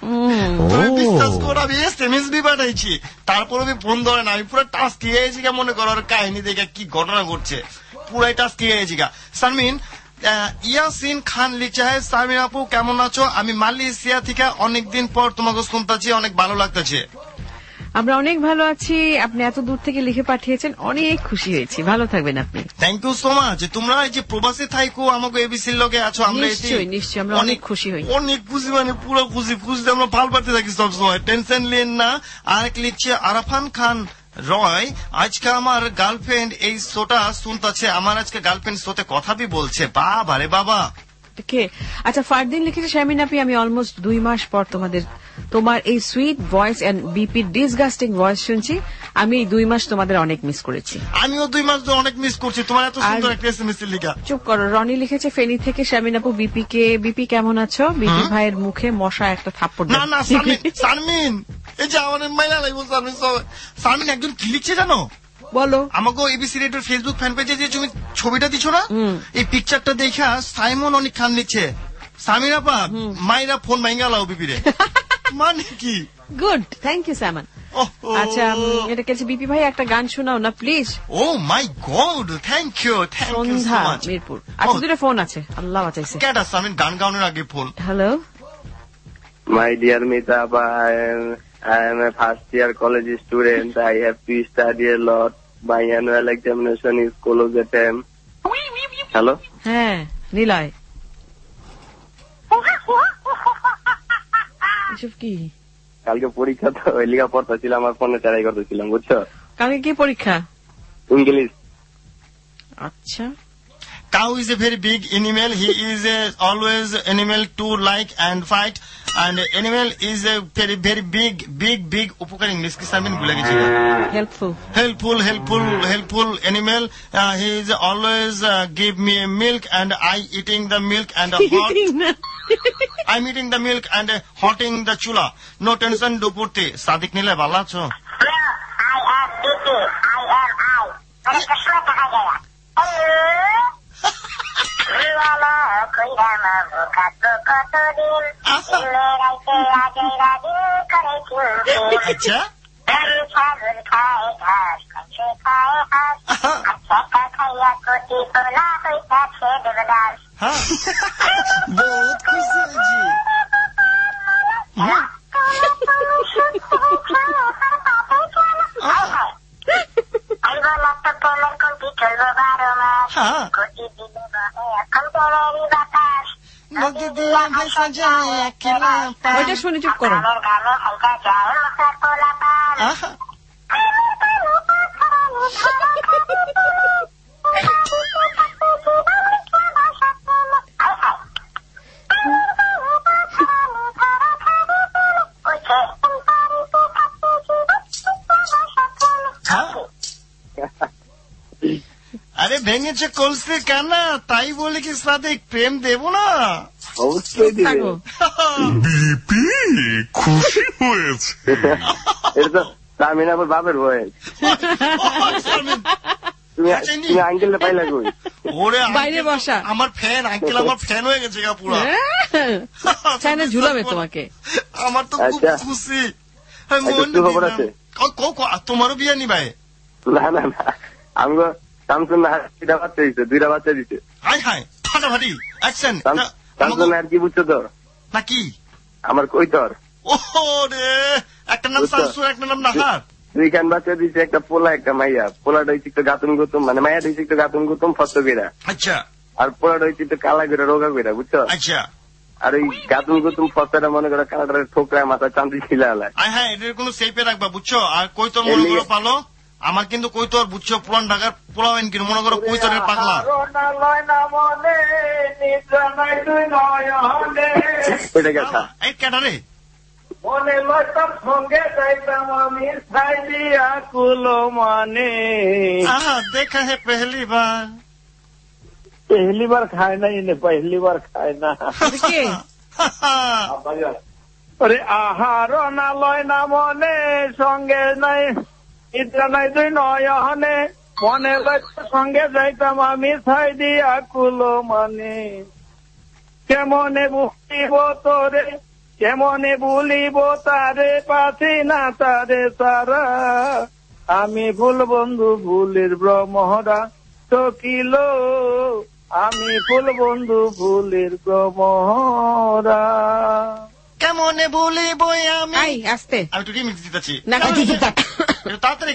বিশ্বাস করো আমি এসএমএসবি পাঠাইছি, তারপর আমি ফোন ধরে না, আমি পুরো টাচ দিয়ে গেছি মনে করো আর কাহিনী দেখে কি ঘটনা ঘটছে, পুরাই টাচ দিয়ে গেছি গা। শারমিন ইয়াসিন খান লিখছে, হ্যাঁ শারমিন আপু কেমন আছো, আমি মালয়েশিয়া থেকে অনেকদিন পর তোমাকে শুনতেছি, অনেক ভালো লাগতেছে। আমরা অনেক ভালো আছি, আপনি এত দূর থেকে লিখে পাঠিয়েছেন, অনেক খুশি হয়েছি, ভালো থাকবেন আপনি। Thank you so much. তোমরা এই যে প্রবাসী থাইকো আমাকে এবিসির লগে আছো, আমরা নিশ্চয়ই আমরা অনেক খুশি হই, অনেক খুশি, মানে পুরো খুশি আমরা ভাল পাতে থাকি সবসময়, টেনশন নেন না। আরেক লিখছে আরাফান খান রয়, আজকে আমার গার্লফ্রেন্ড এই শোটা শুনতেছে, আমার আজকে গার্লফ্রেন্ড শোতে কথা বি বলছে, বাবা রে বাবা। কে? আচ্ছা ফারদিন লিখেছে, শারমিন আপি আমি অলমোস্ট 2 মাস পর তোমার এই sweet voice and BP disgusting voice শুনছি, আমি এই 2 মাস তোমাদের অনেক মিস করেছি। আমিও 2 মাস ধরে অনেক মিস করছি তোমার এত সুন্দর একটা এসএমএস লিখা। চুপ করো। রনি লিখেছে ফেনী থেকে, শারমিন আপু বিপি কেমন আছো, বিপি ভাইয়ের মুখে মশা একটা থাপ্পড়। না না শারমিন, এই যে আমার মাইলা লাগবে শারমিন, শারমিন একজন কি লিখছে জানো, বলো। আমাকে এবিসি রেডিওর ফেসবুক ফ্যান পেজে যে তুমি ছবিটা দিছো না, এই পিকচারটা দেখা সাইমন অনেক খান লিখছে, শারমিন আপা মাইরা ফোন ভাঙ্গা লাও বিপিরে। মানে কি? Good, thank you Simon. আচ্ছা এটা কেছে বিপি ভাই একটা গান শোনাও না please. Oh my god, thank you so much. Mirpur. আচ্ছা দুটো ফোন আছে, আল্লাহ বাঁচাইছে। কেডা শারমিন গান গাওয়ানোর আগে phone? Hello my dear Mita, I am a first year college student. I have to study a lot. My annual examination is close at time. Hello? হ্যাঁ নিলয়, এসব কি? কালকে পরীক্ষা তো লিখা পড়তেছিলাম, আমার ফোনে ট্রাই করতেছিলাম, বুঝছো? কালকে কি পরীক্ষা? ইংলিশ। আচ্ছা। Cow is a very big animal. He is always animal to like and fight. And animal is a very very big উপকার ইংলিশ কি শারমিন ভুলে গেছি। helpful animal. He is always give me milk and I eating the milk and hot. I'm eating the milk and hotting the chula. No tension দুপুরতে। Sadiq নিলে ভালো আছো? আচ্ছা বহুত খুশি হয়েছি। ওইটা শুনে চুপ করো। আরে ভেঙেছে কলসি কানা, তাই বলে কি সাদিক প্রেম দেব না? অবশ্যই দিবে। বিপি খুশি হয়েছে। এটা তো শারমিন আপুর বাপের বয়স। তুমি আঙ্কেল পাইলা কই? ওরে বাইরে বসা আমার ফ্যান, আঙ্কেল আমার ফ্যান হয়ে গেছে গা পুরো। ফ্যানে ঝুলাবে তোমাকে। আমার তো খুব খুশি। খবর আছে? তোমারও বিয়ে নিবাই? না না না, আমি স্যামসুং দুইটা বাচ্চা দিছে। হাই হাই ফাটাফাটি অ্যাকশন। স্যামসুং আর কি বুঝছো তো নাকি? আমার কই তোর ওরে একটা নাম স্যামসুং, একটা নাম নাহার। 2 খান বাচ্চা দিছে, একটা পোলা একটা মাইয়া। পোলাটা হইছে একটু গাতুন গুতুম, মানে মাইয়া হইছে একটু গাতুন গুতুম ফস্ত কইরা। আচ্ছা। আর পোলাটা হইছে একটু কালা কইরা রোগা কইরা, বুঝছো? আচ্ছা। আর ওই গাতুন গুতুম ফস্তাটা মনে করো কালাটা ঠোকরা মাথা চান্দি ছিল আলায়। হ্যাঁ এটার কোনো শেপে রাখবা, বুঝছো? আর কই তোর মনে করো পালো, আমার কিন্তু কই তোর বুঝছো পুরান ঢাকার পোলাওয়েন কি মনে করো কই তোর পাগলা। ওইটা কথা এই ক্যাটারে মনে লইতাম সঙ্গে যাইতাম আমি সাইলিয়া কুলো মানে। দেখা হে পহলি বার। पहली बार खाए ना इन्हें, पहली बार खाए ना। अरे आहारो ना लय ना मने संगे নাই ইচ্ছা নাই তুই নয়নে মনে লইতে সঙ্গে যাইতাম আমি ছাই দিয়া কুলো মানে। কেমনে বুঝিব তোরে কেমনে বলিব তারে পাছি না তারে তারা, আমি ফুল বন্ধু ফুলের ভ্রমরা চকিল, আমি ফুল বন্ধু ফুলের ভ্রমরা। কেমনে বলিব আমি আস্তে আমি একটু রিমিক্স দিতেছি তাড়াতাড়ি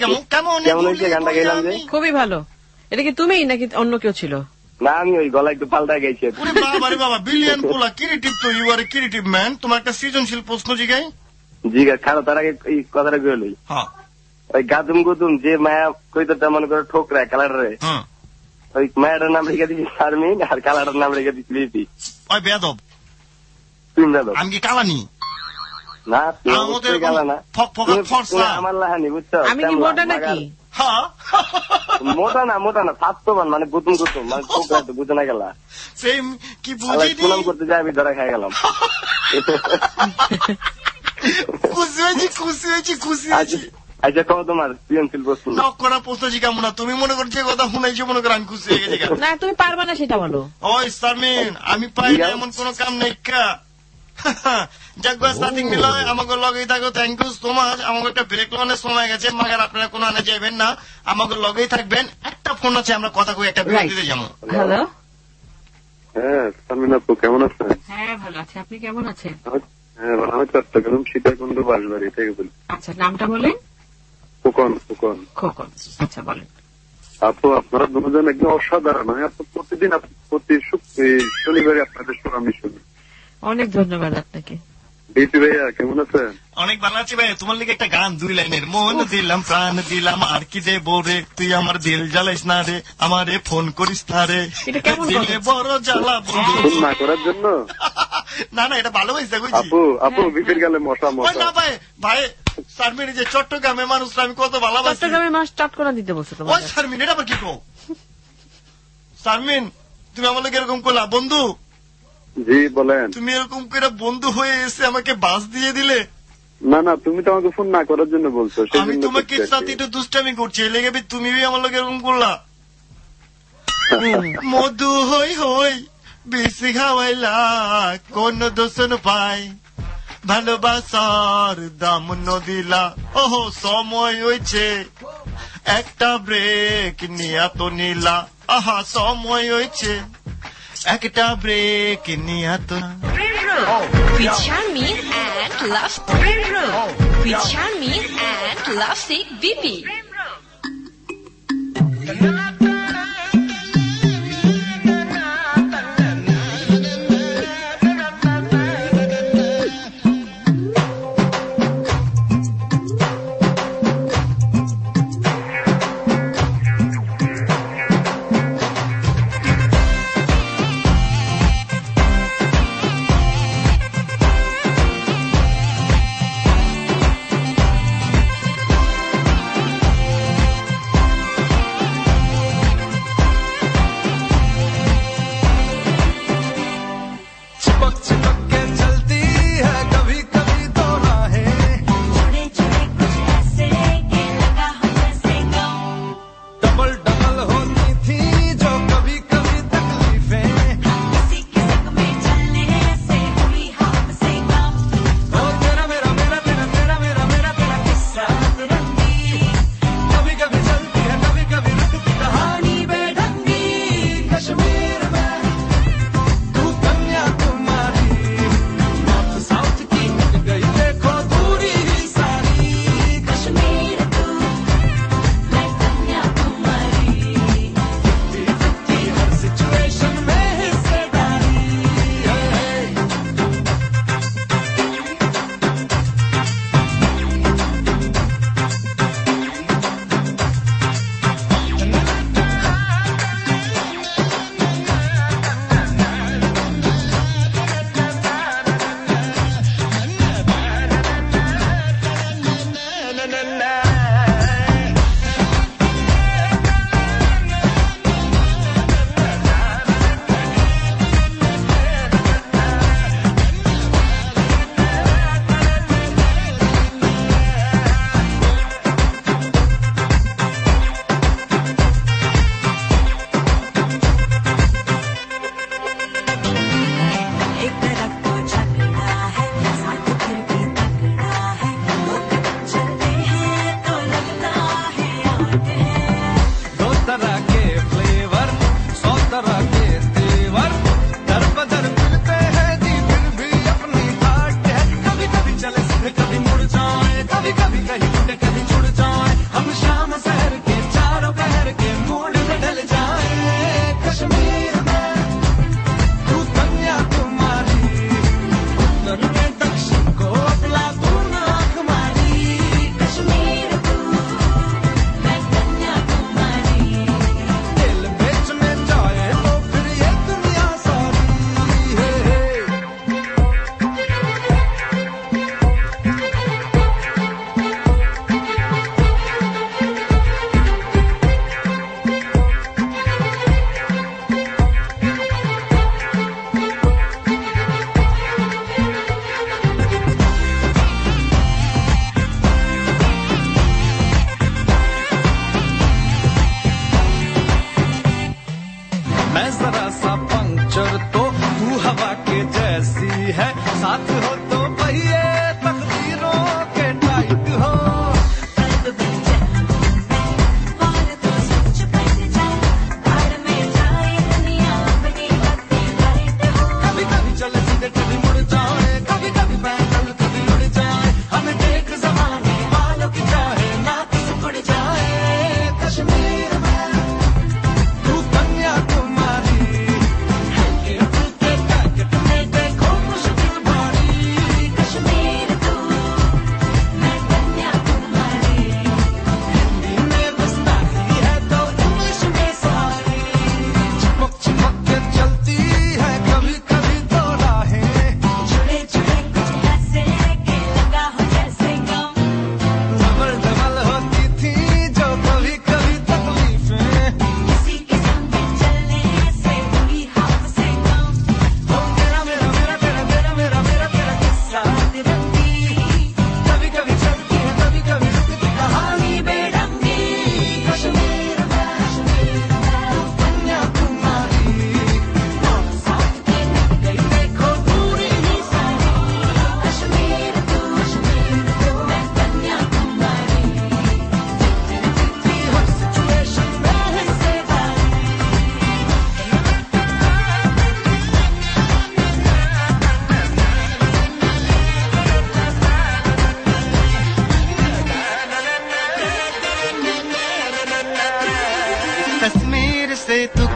খুবই ভালো। এটা কি তুমি নাকি অন্য কেউ ছিল? না আমি ওই গলা একটু পাল্টা গেছি। বাবা রে বাবা, বিলিয়ন পোলা ক্রিয়েটিভ তো, ইউ আর ক্রিয়েটিভ ম্যান। তোমার একটা সৃজনশীল প্রশ্ন জিগাই। জিগা খারাপ, তার আগে এই কথাটা কইলই। হ্যাঁ, ওই গাদুম গুদুম যে মায়া কইতে মনে করে ঠোকরায় কালারে, ওই মায়াটার নাম রেখে দিচ্ছি শারমিন, আর কালাটার নাম রেখে দিচ্ছি লিপি। ওই বেয়াদব, তুমি বেয়াদব। আমি কি কালানি? না তুমি কালা না, আমার লাহানি, বুঝছো? আমি কি মোটা নাকি? মোটা না, মোটা না, স্বাস্থ্যবান, মানে গুতুম গুতুম, মানে ঠোকরা তো বুঝে না গেলা। সেম কি বুঝি প্রণাম করতে যাই আমি ধরা খাই গেলাম। খুশি হয়েছি, খুশি হয়েছি, খুশি হয়েছি। আচ্ছা কও তোমার সৃজনশীল প্রশ্ন। নক করা প্রশ্ন জিগাম না, তুমি মনে করছো কথা শুনাইছো, মনে করো আমি খুশি হয়ে গেছি। না তুমি পারবা না সেটা বলো। ওই শারমিন, আমি পাই না এমন কোন কাম নেই কা। যাকবা স্টার্টিং নিল আমাকে লগেই থাকো, থ্যাংক ইউ সো মাচ। আমাকে একটা ব্রেক লোনের সময় গেছে, মাগার আপনারা কোনো আনে যাবেন না, আমাকে লগেই থাকবেন। একটা ফোন আছে, আমরা কথা কই একটা বিরতি দিতে যাবো। হ্যালো, হ্যাঁ শারমিন আপু কেমন আছেন? হ্যাঁ ভালো আছি, আপনি কেমন আছেন? হ্যাঁ আমি চট্টগ্রাম সীতাকুণ্ড বাঁশবাড়ি থেকে বলি। আচ্ছা নামটা বলেন। খোকন। খোকন, আচ্ছা বলেন। আপু আপনারা দুজন একদম অসাধারণ। আমি আপু প্রতিদিন প্রতি শনিবারে আপনাদের শো আমি শুনি। অনেক ধন্যবাদ আপনাকে। বিপি ভাইয়া কেমন আছেন? অনেক ভালো আছি ভাই। তোমার লিগে একটা গান 2 লাইনের। মন দিলাম প্রাণ দিলাম আর কি দেবো রে, তুই আমার দিল জ্বালাইস না রে, আমারে ফোন করিস না রে, দিলে বড় জ্বালা। ফোন না করার জন্য? না না, এটা ভালো হয়েছে। আপু বিপির গেলে মশা মশা। না ভাই ভাই, শারমিন যে চট্টগ্রামের মানুষ আমি কত ভালোবাসি। চট্টগ্রামের মাছ চট করে দিতে বলছে তোমার। ওই শারমিন, এটা আবার কি কও? শারমিন তুমি আমাকে এরকম করলা বন্ধু? জি বলেন। তুমি এরকম করে বন্ধু হয়ে এসে আমাকে বাস দিয়ে দিলে। না না, তুমি তো আমাকে ফোন না করার জন্য বলছো। আমি তোমাকে সাথে একটু দুষ্টামি করছি, এই লেগে তুমি আমার লোক এরকম করলা। মধু হই হই বেশি খাওয়াইলা, কোন দোষণ পাই, ভালোবাসার দাম নদিলা। ওহো সময় হয়েছে একটা ব্রেক নিয়া তো নিলা। আহা সময় হয়েছে একটা ব্রেক নিয়া তো। With Charmin and Love with Charmin and Lovesick BP.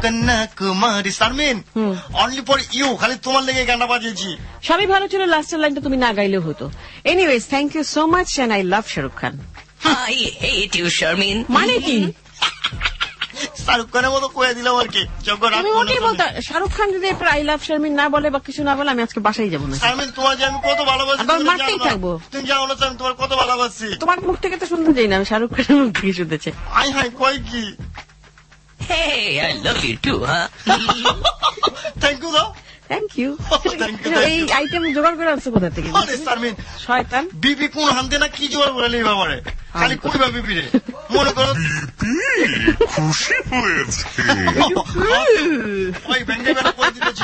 Kanyakumari Sharmin only for you, খালি তোমার লেগে গানটা বাজিয়েছি। সবই ভালো ছিল, লাস্টের লাইনটা তুমি না গাইলেও হতো। Anyways, thank you so much and I love Shahrukh Khan. I hate you, Sharmin. মানে কি? শাহরুখ খানের মতো কয়ে দিলাম আর কি। আমি ওটাই বলতাম, শাহরুখ খান যদি আই লাভ শারমিন না বলে বা কিছু না বলে আমি আজকে বাসায় যাবো না। শারমিন, তোমার যে আমি কত ভালোবাসি মারতেই থাকবো। তুমি জানো না আমি তোমার কত ভালোবাসি। তোমার মুখ থেকে তো শুনতে চাই না, আমি শাহরুখ খানের মুখ থেকে শুনতেছি। আই হাই কয় কি? Hey, I love you too, huh? Thank you দাও। Thank you. এই আইটেম জোগাড় করে আনছো কোথা থেকে? শারমিন, শয়তান বিপি কোন হান্তে না কি জোগাড় করে নেই বাবারে, খালি কইবা বিপি রে। মনে করো খুশি হয়েছে। ওই ব্যাংকে বেড়া করে দিতেছি।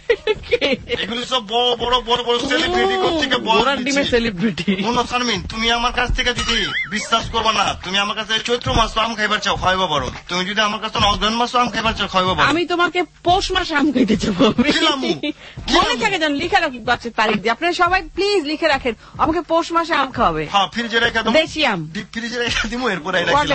এগুলি সব বড় বড় বড় বড় সেলিব্রিটি থেকে বড় ডিমের সেলিব্রিটি। মনে শারমিন, তুমি আমার কাছ থেকে যদি বিশ্বাস করবা না, তুমি আমার কাছে চৈত্র মাস আম খাইবার চাও, খাইবা পারো। তুমি যদি আমার কাছে অগ্রহণ মাস আম খাইবার চাও, খাইবা পারো। আমি তোমাকে পৌষ মাসে আম খাইতে যাবো। মনে থাকে যেন লিখে রাখুন তারিখ দিয়ে। আপনারা সবাই প্লিজ লিখে রাখেন, আমাকে পৌষ মাসে আম খাওয়াবে। হ্যাঁ, ফ্রিজে রেখে দেবো, দেশি আম ডিপ ফ্রিজে রেখে দিব, এরপরে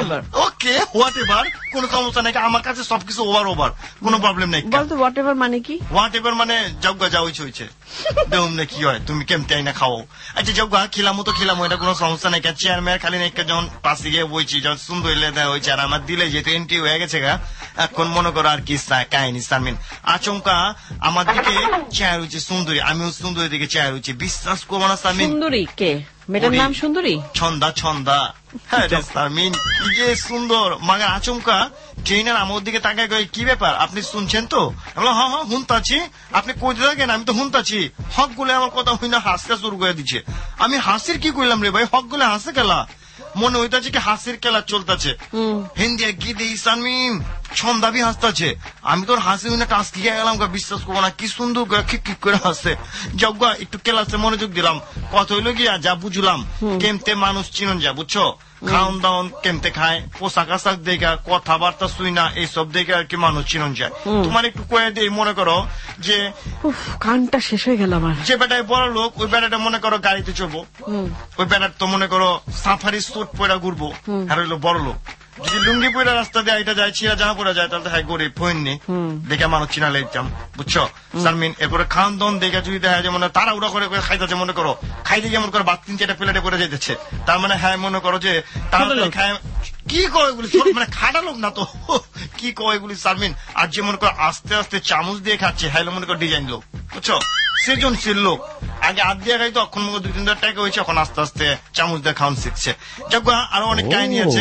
ওকে হোয়াট এভার, কোনো সমস্যা নাই। আমার কাছে সবকিছু ওভার, কোনো প্রবলেম নাই। বলতো হোয়াট এভার মানে কি? হোয়াট এভার মানে যাওগা যা হইছে দেখুন না কি হয়, তুমি কেমতে আইনা খাও। আচ্ছা যাওগা খিলামো তো খিলামো, এটা কোনো সমস্যা নাই। চেয়ার মেয়ার খালি না, যখন পাশে গিয়ে বইছি, যখন সুন্দর দেওয়া হয়েছে আর আমার দিলে যেহেতু এন্ট্রি হয়ে গেছে গা, এখন মনে করো আর কি কাহিনী শারমিন। আচমকা আমার দিকে চেয়ার হয়েছে সুন্দরী, আমিও সুন্দরী দিকে চেয়ার হয়েছে, বিশ্বাস করবো না শারমিন। সুন্দরী কে? মেয়েটার নাম সুন্দরী? ছন্দা ছন্দা। হ্যাঁ শারমিন, কি যে সুন্দর। মাগার আচমকা ট্রেনার আমার দিকে তাকায় গিয়ে, কি ব্যাপার আপনি শুনছেন তো? হ্যাঁ হ্যাঁ হুনতাছি। আপনি কইতে থাকেন, আমি তো হুনতাছি। হক গুলে আমার কথা হই না, হাসতে শুরু করে দিচ্ছে। আমি হাসির কি কইলাম রে ভাই, হক গুলে হাসে খেলা মনে হইতাছে কি হাসির খেলা চলতেছে। হিন্দি গীতে শারমিন ছন্দা বি হাসতেছে। আমি তোর হাসি হই না টাস খেয়ে গেলাম, বিশ্বাস করবো না কি সুন্দর করে খিক করে হাসে। যজ্ঞা একটু ক্লাসে মনোযোগ দিলাম, কত হইলো গিয়া যা বুঝলাম কেমতে মানুষ চিনন যা, বুঝছো? খাওন দাওন কেমতে খায়, পোশাক আশাক দেখা, কথাবার্তা শুই না, এইসব দেখে আর কি মানুষ চিনন যায়। তোমার একটু কয়ে দিই, মনে করো যে কানটা শেষ হয়ে গেল আমার। যে বেটায় বড় লোক, ওই বেটাটা মনে করো গাড়িতে চলবো, ওই বেটার তো মনে করো সাফারি স্যুট পরে ঘুরবো, আর হইলো বড় লোক। যদি লুঙ্গি পরে রাস্তা দিয়ে এটা যায়, ছিঁড়া জামা পরে যায়, তাহলে হ্যাঁ গরিব ফোননি দেখে মানুষ চিনা লেগতাম, বুঝছো শারমিন? এরপরে খাওয়ান দাওন দেখে যদি দেখা যায় মনে তারা উড়া করে খাইতেছে, মনে করো খাইতে গিয়ে মনে করো 3-4টা প্লেটে পরে যেতেছে, তার মানে হ্যাঁ মনে করো যে তারা খায়। কি কয় এগুলি, মানে খাটা লোক না তো, কি কয় এগুলি শারমিন? আর যে মনে করো আস্তে আস্তে চামচ দিয়ে খাচ্ছে, হ্যাঁ মনে করো ডিজাইন লোক, বুঝছো? সৃজনশীল লোক। আগে হাত দিয়ে খাইতো, এখন মনে 2-3 টাকা হয়েছে, এখন আস্তে আস্তে চামচ দিয়ে খাওয়ান শিখছে। যাক, আরো অনেক কাহিনী আছে।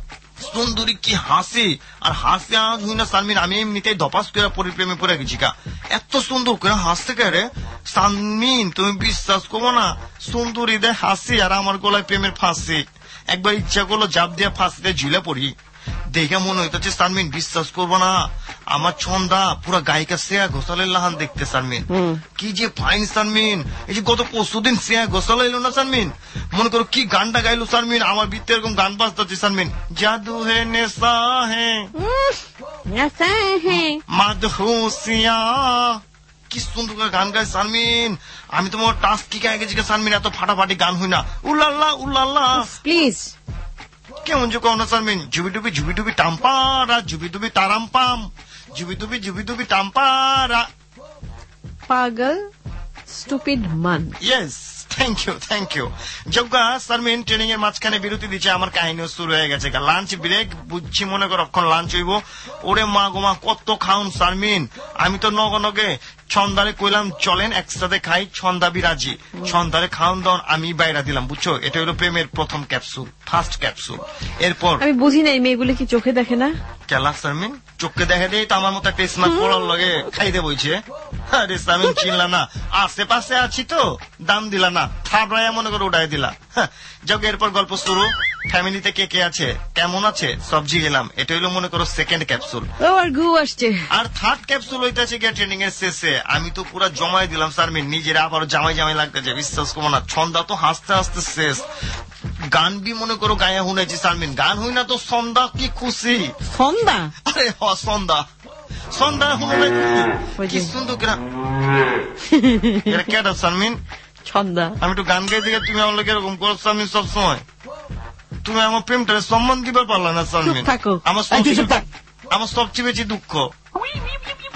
সুন্দরী কি হাসি, আর হাসি আজ হই না শারমিন, আমি এমনিতেই ধপাস করে পরিপ্রেমে পড়ে গেছি গা। এত সুন্দর করে হাসতে কে শারমিন, তুমি বিশ্বাস করবো না, সুন্দরী দে হাসি আর আমার গলায় প্রেমের ফাঁসি। একবার ইচ্ছা করলো জাপ দিয়ে ফাঁসিতে ঝুলে পড়ি, দেখে মনে হইতেছে শারমিন, বিশ্বাস করবো না, আমার ছন্দা পুরা গায়িকা শ্রেয়া ঘোষালের লাহান দেখতে শারমিন। কি যে ফাইন শারমিন। এই যে গত পরশুদিন শ্রেয়া ঘোষাল এলো না শারমিন, মনে করো কি গানটা গাইলো শারমিন, আমার ভিতরে এরকম গান বাজতেছে শারমিন। জাদু হে নেশা হে মাদহুসিয়া, কি সুন্দর করে গান গায় শারমিন। আমি তোমার টাস্ক কি গায়ে গেছি শারমিন, এত ফাটাফাটি গান হই না। উল্লাল্লাহ উল্লাল্লাহ প্লিজ কেমন যে কখনো শারমিন, ঝুবি ডুবি টাম্পারা, ঝুবি তারাম পাম, ঝুবি ডুবি টাম্পারা। পাগল stupid man. Yes, thank you. যোগ্যা শারমিন ট্রেনিং এর মাঝখানে বিরতি দিচ্ছে, আমার কাহিনীও শুরু হয়ে গেছে। লাঞ্চ ব্রেক বুঝছি, মনে করো এখন লাঞ্চ হইব। ওরে মা গোমা কত খাউন শারমিন। আমি তো নগে ছন্দারে কইলাম চলেন একসাথে খাই, ছন্দা বিরাজি। ছন্দারে খাওন দাওন আমি বাইরা দিলাম, বুঝছো? এটা হলো প্রেমের প্রথম ক্যাপসুল, ফার্স্ট ক্যাপসুল। এরপর আমি বুঝি নাই মেয়েগুলো কি চোখে দেখে না? কেলা শারমিন, চোখে দেখে দেয় তো আমার মতো একটা স্মার্ট পড়ার লগে খাইতে বইছে। আরে শারমিন চিনলা না, আশেপাশে আছি তো দাম দিলা না, থাবড়াইয়া মনে করে উঠাই দিলা। যাক, এরপর গল্প শুরু। ফ্যামিলিতে কে কে আছে, কেমন আছে, সবজি গেলাম। এটা হইলো মনে করো সেকেন্ড ক্যাপসুল। আর থার্ড ক্যাপসুল হইতেছে গিয়ে ট্রেনিং এর শেষে। আমি তো পুরো জমাই দিলাম শারমিন, নিজেরা আবার জামাই লাগতেছে, বিশ্বাস করবো না। ছন্দা তো হাসতে হাসতে শেষ। গান বি মনে করো গায়ে শুনেছি শারমিন, গান হই না তো সন্ধ্যা কি খুশি। সন্ধ্যা? আরে হ সন্ধ্যা শুনে কি সুন্দর গান। এটা কেটা শারমিন? ছন্দা। আমি একটু গান গাই দিকে তুমি আমার লোক এরকম করো শারমিন সবসময়। তুমি আমার প্রেমটা সম্মান দিবার পারলা না শারমিন। আমার সবচেয়ে বেশি দুঃখ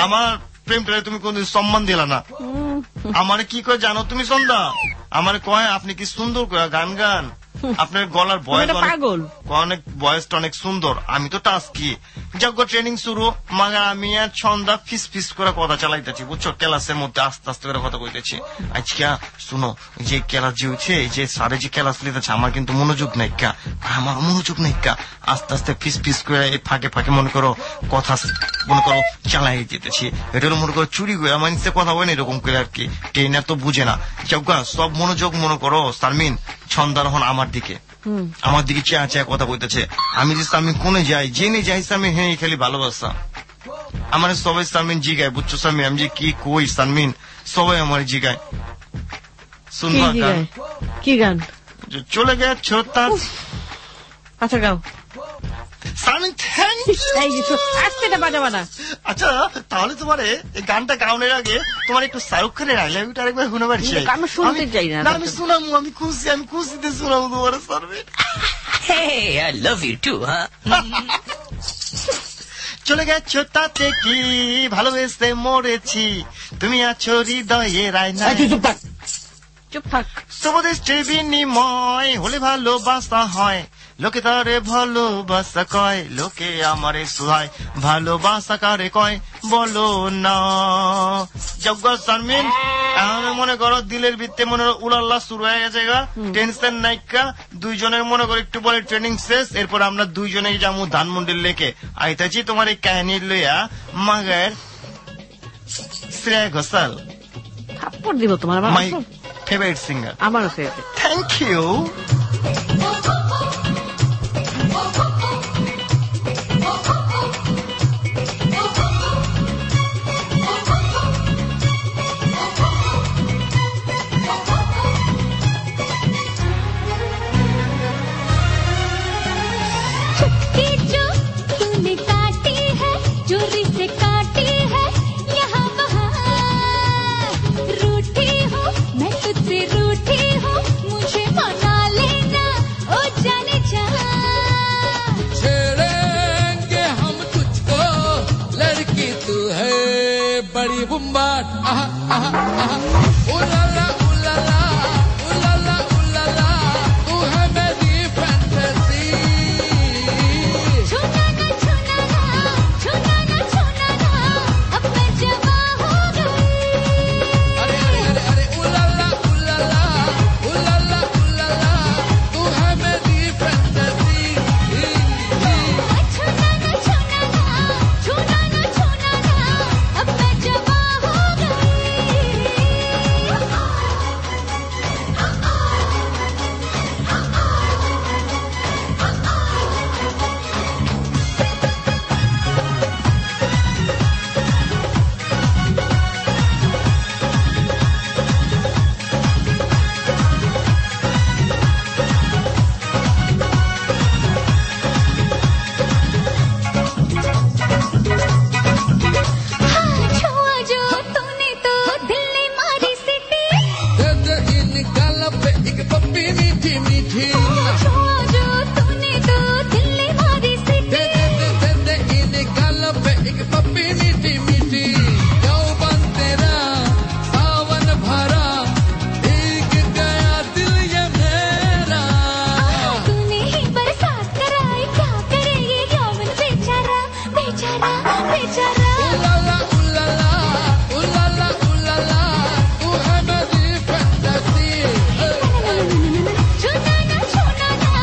আমার প্রেমটারে তুমি কোনদিন সম্মান দিলা না। আমারে কি করে জানো তুমি সন্ধ্যা? আমারে কয় আপনি কি সুন্দর করে গান গান, আপনার গলার বয়স অনেক বয়সটা অনেক সুন্দর। আমি তো টাস্কি যজ্ঞ ট্রেনিং শুরু মাগা আমি আর সন্ধ্যা ফিস ফিস করে কথা চালাইতেছি বুঝছো, ক্লাসের মধ্যে আস্তে আস্তে করে কথা কইতেছি। আজকে শুনো যে ক্লাস যে হচ্ছে যে স্যারে যে ক্লাস লিতেছে আমার কিন্তু মনোযোগ নাই কা, আমার মনোযোগ নাই কা। আস্তে আস্তে ফিস ফিস করে এই ফাঁকে ফাঁকে মনে করো কথা মনে করো চালাই যেতেছি। এটা মনে করো চুরি করে আমার নিচে কথা হয় না এরকম করে আর কি। ট্রেনার তো বুঝে না যজ্ঞ সব মনোযোগ মনে করো শারমিন সন্ধ্যার হন আমার দিকে, আমার দিকে চেয়া চেয়া কথা কইতেছে। আমি যে সামিন কোনে যাই জেনে যাই সামিন হ্যাঁ খালি ভালোবাসা। আমার সবাই সামিন জিগায় বুঝছো সামিন আমি যে কি কই সামিন সবাই আমার জিগায়। শুনবা কি গান? চলে গেছো তা আচ্ছা গাও সামিন থ্যাংক ইউ। আচ্ছা তাহলে তোমার এই গানটা গাওয়ানোর আগে তোমার একটু শাহরুখ খানের আই লাভ ইউটা আরেকবার শোনাবার চাই। আমি শুনতে চাই না। আমি শোনাবো, আমি খুশিতে শোনাবো তোমার survey. Hey, I love you too, huh? চলে গেছো তাতে কি ভালোবেসে মরেছি, তুমি আছো হৃদয়ে রায়না। চুপ থাক। শুভদৃষ্টির বিনিময় হলে ভালোবাসা হয়, লোকে তারে ভালোবাসা কয়, লোকে আমারে সুহায়, ভালোবাসা কারে কয় বলো না। যজ্ঞ শারমিন মনে করো দিলের ভিত্তে মনে করো উলাল্লা শুরু হয়ে গেছে গা, টেনশন নাইকা। দুইজনের মনে করো একটু বলে ট্রেনিং শেষ, এরপর আমরা দুইজনেই যাবো ধানমন্ডির লেকে। আইতাছি তোমার এই কাহিনী লইয়া মাগের শ্রেয়া ঘোষাল। থাপ্পড় দিব তোমার মাই ফেভারিট সিঙ্গার। আমারও ফেভারিট। Thank you. बड़ी बुम्बाट आहा आहा आहा उलाला उलाला उलाला उलाला तू है मेरी फैंटेसी। छूना ना छूना ना छूना ना छूना ना अब मैं जवा हो गई। अरे अरे अरे अरे उलाला उलाला उलाला उलाला तू है मेरी फैंटेसी। छूना ना छूना ना छूना ना छूना ना अब मैं जवा हो गई। छुआ जो तूने तो दिल ने मारी सिटी। दे दे इन गालों पे एक पप्पी मीठी मीठी। छुआ जो तूने तो दिल ने मारी सिटी। दे दे इन गालों पे एक पप्पी मीठी मीठी। यौवन तेरा सावन भरा भीग गया दिल ये मेरा। तूने ही बरसात कराई क्या करे ये यौवन बेचारा बेचारा बेचारा। उलाला उलाला उलाला उलाला तू है मेरी फैंटेसी। छूना ना छूना ना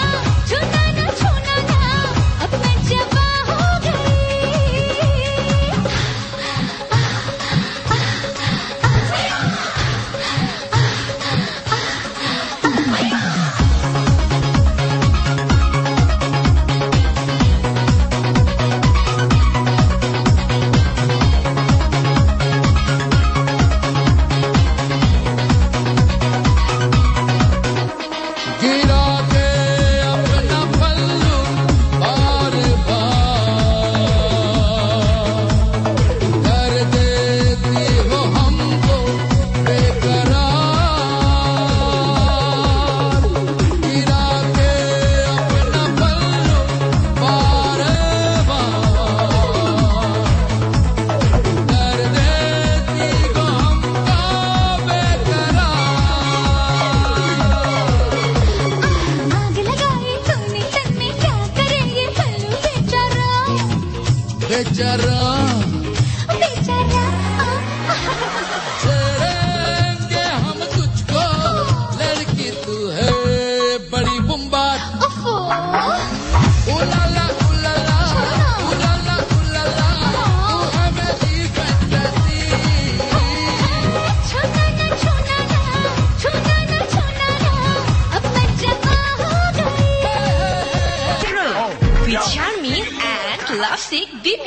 बेचारा छेड़ेंगे हम तुझको लड़की तू है बड़ी बुम्बाट उलाला उलाला उलाला उलाला तू है मेरी फैंटेसी छूना ना छूना ना छूना ना छूना ना अब मैं जवा हो गई with Charmin and Lovesick BP.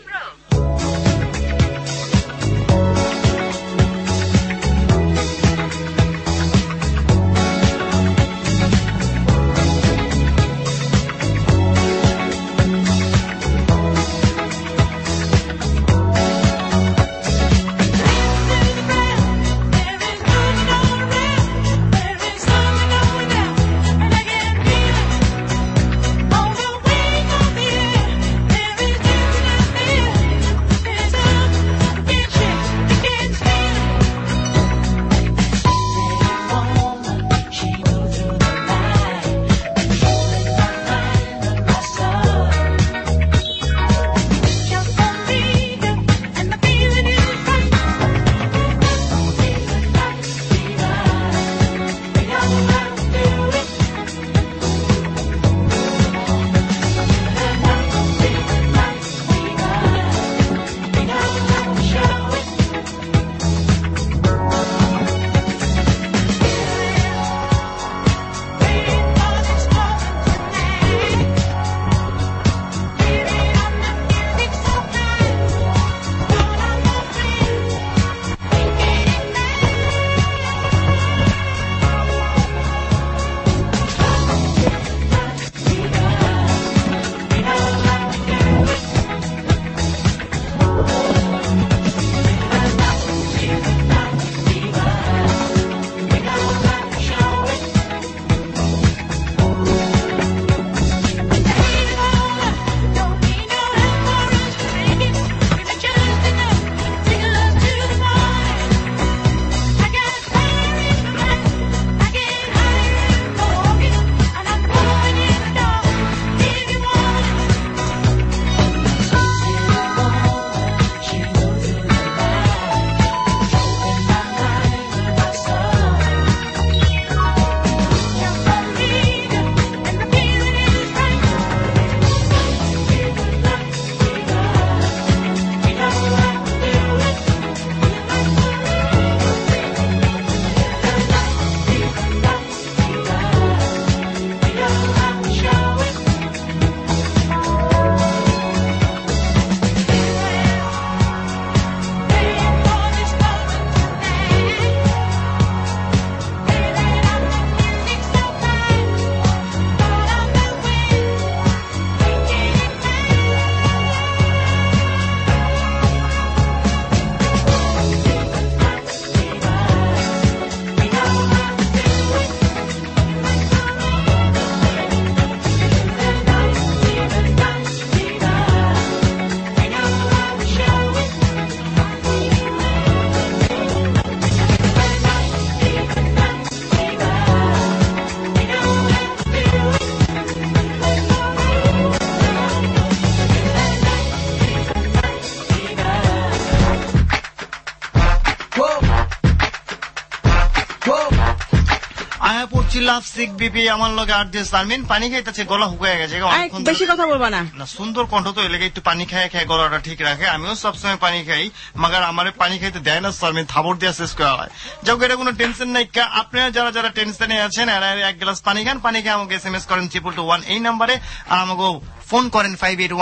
আয়া পড়ছি লাভসিক বিপি আমার লগে আর যে সারমিন পানি খাইতেছে গলা শুকায় গেছে বেশি কথা বলবা না না সুন্দর কণ্ঠ তো এলাকা একটু পানি খায় খায় গলাটা ঠিক রাখে আমিও সবসময় পানি খাই মাগার আমারে পানি খাইতে দেয় না সারমিন থাবর দিয়ে শেষ করা হয় যাও এটা কোনো টেনশন নাই আপনারা যারা যারা টেনশনে আছেন এরা এক গ্লাস পানি খান পানি খেয়ে আমাকে SMS করেন 221 এই নাম্বারে আর আমাকে ফোন করেন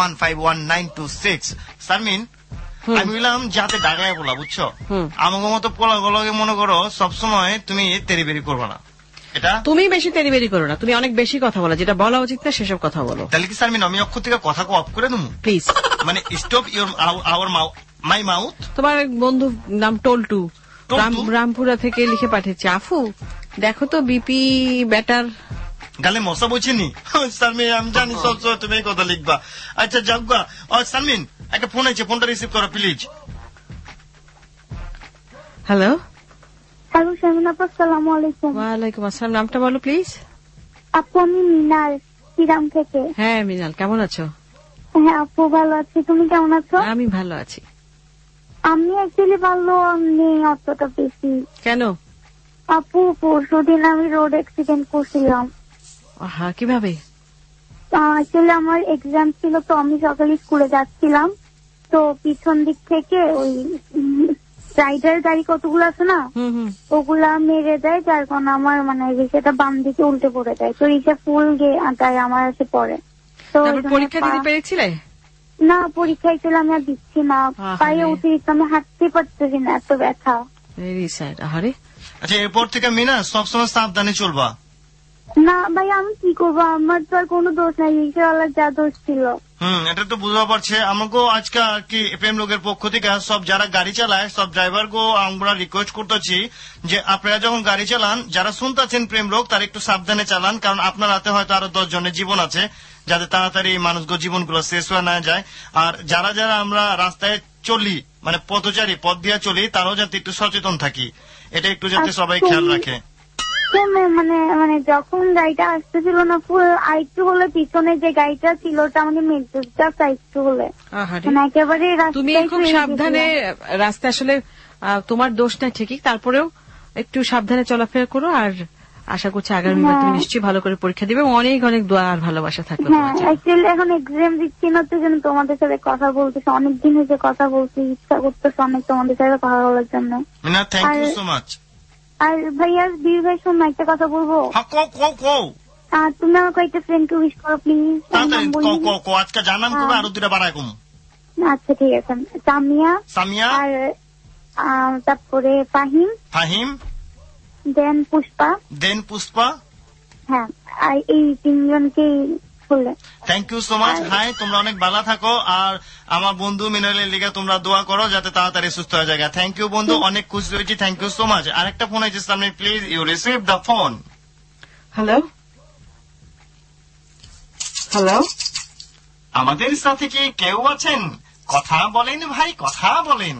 581519226 সারমিন আমি বললাম যাতে ডাগায় বলা বুঝছো আমাকে মতো পোলা গলাকে মনে করো সবসময় তুমি তেরিবেরি করবে না এটা তুমি বেশি তেরিবেরি করো না তুমি অনেক বেশি কথা বলো যেটা বলা উচিত না সেসব কথা বলো তাহলে কি সারমিন আমি অক্ষর থেকে কথা অফ করে দেবো প্লিজ মানে stop your our my mouth তোমার বন্ধু নাম টোলটু রামপুরা থেকে লিখে পাঠিয়েছে আফু দেখো তো বিপি ব্যাটার গালে মশা বলছিনি সারমিন আমি জানি সবসময় তুমি এই কথা লিখবা আচ্ছা যাওগা সারমিন একটা ফোন আছে ফোনটা রিসিভ করো প্লিজ হ্যালো হ্যালো শামিন আপু আসসালামু আলাইকুম ওয়ালাইকুম আসসালাম নামটা বলো প্লিজ আপু আমি মিনাল শ্রীরাম থেকে হ্যাঁ মিনাল কেমন আছো হ্যাঁ আপু ভালো আছি, তুমি কেমন আছো? আমি ভালো আছি। আমি অ্যাকচুয়ালি ভালো নেই অতটা বেশি। কেন? আপু পরশুদিন আমি রোড অ্যাক্সিডেন্ট করছিলাম। কিভাবে? আসলে আমার এক্সাম ছিল, তো আমি সকালে স্কুলে যাচ্ছিলাম, তো পিছন দিক থেকে ওই রাইডার গাড়ি কতগুলো আছে না, ওগুলা মেরে দেয়, যার কারণে আমার মানে রিক্সাটা বাম দিকে উল্টে পড়ে যায়। তো রিক্সা ফুল গায়ে আমার এসে পড়ে। তো পরীক্ষা দিতে পেরেছিলে? না, পরীক্ষা ছিল আমি আর দিচ্ছি না, পায়ে অতিরিক্ত আমি হাঁটতে পারতেছি না, এত ব্যথা। আচ্ছা, এরপর থেকে মিনা সবসময় সাবধানে চলবা। না ভাই, আমি কি করবো, আমার তো আর কোনো দোষ নাই, রিক্সাওয়ালার যা দোষ ছিল। এটা তো বুঝতে পারছে। আমাকেও আজকে আর কি প্রেম লোকের পক্ষ থেকে সব যারা গাড়ি চালায় সব ড্রাইভার গো আমরা রিকোয়েস্ট করতেছি যে আপনারা যখন গাড়ি চালান, যারা শুনতেছেন প্রেম লোক, তারা একটু সাবধানে চালান, কারণ আপনার হাতে হয়তো আরো 10 জনের জীবন আছে, যাতে তাড়াতাড়ি মানুষগুলো জীবনগুলো শেষ হয়ে না যায়। আর যারা যারা আমরা রাস্তায় চলি, মানে পথচারী পথ দিয়ে চলি, তারাও যাতে একটু সচেতন থাকি, এটা একটু যাতে সবাই খেয়াল রাখে। মানে যখন গাড়িটা আসতেছিল না, ফুল আরেকটু হলে পিছনে যে গাড়িটা ছিল ওটা আমাকে মেজরটা একটু হলে একেবারে তুমি খুব সাবধানে রাস্তা, আসলে তোমার দোষ নাই ঠিকই, তারপরেও একটু সাবধানে চলাফেরা করো। আর আশা করছি আগামীবার তুমি নিশ্চয়ই ভালো করে পরীক্ষা দিবে। অনেক অনেক দোয়া আর ভালোবাসা থাকবে। এখন এক্সাম দিচ্ছি না, তো জন্য তোমাদের সাথে কথা বলতেছে, অনেকদিন হয়েছে কথা বলতে ইচ্ছা করতেছে অনেক তোমাদের সাথে কথা বলার জন্য। আর ভাইয়া বীর ভাই, শোন একটা কথা বলবো। তুমি আমার কয়েকটা ফ্রেন্ডকে উইশ করো প্লিজ। আজকে জানাম করবে, আরো 2টা বাড়ায় কম। আচ্ছা ঠিক আছে। সামিয়া আর তারপরে ফাহিম দেন পুষ্পা। হ্যাঁ, আর এই 3 জনকেই বললে thank you so much. Hi, তোমরা অনেক ভালো থাকো, আর আমার বন্ধু মিনারের লিগে তোমরা দোয়া করো যাতে তাড়াতাড়ি সুস্থ হয়ে যায়। থ্যাংক ইউ বন্ধু, অনেক খুশি হয়েছি। Thank you so much. আরেকটা ফোন আছে সামনে, please you receive the phone. Hello, আমাদের সাথে কি কেউ আছেন? কথা বলেন ভাই, কথা বলেন।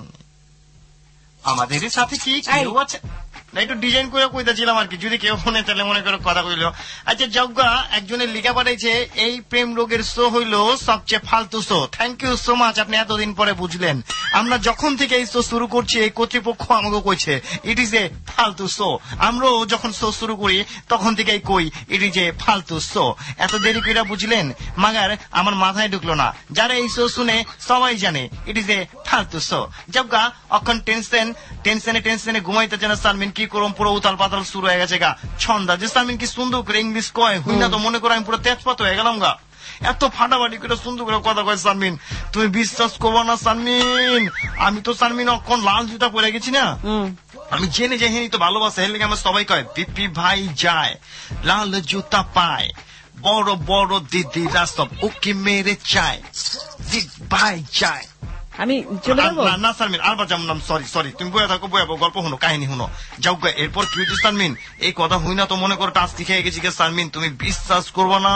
আমাদের সাথে কি কেউ আছে? একটু ডিজাইন করে কইতেছিলাম আর কি, যদি কেউ ফোনে তাহলে মনে করো কথা কইল। আচ্ছা যজ্ঞা একজনের লিখা পাঠাইছে, এই প্রেম রোগের শো হইল সবচেয়ে ফালতু show. Thank you so much, আপনি এতদিন পরে বুঝলেন। আমরা যখন থেকে এই শো শুরু করছি, এই কর্তৃপক্ষ আমাকে কইছে ইট ইজ এ ফালতু শো। আমরাও যখন শো শুরু করি তখন থেকেই কই ইট ইজ এ ফালতু শো। এত দেরি করে বুঝলেন, মাগার আমার মাথায় ঢুকলো না। যারা এই শো শুনে সবাই জানে ইট ইজ এ ফালতু শো। যজ্ঞা অখন টেনশনে ঘুমাইতেছে না সালমিন, কি করম, পুরো উতাল পাতাল শুরু হয়ে গেছে গা। ছন্দা যে সালমিন কি সুন্দর করে ইংলিশ কয়, হুই না তো মনে করো আমি পুরো তেজপাত হয়ে গেলাম গা। এত ফাটাফাটি করে সুন্দর করে কথা কয় সালমিন, তুমি বিশ্বাস করবো না সালমিন, আমি তো সালমিন অখন লাল জুতা পরে গেছি না। আমি জেনে যাইনি তো ভালোবাসা, এর লেগে আমার সবাই কয় বিপি ভাই যায়, লাল জুতা পায়, বড় বড় দিদিরা সব ওকে মেরে চায়, ভাই যায়। আমি চলে যাবো না সালমিন, আরবার যেমন নাম, সরি তুমি বয়ে থাকো, বয়ে গল্প শুনো, কাহিনী শুনো। যাও এরপর কি হয়েছে সালমিন, এই কথা হই না তো মনে করো টাস্কি খেয়ে গেছি গে সালমিন, তুমি বিশ্বাস করবো না।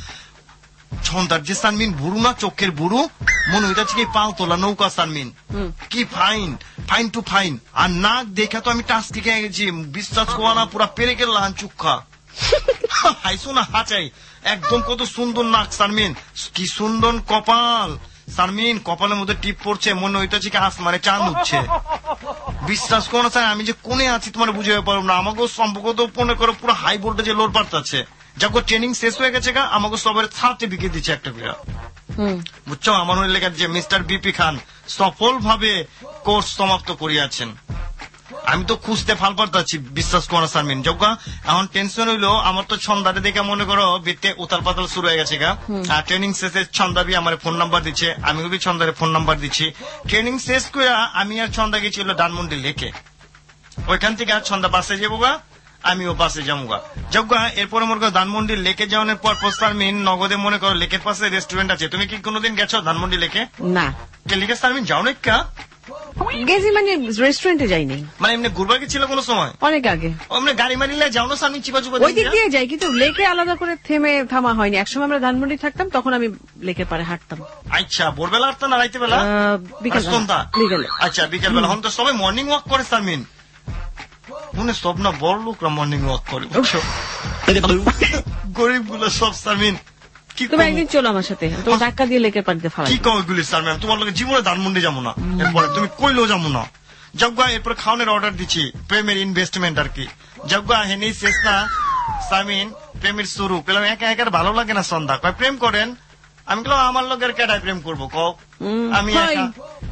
ছন্দার যে সালমিন বুড়ু না, চোখের বুড়ু, মনে হইতেছে কি পাও তোলা নৌকা সালমিন, কি ফাইন টু ফাইন। আর নাক দেখা তো আমি টাস্কি খেয়ে গেছি, বিশ্বাস করবো না, পুরা পেরে গেল লাহান চুক্ষা। হাইসো না হাঁচাই, একদম কত সুন্দর নাক সালমিন, কি সুন্দর কপাল সালমিন, কপালের মধ্যে টিপ পড়ছে, মনে হইতেছে কি আসমানে চাঁদ উঠছে। বিশ্বাস করো না স্যার, আমি যে কোনে আছি তোমার বুঝে পারবো না। আমাকেও সম্পর্ক তো মনে করো পুরো হাই ভোল্টেজে লোড পাঠাচ্ছে। যখন ট্রেনিং শেষ হয়ে গেছে গা, আমাকে সবার সার্টিফিকেট দিচ্ছে একটা করে, বুঝছো। আমার লেখা যে মিস্টার বিপি খান সফল ভাবে কোর্স সমাপ্ত করিয়াছেন। আমি তো খুঁজতে ফাল পারতাছি, বিশ্বাস করো না সালমিন। যজ্ঞা এখন টেনশন হইলো, আমার তো ছন্দারে দেখে মনে করো বিতে উতাল পাতাল শুরু হয়ে গেছে গা। আর ট্রেনিং শেষে ছন্দাবি আমার ফোন নাম্বার দিচ্ছে, আমি ছন্দারে ফোন নাম্বার দিচ্ছি। ট্রেনিং শেষ করে আমি আর ছন্দা গেছি হলো ধানমন্ডি লেকে, ওইখান থেকে আর ছন্দা বাসে যাবো গা, আমিও বাসে যাবো গা। যজ্ঞা এরপরে মনে করো ধানমন্ডি লেকে যাওয়ানোর পর সালমিন নগদে মনে করো লেকের পাশে রেস্টুরেন্ট আছে। তুমি কি কোনোদিন গেছো ধানমন্ডি লেকে? না। লেকে সালমিন যাও না কা? গেছি মানে রেস্টুরেন্টে যাইনি, মানে এমনি ঘুরবা গেছিল কোনো সময়? অনেক আগে। এমনি গাড়ি মারিলে যাও না সালমিন, চিপা চুপা ওই দিক দিয়ে যাই, কিন্তু লেকে আলাদা করে থামা হয়নি। একসময় আমরা ধানমন্ডি থাকতাম, তখন আমি লেকের পারে হাঁটতাম। আচ্ছা, ভোরবেলা হাঁটতাম না রাইতে বেলা? বিকেলে। আচ্ছা বিকেল বেলা। এখন তো সবাই মর্নিং ওয়াক করে সালমিন, মনে সব না বড় লোকরা মর্নিং ওয়াক করে, বুঝছো। গরিব গুলো সব সালমিন তুমি একদিন চলো আমার সাথে, তো ধাক্কা দিয়ে লেকের পানিতে ফেলাই। কি কও এগুলি স্যার ম্যাম, তোমার লোকে জীবনে ধানমন্ডি যাবো না, এরপরে তুমি কইলেও যাবো না। যজ্ঞা এরপরে খাওয়ানোর অর্ডার দিচ্ছি, প্রেমের ইনভেস্টমেন্ট আর কি। যজ্ঞা হেনি শেষ না সামিন প্রেমের শুরু পেলাম, একা একা ভালো লাগে না সন্ধ্যা, কয় প্রেম করেন। আমি বললাম আমার লোকের কেটায় প্রেম করবো কও, আমি একা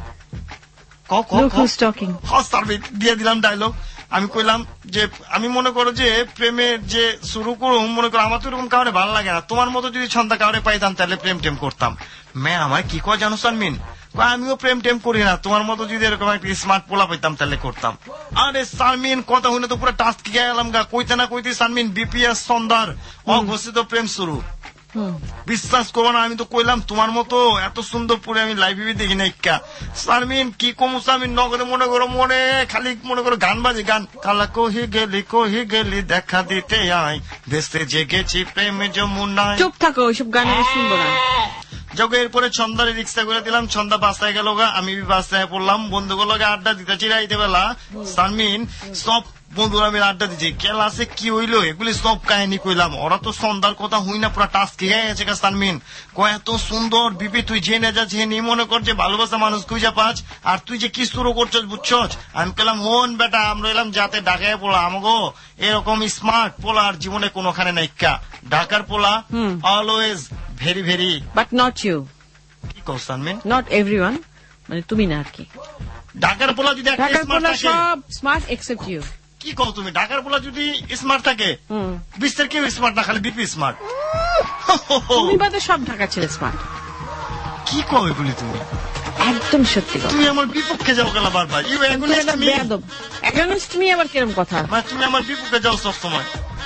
দিয়ে দিলাম ডায়লগ। আমি কইলাম যে আমি মনে করো যে প্রেমের যে শুরু করুম, মনে করো আমার তো এরকম কাউরে ভালো লাগে না, তোমার মতো যদি সন্ধ্যা কাউরে পাইতাম তাহলে প্রেম টেম করতাম। মেয়ে আমার কি কয় জানো সানমিন, আমিও প্রেম টেম করি না, তোমার মতো যদি এরকম একটা স্মার্ট পোলা পাইতাম তাহলে করতাম। আরে সানমিন কথা হইলে তো পুরো টাস্ক গিয়ে গেলাম গা, কইতে না কইতে সানমিন বিপিএস সন্ধ্যার অঘোষিত প্রেম শুরু। বিশ্বাস করবো না, আমি তো কইলাম তোমার মতো এত সুন্দর পরে আমি লাইব্রেরি দেখি না ইক্কা। সারমিন কি কমু সারমিন নগদে মনে করো মনে খালি মনে করো গান বাজে গান, কালা কহি গেলি দেখা দিতে আয় দেশে জেগেছি প্রেমে যমুনায়। চুপ থাকো, ওইসব গান শুনবো না। যোগ এরপরে সন্ধ্যারে রিক্সা করে দিলাম, সন্ধ্যা বাসায় গেল গা, আমি বাসায় পড়লাম, বন্ধুগুলোকে আড্ডা দিতে চিরাইতে বেলা সারমিন সব বন্ধুরা মিলে আড্ডা দিচ্ছি, ক্লাসে কি হইলো এগুলি সব কাহিনী কইলাম। ওরা তো সন্ধ্যার কথা হই না, পুরো টাস্ক হয়ে গেছে সানমিন। কয় এত সুন্দর বিপি তুই জেনে যা জেনে মনে কর যে ভালোবাসা মানুষ খুঁজে পাচ, আর তুই যে কি শুরু করছস বুঝছস। আমি কইলাম হন বেটা, আমরা এলাম যাতে ঢাকায় পোলা, আমাগো এরকম স্মার্ট পোলা আর জীবনে কোনোখানে নাইকা। ঢাকার পোলা always very very, but not you. কি কও সানমিন? নট এভরিওয়ান, মানে তুমি না আর কি। ঢাকার পোলা যদি ঢাকার পোলা সব স্মার্ট এক্সেপ্ট ইউ। কি কও তুমি? ঢাকার পোলা যদি স্মার্ট থাকে, বিশ্বের কেউ স্মার্ট না, খালি বিপি স্মার্ট। তুমি বাদে সব ঢাকা ছেলে স্মার্ট। কি কও এগুলি তুমি? একদম সত্যি। তুমি আমার বিপক্ষে যাও গেলা বারবার। You against me. Against me আবার কিরকম কথা? মানে তুমি আমার বিপক্ষে যাও সব সময়।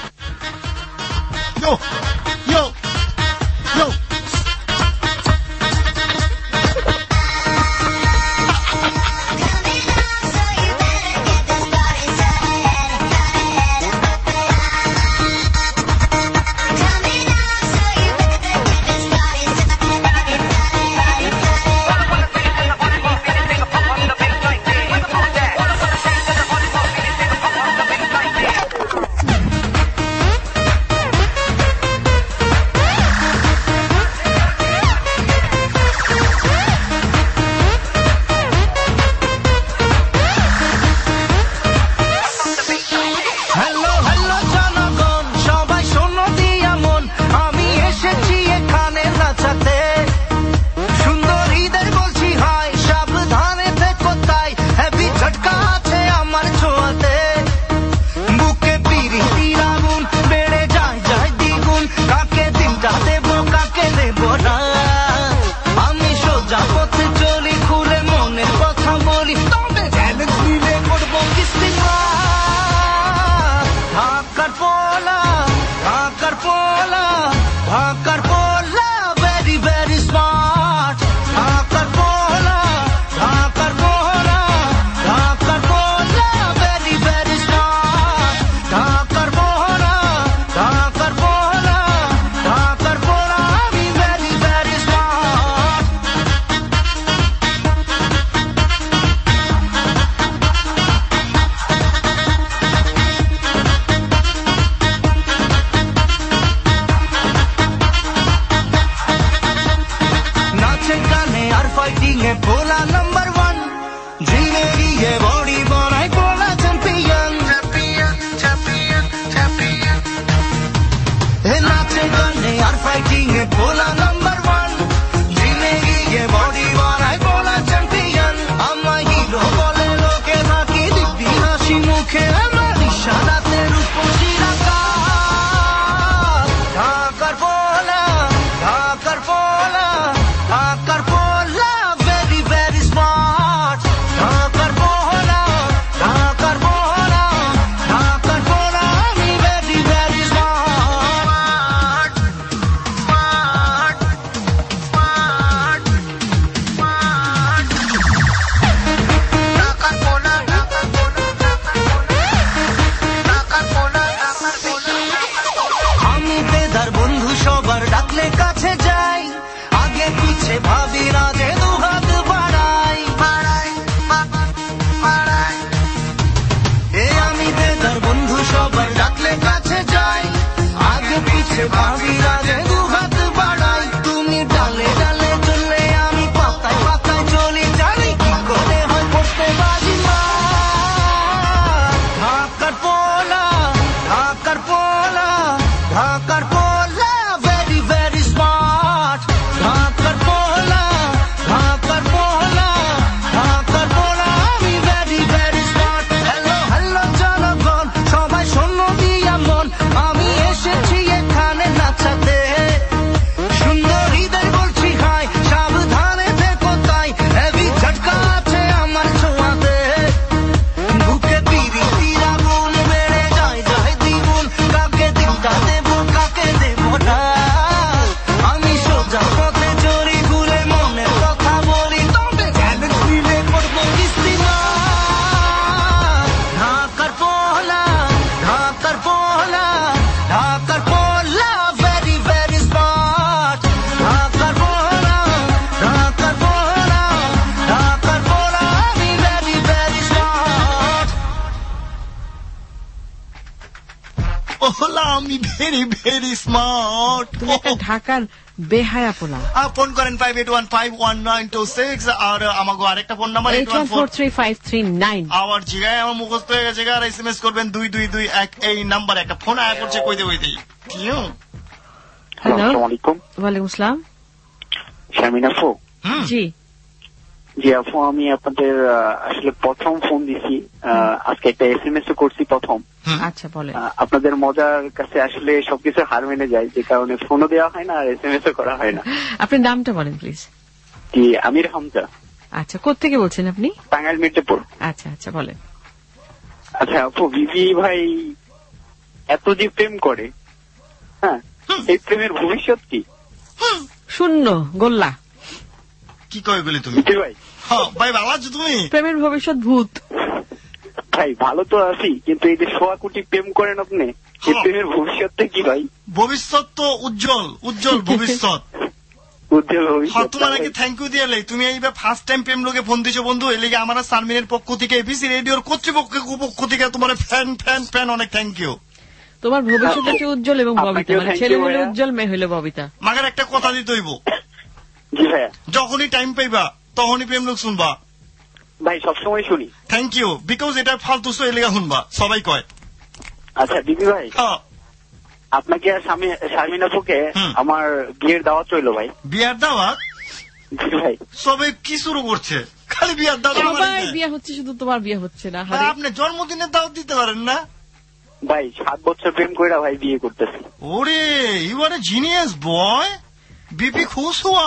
ইয়ো ইয়ো ইয়ো ভাবি রাজে দু হাত বাড়াই আমি ভেরি ভেরি স্মার্ট। তুমি একটা ঢাকার বেহায়া পোলা। ফোন করেন 58151926 আর আমাকে আরেকটা ফোন নাম্বার 81435359 আমার জিগায় আমার মুখস্থ হয়ে গেছে। আর SMS করবেন 2221 এই নাম্বার। একটা ফোন আয়া করছে কই দে হ্যালো, আসসালামু আলাইকুম। ওয়ালাইকুম আসসালাম। শামিনা আপু? জি জি আপু, আমি আপনাদের আসলে প্রথম ফোন দিছি, আজকে একটা SMS ও করছি প্রথম। আচ্ছা বলেন। আপনাদের মজার কাছে আসলে সবকিছু হার মেনে যায়, যে কারণে ফোনও দেওয়া হয় না আর SMS ও করা হয় না। আপনার নামটা বলেন প্লিজ। জি, আমির হামজা। আচ্ছা, কোত্থেকে বলছেন আপনি? টাঙ্গাইল মির্জাপুর। আচ্ছা আচ্ছা বলেন। আচ্ছা আপু, বিবি ভাই এত যে প্রেম করে, হ্যাঁ, এই প্রেমের ভবিষ্যৎ কি? শূন্য, গোল্লা। কি কয় বলি তুমি? ভাই ভাই ভালো আছো তুমি? প্রেমের ভবিষ্যৎ ভূত। ভাই ভালো তো আছি, কিন্তু এই যে 100 কোটি প্রেম করেন আপনি, এই প্রেমের ভবিষ্যৎটা কি ভাই? ভবিষ্যৎ তো উজ্জ্বল, উজ্জ্বল ভবিষ্যৎ। উজ্জ্বল ভবিষ্যৎ। তোমার আগে থ্যাংক ইউ দিয়ে তুমি এইবার ফার্স্ট টাইম প্রেম লোকে ফোন দিছো বন্ধু। এই লেগে আমার সালমিনের পক্ষ থেকে, এবিসি রেডিওর কর্তৃপক্ষের পক্ষ থেকে তোমার ফ্যান ফ্যান ফ্যান অনেক থ্যাংক ইউ। তোমার ভবিষ্যৎ হচ্ছে উজ্জ্বল এবং ববিতা, মানে ছেলে হলে উজ্জ্বল, মেয়ে হলে ববিতা। মাগার একটা কথা দিতে হইব, যখনই টাইম পাইবা তখনই প্রেম লোক শুনবা। ভাই সবসময় শুনি। থ্যাংক ইউ, বিকজ এটা ফালতু এলাকা শুনবা, সবাই কয়। আচ্ছা দিদি ভাই, আপনাকে আর শারমিন আপুকে আমার বিয়ের দাওয়াত রইল ভাই। বিয়ের দাওয়াত? ভাই সবাই কি শুরু করছে? খালি বিয়ের দাওয়াত। সবাই বিয়ে হচ্ছে, শুধু তোমার বিয়ে হচ্ছে না। আপনি জন্মদিনের দাওয়াত দিতে পারেন না? ভাই 7 বছর প্রেম কইরা ভাই বিয়ে করতেছি। ওরে, you are a genius boy. BP খুশ হুয়া।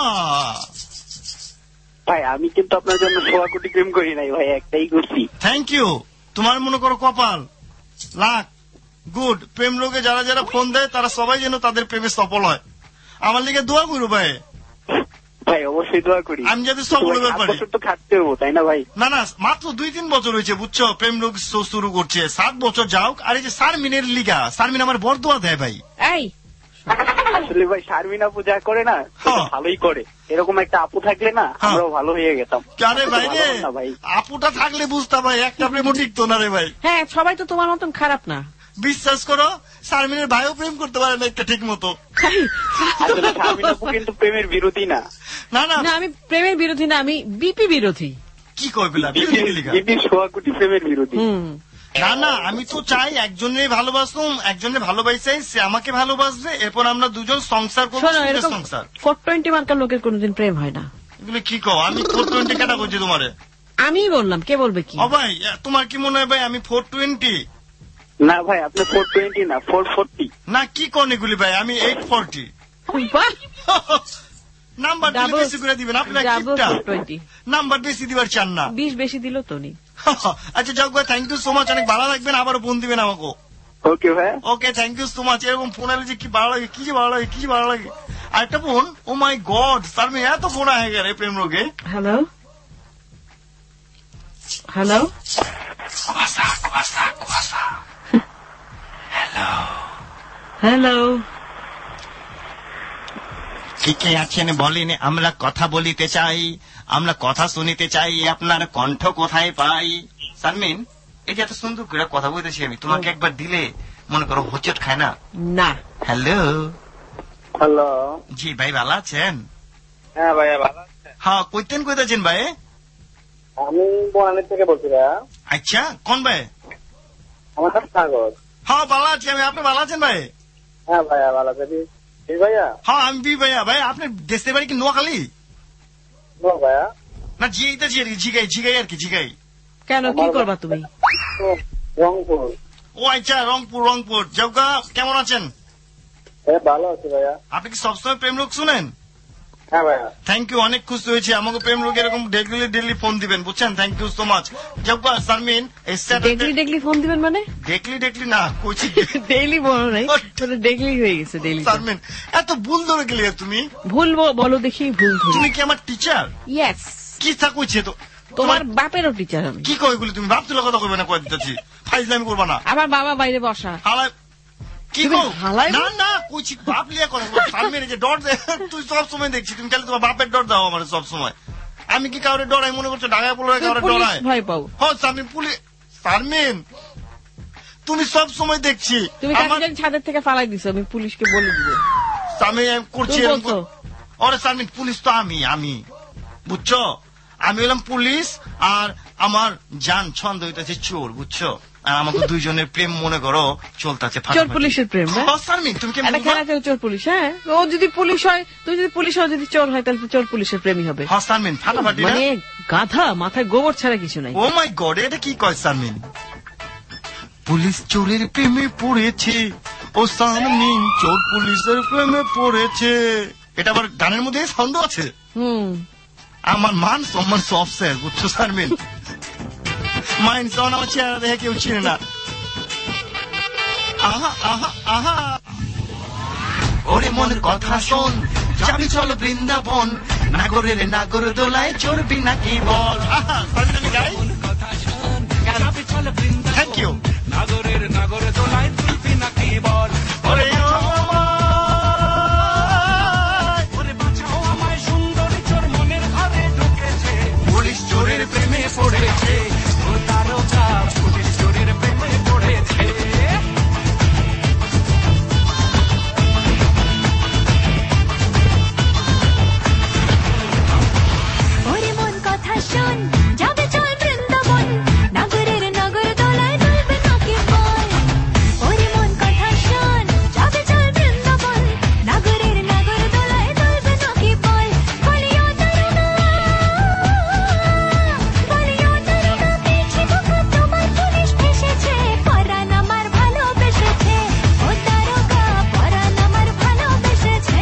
ভাই আমি কিন্তু আপনার জন্য 100 কোটি প্রেম করি নাই ভাই, একটাই করছি। Thank you. তোমার মনে করো কপাল লাখ গুড। প্রেম লোকে যারা যারা ফোন দেয় তারা সবাই যেন তাদের প্রেমে সফল হয়। আমার লিগে দোয়া করো ভাই। ভাই অবশ্যই দোয়া করি, আমি যাতে সফল হতে পারি। তো খাটতে হবো তাই না ভাই? না না, মাত্র 2-3 বছর হয়েছে বুঝছো প্রেম লোক শুরু করছে। 7 বছর যাওক। আর এই যে শারমিনের লিগা, শারমিন আমার বড় দোয়া দেয় ভাই। এই আসলে ভাই শারমিন আপু যা করে না ভালোই করে, এরকম একটা আপু থাকলে না আমরাও ভালো হয়ে গেতাম। আরে ভাই রে, আপুটা থাকলে বুঝতা ভাই একটা প্রেমও টিকতো না রে ভাই। হ্যাঁ, সবাই তো তোমার মতন খারাপ না। বিশ্বাস করো, শারমিনের ভাইও প্রেম করতে পারে না একটা ঠিক মতো। আসলে শারমিন আপু কিন্তু প্রেমের বিরোধী না। না না না, আমি প্রেমের বিরোধী না, আমি বিপি বিরোধী। কি কয় বলা? বিপি 100 কোটি প্রেমের বিরোধী। না না, আমি তো চাই একজনের ভালোবাসুম, একজনের ভালোবাসাই সে আমাকে ভালোবাসবে, এরপর আমরা দুজন সংসার করবো। সংসার 420 মার্কার লোকের কোনদিন প্রেম হয় না। এগুলো কি কও? আমি 420 কেটা করছি তোমারে? আমি বললাম, কে বলবে কি? ও ভাই, তোমার কি মনে হয় ভাই আমি 420? না ভাই, আপনি 420 না 440। না কি কোন এগুলি ভাই, আমি 840। নাম্বার বেশি করে দিবেন আপনারা। নাম্বার বেশি দিবার চান না? 20 বেশি দিল তো নি। আচ্ছা যাক ভাই, থ্যাংক ইউ সো মাচ, অনেক ভালো লাগবেন। আবারও ফোন দিবেন আমাকে। ওকে ভাই, okay, thank you so much. এরকম ফোন আলে যে কি ভালো লাগে, কি যে ভালো লাগে, কি যে ভালো লাগে। আরেকটা phone, oh my god Sharmin এত ফোন হয়ে গেল প্রেম রোগে। হ্যালো হ্যালো হ্যালো হ্যালো, কে আছেন বলেন? আমরা কথা বলিতে চাই, আমরা কথা শুনিতে চাই, আপনার কণ্ঠ কোথায় পাই? শারমিন, এই যে এত সুন্দর করে কথা বলতেছি আমি, তোমাকে একবার দিলে মনে করো হোঁচট খায় না? না। Hello hello. জি ভাই, ভালো আছেন? হ্যাঁ ভাই ভালো আছেন। হ্যাঁ, কইতেন কইতেছেন ভাই? আমি বনানী থেকে বলছি ভাইয়া। আচ্ছা, কোন ভাই? আমার নাম সাগর। হ্যাঁ ভালো আছি আমি, আপনি ভালো আছেন ভাই? হ্যাঁ ভাইয়া ভালো আছি। ভাইয়া? হ্যাঁ আমি বি ভাইয়া। ভাই আপনার দেশের বাড়ি কি নোয়াখালী? ভাইয়া না জিগাইতে জিগাই আর কি জিগাই। কেন, কি করবা তুমি? রংপুর। ও আচ্ছা, রংপুর। জগা কেমন আছেন? ভালো আছি ভাইয়া। আপনি কি সবসময় প্রেম লোক শুনেন? হ্যাঁ ভাইয়া। থ্যাংক ইউ, অনেক খুশি হয়েছে। আমাকে প্রেম লোক এরকম ডেইলি ফোন দিবেন বুঝছেন। Thank you so much. জগা শারমিন, ডেইলি ফোন দিবেন মানে? ডেইলি না কইছি ডেইলি বলো নাই, ডেইলি হয়ে গেছে ডেইলি। শারমিন এত ভুল ধরে গেলে তুমি। ভুল বলো দেখি, ভুল ধরে। তুমি কি আমার টিচার? ইয়েস। কি তা কইছে তো? তোমার বাপেরও টিচার আমি। কি কই এগুলি? তুমি বাপ তুলে কথা কইবে না, কই দিতেছি ফাইজলামি করবা না। আমার বাবা বাইরে বসা। হালাই কি কও? না না কইছি বাপ লিয়া কথা। শারমিন যে ডর দে, তুই সব সময় দেখছি তুমি খালি তোমার বাপের ডর দাও আমার সব সময়। আমি কি কাউরে ডরাই মনে করছো? ঢাকায় পড়লে কাউরে ডরাই? ভয় পাও? হ্যাঁ শারমিন, পুলিশ। শারমিন তুমি সব সময় দেখছি তুমি কাকে ছাদের থেকে ফালাই দিছো, আমি পুলিশকে বলে দিব। আমি করছি ওরে শারমিন, পুলিশ তো আমি বুঝছো, আমি হলাম পুলিশ আর আমার জান ছন্দ হইতেছে চোর, বুঝছো, আর আমাকে দুইজনের প্রেম মনে করো চলতেছে। চোর পুলিশের প্রেম? শারমিন তুমি কি চোর পুলিশ? হ্যাঁ, ও যদি পুলিশ হয়, তুই যদি পুলিশ হয়, যদি চোর হয়, তাহলে চোর পুলিশের প্রেমই হবে। শারমিন ফাটাফাটি মানে গাধা, মাথায় গোবর ছাড়া কিছু নাই। ও মাই গড, এটা কি কয় শারমিন? পুলিশ চোরের প্রেমে পড়েছে, ও শারমিন চোর পুলিশের প্রেমে পড়েছে। এটা আবার গানের মধ্যে ছন্দ আছে। আমার মান সম্মান সব শেষ, বুঝছো শারমিন? মাইন্ড সাউন্ড আমার চেহারা দেখে কেউ চিনে না। আহা আহা আহা, ওরে মনের কথা শোন, যাবি চল বৃন্দাবন, নাগরের নাগর দোলায় চড়বি নাকি বল। আহা শারমিন গাই, যাবি চল বৃন্দাবন, থ্যাংক ইউ। নাগরের নাগর দোলায় চড়বি নাকি বল, ওরে ওরে বাঁচাও আমায়, সুন্দরী চোর মনের ঘরে ঢুকেছে, পুলিশ চোরের প্রেমে পড়েছে, ও তারকা পুলিশ চোরের প্রেমে পড়েছে। ওরে মন কথা শোন, যাবে চল বৃন্দাবন, নাগরের নাগর দোলায় দুলবে নাকি বল। ওরে মন কথা শোন, যাবে চল বৃন্দাবন, নাগরের নাগর দোলায় দুলবে নাকি বল। বলিও তারকা, বলিও তারকা, পেয়েছি ধোঁকা, তোমার পুলিশ ফেসেছে, পরাণ আমার ভালোবেসেছে, ও তারকা পরাণ আমার ভালোবেসেছে।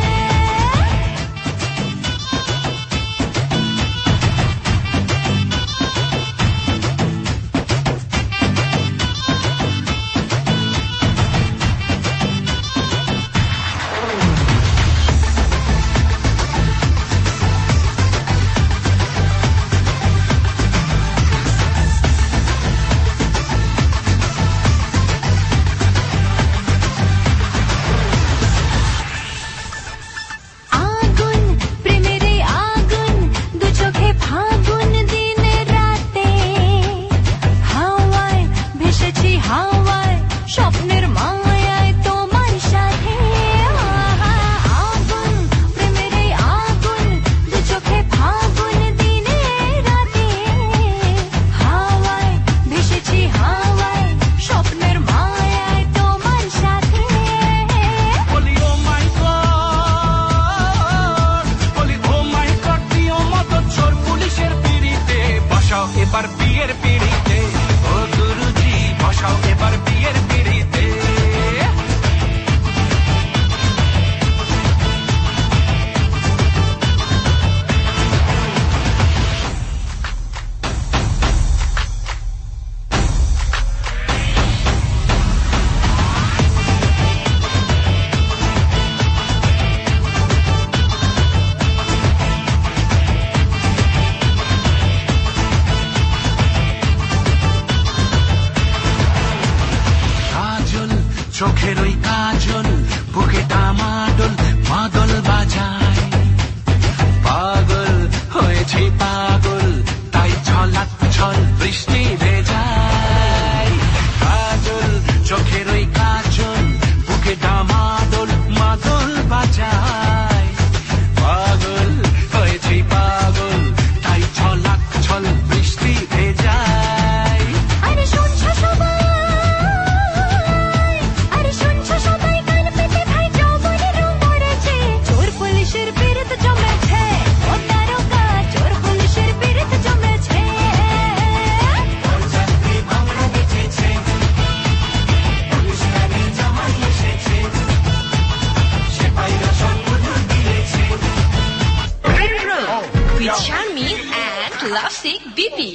আগুন প্রেমের এই আগুন, দু চোখে ফাগুন দিনে রাতে, হাওয়ায় ভেসেছি হাওয়ায়, স্বপ্নের মায়ায় তোমার সাথে। আগুন প্রেমের এই আগুন, দু চোখে ফাগুন দিনে রাতে, হাওয়ায় ভেসেছি হাওয়ায়, স্বপ্নের মায়ায় তোমার সাথে। বলি ও মাই গড, বলি ও মাই গড, প্রিয় মতো চোর পুলিশের পিড়িতে, বসাও এবার বিয়ের পিড়িতে, ও গুরুজি বসাও এবার বিয়ের পিড়িতে। কাজল চোখের ওই কাজল, বুকে টামাডোল মাদল বাজায়, পাগল হয়েছে পাগল, তাই ছলাক ছল বৃষ্টি ভেজায়। কাজল চোখের ওই কাজল, বুকে টামাডোল মাদল বাজায়, পাগল হয়েছে পাগল, তাই ছলাক ছল বৃষ্টি ভেজায়। আরে শুনছো সবাই, আরে শুনছো সবাই, কান পেতে ভাই যৌবনের রং পড়েছে, চোর পুলিশের বিরুদ্ধে জমেছে, ও তারকা চোর পুলিশের বিরুদ্ধে জমেছে। যাত্রী বাংলা বেঁচেছে, পুলিশ গাড়ি জামাই এসেছে, সেপাইরা সম্পূর্ণ দিয়েছে। with Charmin and Lovesick Bibi.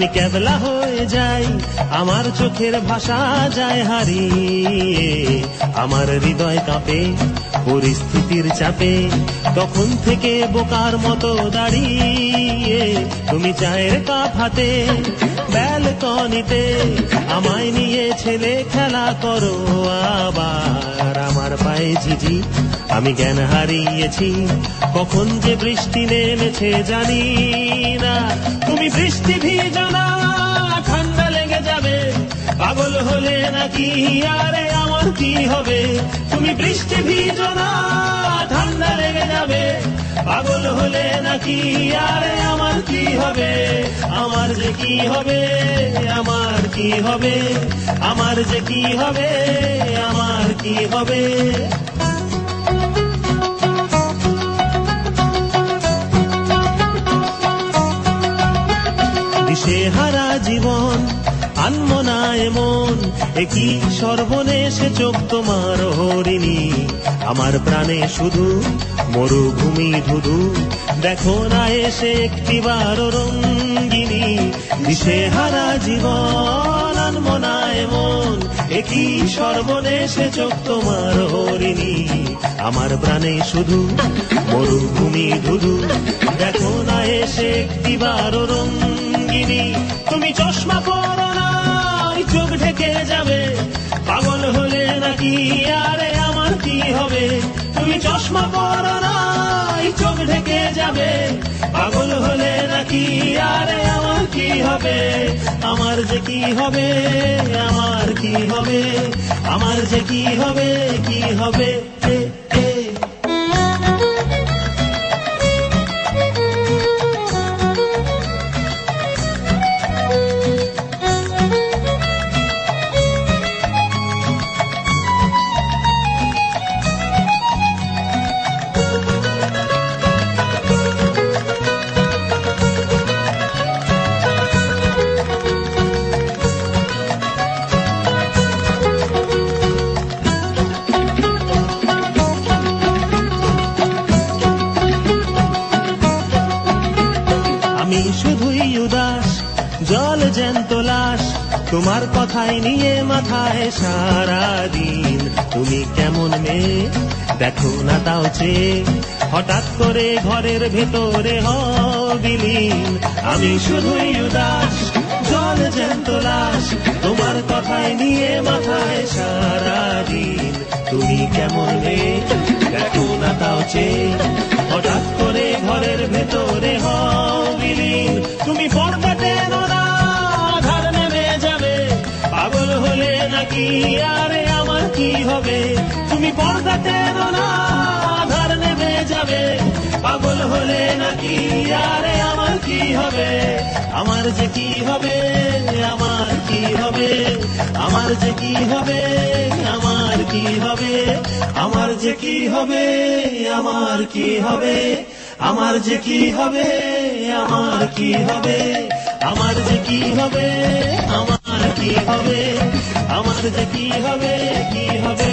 আমি কেবলা হয়ে যাই, আমার চোখের ভাষা যায় হারিয়ে, আমার হৃদয় কাঁপে পরিস্থিতির চাপে, তখন থেকে বোকার মতো দাঁড়িয়ে তুমি চায়ের কাপ হাতে ব্যালকনিতে আমায় নিয়ে ছেলে খেলা করো আবার। আমার পায়ে ঝিঝি, আমি জ্ঞান হারিয়েছি, কখন যে বৃষ্টি নেমেছে জানি না। তুমি বৃষ্টি ভিজো না, ঠান্ডা লেগে যাবে, পাগল হলে নাকি আরে আমার কি হবে? তুমি বৃষ্টি ভিজো না, ঠান্ডা লেগে যাবে, পাগল হলে নাকি আরে আমার কি হবে? আমার যে কি হবে, আমার কি হবে, আমার যে কি হবে, আমার কি হবে? দিশেহারা জীবন আনমো না এমন, একই সর্বনেশে চোখ তোমার হরিণী, আমার প্রাণে শুধু মরুভূমি ধুধু, দেখো না এসে একটিবার রঙ্গিনী। দিশেহারা জীবন আনমো না এমন, একই সর্বনেশে চোখ তোমার হরিণী, আমার প্রাণে শুধু মরুভূমি ধুধু, দেখো না এসে একটিবার রঙ্গিনী। তুমি চশমা পরো না, চোখ ঢেকে যাবে, পাগল হলে নাকি আরে আমার কি হবে? তুমি চশমা পরো না, চোখ ঢেকে যাবে, পাগল হলে নাকি আরে আমার কি হবে? আমার যে কি হবে, আমার কি হবে, আমার যে কি হবে, কি হবে? শুধুই উদাস জল জ্যান্ত লাশ, তোমার কথাই নিয়ে মাথায় সারাদিন। তুমি কেমন মেয়ে দেখো না তাও চেয়ে, হঠাৎ করে ঘরের ভেতরে হও বিলীন। আমি শুধুই উদাস জল জ্যান্ত লাশ, তোমার কথাই নিয়ে মাথায় সারাদিন। তুমি কেমন মেয়ে দেখো না তাও চেয়ে, হঠাৎ করে ঘরের ভেতরে হও বিলীন। তুমি পর্দা টেনো না, আধার নেমে যাবে, পাগল হলে নাকি আরে আমার কি হবে? তুমি পর্দা টেনো না, আধার নেমে যাবে, পাগল হলে নাকি আরে আমার কি হবে? আমার যে কি হবে, আমার কি হবে, আমার যে কি হবে, আমার কি হবে, আমার যে কি হবে, আমার কি হবে, আমার যে কি হবে, আমার কি হবে, আমার যে কি হবে, আমার কি হবে, আমার যে কি হবে, কি হবে?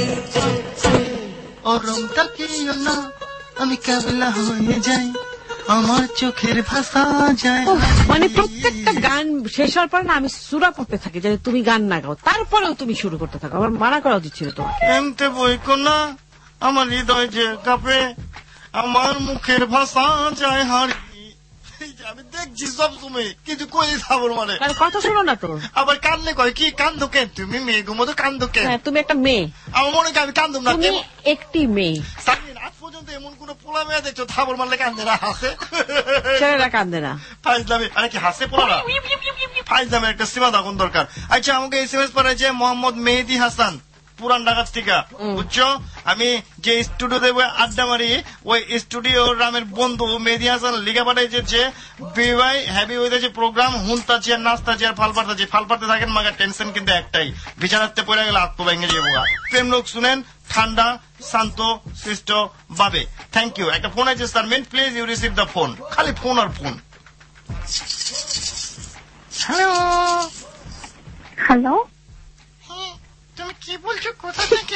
অরমটা কিও না, আমি কেবলা হয়ে যাই, আমার চোখের ভাষা যায়। মানে প্রত্যেকটা গান শেষ হওয়ার পর না আমি সুরা পড়তে থাকি যে তুমি গান না গাও, তারপরেও তুমি শুরু করতে থাকো। আমার মানা করা উচিত ছিল তোমাকে। এমতে বই কোনা, আমার হৃদয় যে কাঁপে, আমার মুখের ভাষা যায় হারিয়ে। আমি দেখছি সব সময় কিন্তু কই থাবর মানে কথা শোনো না তোর, আবার কান্দলে কয় কি কান্দো কেন তুমি? মেয়ে গুমো তো কান্দো কেন? তুমি একটা মেয়ে, আমার মনে হয় আমি কান্দুম না। তুমি একটি মেয়ে। আজ পর্যন্ত এমন কোন পোলা মেয়ে দেখছো থাবর মারলে কান্দে না, হাসে? ছেলেরা কান্দে না, ফাইজলামি। আরে কি হাসে পোলারা? ফাইজলামের একটা সীমা তখন দরকার। আচ্ছা আমাকে SMS পাঠাইছে মোহাম্মদ মেহেদি হাসান, পুরান ঢাকার থেকে, বুঝছো? আমি যে স্টুডিও দেবো আড্ডা মারি, ওই স্টুডিও রামের বন্ধু মেহেদি হাসান লিখা পাঠাইছে যে বিবাই হ্যাপি হইতেছে প্রোগ্রাম, হুনতাছি আর নাচতাছি আর ফাল পাড়তাছি। ফাল পাড়তে থাকেন মাগার টেনশন কিন্তু একটাই, বিছানাতে পড়ে গেলে আত্ম ভেঙে যাবো। প্রেম লোক শুনেন ঠান্ডা শান্ত সৃষ্ট ভাবে। Thank you. একটা ফোন আছে sir, men please you receive the phone. খালি ফোন আর ফোন। হ্যালো হ্যালো, তুমি কি বলছো, কোথা থেকে?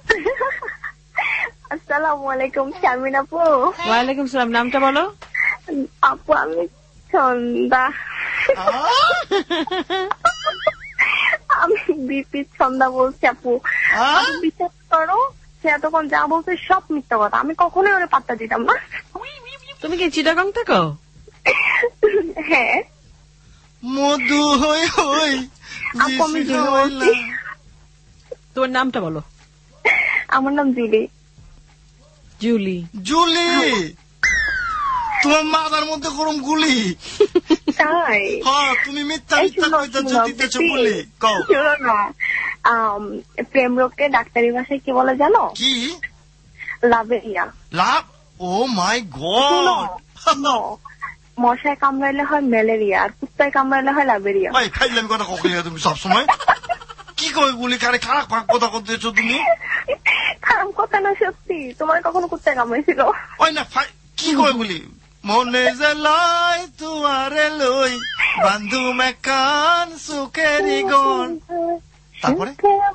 আসসালামু আলাইকুম শারমিন আপু। ওয়ালাইকুম সালাম। নামটা বলো আপু আমি সন্ধ্যা। আমি বিপির ছন্দা বলছি আপু, আপনি বিশ্বাস করো সে এতক্ষণ যা বলছে সব মিথ্যা কথা, আমি কখনোই ওরে পাত্তা দিতাম না। তুমি কি চিটাগাং থাকো? হ্যাঁ। মধু হই হই আপু আমি জুলি বলছি। তোমার নামটা বলো। আমার নাম জুলি। জুলি? জুলি তোমার মাথার মধ্যে গরম গুলি। তাই? হ্যাঁ, তুমি মিথ্যা মিথ্যা কইতাছো, দিতেছো বলি। কও। শোনো না, প্রেম রোগকে ডাক্তারি ভাষায় কি বলে জানো? কি? লাভেরিয়া। লাভ? Oh my god. মশায় কামড়াইলে হয় ম্যালেরিয়া, আর কুত্তায় কামড়াইলে হয় লাভেরিয়া। ভাই খাইলাম কথা কইলে তুমি সবসময় কি কই বলি, কারে খারাপ কথা কইতেছো তুমি? খারাপ কথা না, সত্যি। তোমার কখনো কুত্তায় কামড়াইছিল? ওই না, কি কই বলি? মনে যে লয় তুয়ারে লই বান্ধু মেকান সুকেরি গন। তারপরে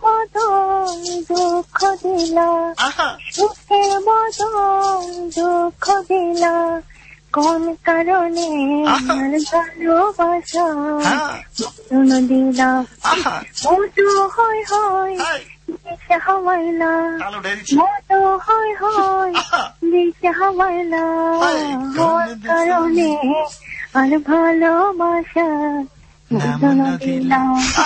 দুঃখ দিলা, সুখের বদল দুঃখ দিলা, কোন কারণে আমার ভালোবাসা দিলা, মধু হয় হয় দিশা হাওয়াইলা, মধু হয় হয় দিশা হাওয়াইলা, কোন কারণে আর ভালোবাসা দিলা,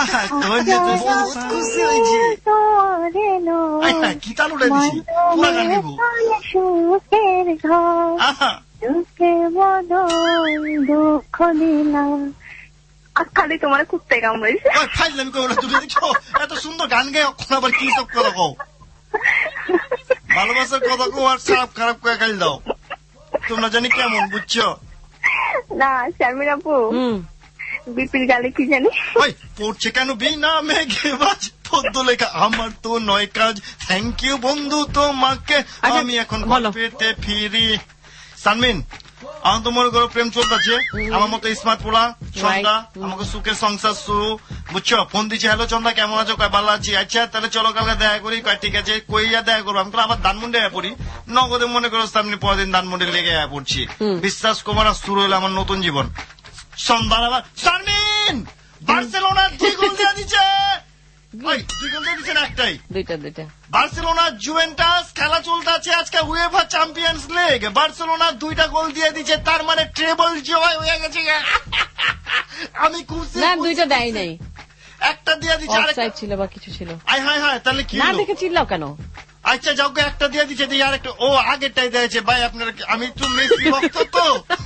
সুখের ঘর দুঃখের বদল দুঃখ দিলাম। খালি তোমার কুত্তায় কামড়াইছে। এত সুন্দর গান গায়ে অক্ষণ আবার কি সব কথা কও? ভালোবাসার কথা কও আর খারাপ খারাপ করে গাল দাও। তোমরা জানি কেমন, বুঝছো না? শারমিন আপু, বিপির গালে কি জানি পড়ছে কেন? বিনা মেঘে বাজ পদ্ম লেখা আমার তো নয় কাজ। থ্যাংক ইউ বন্ধু তোমাকে, আমি এখন পেতে ফিরি। সানমিন, আমার তো মনে করো প্রেম চলতেছে, আমার মতো স্মার্ট পোলা চন্দা, আমাকে সুখের সংসার শুরু, বুঝছো? ফোন দিচ্ছে, হ্যালো চন্দা কেমন আছো? কয় ভালো আছি। আচ্ছা তাহলে চলো কালকে দেখা করি। কয় ঠিক আছে। কইয়া দেখা করবো। আমি আবার ধানমন্ডি আয়া পড়ি। নগদে মনে করো সামনে পরের দিন ধানমন্ডি লেগে আয়া পড়ছি। বিশ্বাস কুমার শুরু হলো আমার নতুন জীবন। সন্ধ্যার আবার সানমিন বার্সেলোনা 2 গোল দিয়ে দিচ্ছে। 2 গোল দিয়ে দিচ্ছে না, একটাই? দুইটা। বার্সেলোনা জুভেন্টাস খেলা চলতে আছে আজকে উয়েফা চ্যাম্পিয়ন্স লিগ। বার্সেলোনা 2টা গোল দিয়ে দিচ্ছে, তার মানে ট্রেবল জয় হয়ে গেছে। আমি খুশি। না, 2টা দেয় নাই, একটা দিয়ে দিচ্ছে। অফসাইড ছিল বা কিছু ছিল। হ্যাঁ, তাহলে কি না দেখে চিল্লাও কেন? আচ্ছা যাও, একটা দিয়ে দিচ্ছে, দিয়ে আরেকটা। ও আগেরটাই দিয়েছে। ভাই আপনার, আমি তো মেসি ভক্ত, তো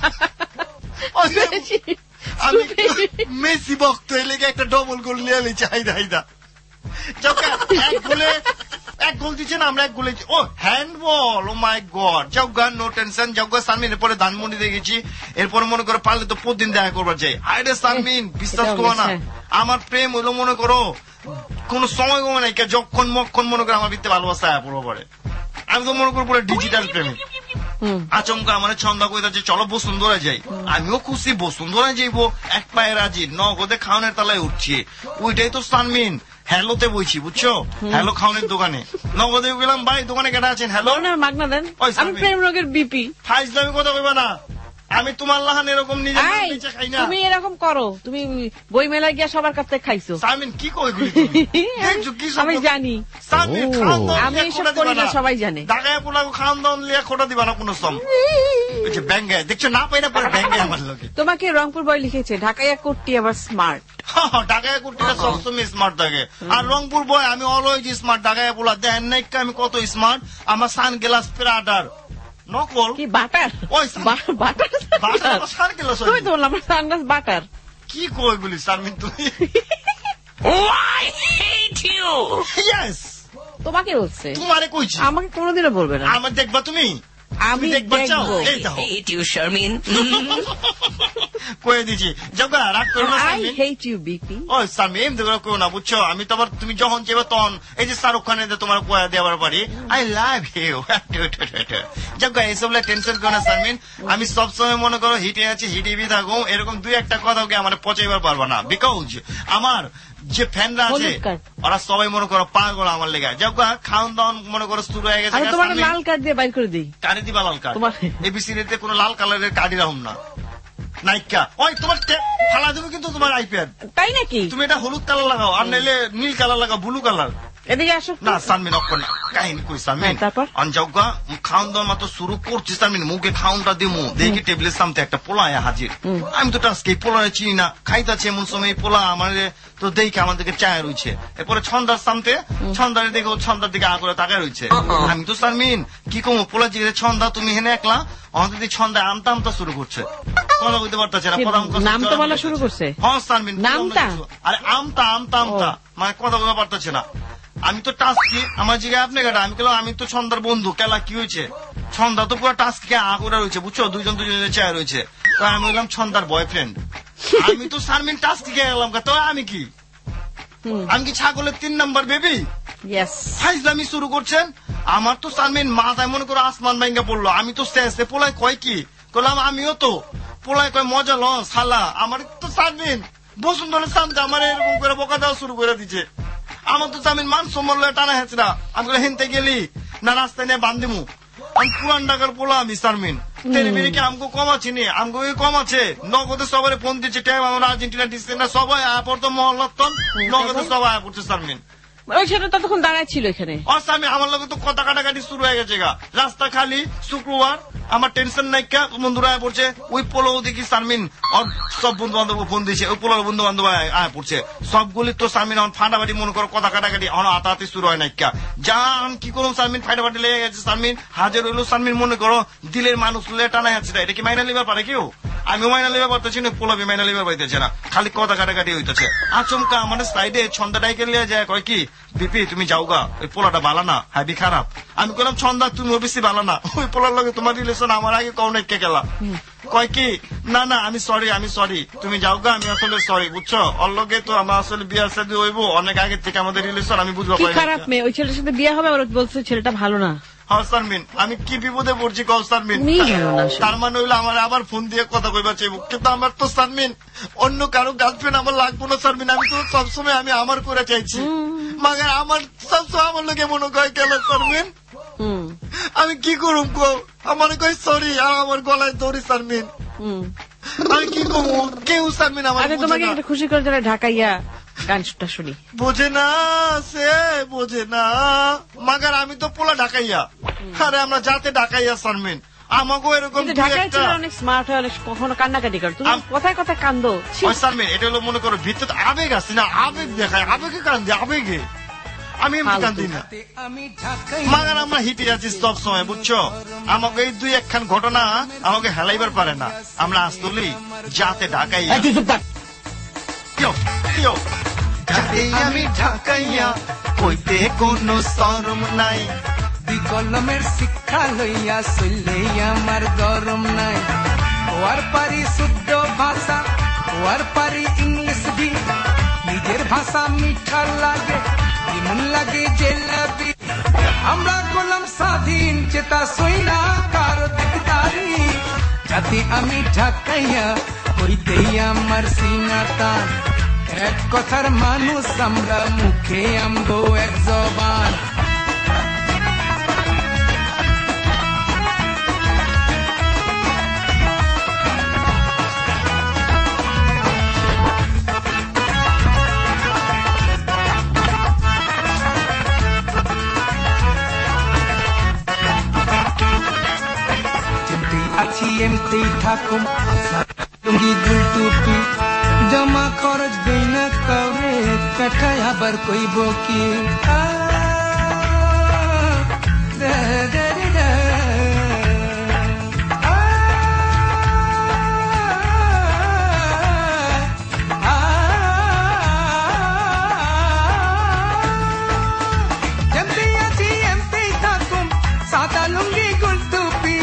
আমি মেসি ভক্ত, এর লেগে একটা ডবল গোল নিয়ে নিয়েছি। হাইদা এক গোল দিচ্ছে না, আমরা এক গোল। ও হ্যান্ডবল, ও মাই গড। যাওগা, নো টেনশন। যাওগা সানমিন, এরপরে ধানমন্ডি দেখেছি, এরপরে মনে করো পারলে তো প্রতিদিন দেখা করবার চাই। আরে সানমিন বিশ্বাস করো না, আমার প্রেম হইলো মনে করো কোন সময় কমে নাই, যখন মক্ষণ মনে করো আমার ভিতরে ভালোবাসা পড়বো পরে। আমি তো মনে করো পুরো ডিজিটাল প্রেমিক। আচমকা আমার ছন্দা কইতাছে চলো বসুন্ধরা যাই। আমিও খুশি, বসুন্ধরা যাইবো, এক পায়ে রাজি। নগদে খাওয়ানোর তালায় উঠছি। ওইটাই তো সানমিন হ্যালোতে বইছি, বুঝছো? হ্যালো খাওয়ানোর দোকানে নগদে গেলাম। ভাই দোকানে কেটা আছেন? হ্যালো না, মাগনা দেন। আমি প্রেম রোগের বিপি। ফাইজলামি কথা কইবা না, আমি তোমার লাহান এরকম নিজে খাই না। তুমি এরকম করো, তুমি বই মেলায় গিয়া সবার কাছ থেকে খাইছো। সামিন কি কই আমি জানি, আমি এসব করি না, সবাই জানে। ঢাকায় পোলাও খাওয়ান দাওয়ান লিয়া খোটা দিবা না কোনো সম। ব্যাঙ্গে দেখছো না পাই না, পরে ব্যাঙ্গে আমার লোকে। তোমাকে রংপুর বয় লিখেছে ঢাকাইয়া কুর্তি আবার স্মার্ট। ঢাকায় কুর্তিটা সবসময় স্মার্ট থাকে, আর রংপুর বয় আমি অলওয়েজ স্মার্ট। ঢাকায় পোলা দেখেন নাই আমি কত স্মার্ট। আমার সান গ্লাস প্রাডার নকল কি বাটার? ওই বাটার সানগ্লাস তুই তো বললাম সানগ্লাস বাটার। কি কই বলি সামিন তুই? I hate you. Yes. তোমাকে বলছে। তোমারে কইছি। আমাকে কোনোদিনও বলবে না। আমার দেখবা তুমি? আমি দেখবা চাও? এই দাও। I hate you, Sharmin. কই দিছি। যাওগা রাগ করো না Samin. I hate you, BP. ও সামিন দেখো কই না, বুঝছো? আমি তো আবার তুমি যখন চাইবে তখন এই যে শাহরুখ খানের তোমার কয়া দেওয়ার পারি। I love you. যাওগা এসব লা টেনশন করো না সামিন। আমি সব সময় মনে করো হিটে আছি, হিটিবি থাকো, এরকম দুই একটা কথা ওকে আমার পচাইবার পারবা না। বিকজ আমার যে ফ্যানরা আছে ওরা সবাই মনে করো পাগল আমার লেগে। যাওগা খাওয়ান দাওয়ান মনে করো শুরু হয়ে গেছে। তোমার লাল কার্ড দিয়ে বাইর করে দিই। কার্ড দিবা? লাল কার্ড এবিসিতে কোনো লাল কালারের কার্ডই রাখুন না। নাইকা ওই তোমার ফালা দেবো কিন্তু তোমার আইপ্যাড। তাই নাকি? তুমি এটা হলুদ কালার লাগাও আর নাইলে নীল কালার লাগাও, ব্লু কালার। এদিকে আসো না সানমিন অক্ষণে কাহিনী কই সানমিন তারপর অনজাউগা খাওন দাওয়ার মাত্র শুরু করছি সানমিন মুখে খাওনটা দিমু দেখি টেবিলের সামনে একটা পোলা আয়া হাজির। আমি তো টাস্কে পোলা চিনি না, খাইতাছে এমন সময় পোলা আমার তো দেখে আমাদেরকে চায় রয়েছে। এরপরে ছন্দার সামনে ছন্দারে দেখে ও ছন্দার দিকে আগে তাকায় রয়েছে। আমি তো সানমিন কি কমু পোলা জিজ্ঞেস ছন্দা তুমি হেনে একলা আমাদের দিকে ছন্দা আমতা আমতা শুরু করছে। কথা বলতে পারতেছে না, নাম তো বলা শুরু করছে। হ্যাঁ সানমিন নামটা আরে আমতা আমতা আমতা মানে কথা বলতে পারতেছে না। আমি তো টাস্কি আমার জিগায় আপনি গাড়া আমি বললাম আমি তো ছন্দার বন্ধু কেলা কি হয়েছে? ছন্দা তো পুরো টাস্কি আগুরা রয়েছে বুঝছো, দুজন দুজনের চেয়ার রয়েছে। তো আমি বললাম ছন্দার বয়ফ্রেন্ড। আমি তো সারমিন টাস্কি গেলাম তো আমি কি ছাগলের 3 নম্বর বেবি? ফাইজলামি শুরু করছেন। আমার তো সারমিন মাথায় মনে করো আসমান ভাঙ্গা পড়লো। আমি তো শেষে পোলায় কয় কি করলাম আমিও তো পোলায় কয় মজা ল সালা। আমার তো সারমিন বসুন্ধরের সামনে আমার এরকম করে বকা দেওয়া শুরু করে দিচ্ছে। আমার তো সামিন মান সম্মান টানা হেঁচড়া। আমি হেনতে গেলি না রাস্তায় নিয়ে বান্ধিমু। আমি পুরান ঢাকার পোলা আমি সারমিন টেলিভিশনে কি আমগো কম আছে নি আমগো কম আছে। নগদে সবাই ফোন দিচ্ছে টাইম আমরা আর্জেন্টিনা ডিসেন্ডার সবাই আয়া পড়তো মহল্লাতন নগদে সবাই আয়া পড়ছে সারমিন। ওই ছেলে ততক্ষণ দাঁড়ায় ছিল এখানে। আমি আমার লোক তো কথা কাটাকাটি শুরু হয়ে গেছে গা। রাস্তা খালি শুক্রবার আমার টেনশন নাই কা বন্ধুরা আয়া পড়ছে। ওই পোলো দেখি সারমিন সব বন্ধু বান্ধব ফোন দিয়েছে। ওই পোলোর বন্ধু বান্ধব আয়া পড়ছে সবগুলি তো সারমিন এখন ফাটাফাটি মনে করো কথা কাটাকাটি এখন হাতাহাতি শুরু হয় নাই কা। যান কি করুন সারমিন ফাটাফাটি লেগে গেছে। সারমিন হাজার হইলো সারমিন মনে করো দিলের মানুষ টানা যাচ্ছে। এটা কি মাইনা লিবার পারে কেউ? আমিও মাইনা লিবার পারতেছি না, পোলাবি মাইনা লিবার পাইতেছে না, খালি কথা কাটাকাটি হইতেছে। আচমকা আমাদের সাইডে ছন্দা ডাইকে লিয়ে যায় কয় কি বিপি তুমি যাওগা ওই পোলাটা বালা না হ্যাবি খারাপ। আমি বললাম ছন্দা তুমি বেশি বালা না, ওই পোলার লগে তোমার রিলেশন আমার আগে কখন একে গেলা। কয় কি না না আমি সরি তুমি যাওগা আমি আসলে সরি বুঝছো। ওর লগে তো আমার আসলে বিয়ে শাদী হইব অনেক আগে থেকে আমাদের রিলেশন আমি বুঝবো খারাপ মেয়ে ওই ছেলের সাথে বিয়ে হবে। ওর বলছে ছেলেটা ভালো না। হ্যাঁ সারমিন আমি কি বিপদে পড়ছি কও সারমিন। তার মানে হইলো আমার আবার ফোন দিয়ে কথা কইবা চাইব। কিন্তু আমার তো সারমিন অন্য কারো গার্লফ্রেন্ড আমার লাগবো না সারমিন। আমি তো সবসময় আমি আমার করে চাইছি মাগার আমার সবসময় আমার লোকে মনে কয় গেল সারমিন। আমি কি করুম কো আমার কই সরি আর আমার গলায় দড়ি সারমিন। আমি কি করবো কেউ সারমিন আমার তোমাকে একটা খুশি করে যারা ঢাকাইয়া গানটা শুনি। বোঝে না সে বোঝে না মাগার আমি তো পোলা ঢাকাইয়া। আরে আমরা যাতে ঢাকাইয়া সারমিন আমাকে এরকম অনেক স্মার্ট হয় অনেক কখনো কান্নাকাটি করে তুমি কোথায় কোথায় কান্দো সারমিন। এটা হলো মনে করো ভিতরে আবেগ আছে না, আবেগ দেখায় আবেগে কান্দি আবেগে। আমি এমনি কান্দি না মাগার আমরা হিটে যাচ্ছি সব সময় বুঝছো। আমাকে এই 2-1 ঘটনা আমাকে হেলাইবার পারে না। আমরা আসলি যাতে ঢাকাইয়া যাতে আমি ঢাকাইয়া কইতে কোনো শরম নাই। বিকলমের শিক্ষা লইয়া চললে আমার গরম নাই। ওয়ার পারি শুদ্ধ ভাষা ওয়ার পারি ইংলিশ বি নিজের ভাষা মিঠা লাগে এমন লাগে জেলাবি। আমরা গোলাম স্বাধীন চেতা সইনা কারো দিকদারি। যাতে আমি ঢাকাইয়া কইতেই আমার সিনাতান। এক কথার মানুষ আমরা মুখে আমগো এক জবান। আছি এমতেই থাকুম লুঙ্গি গুল টুপি জমা খরচ দেই না কাউরে কাঠায় আবার কইব কি যেমতেই আছি এমতেই থাকুম সাদা লুঙ্গি গুল টুপি।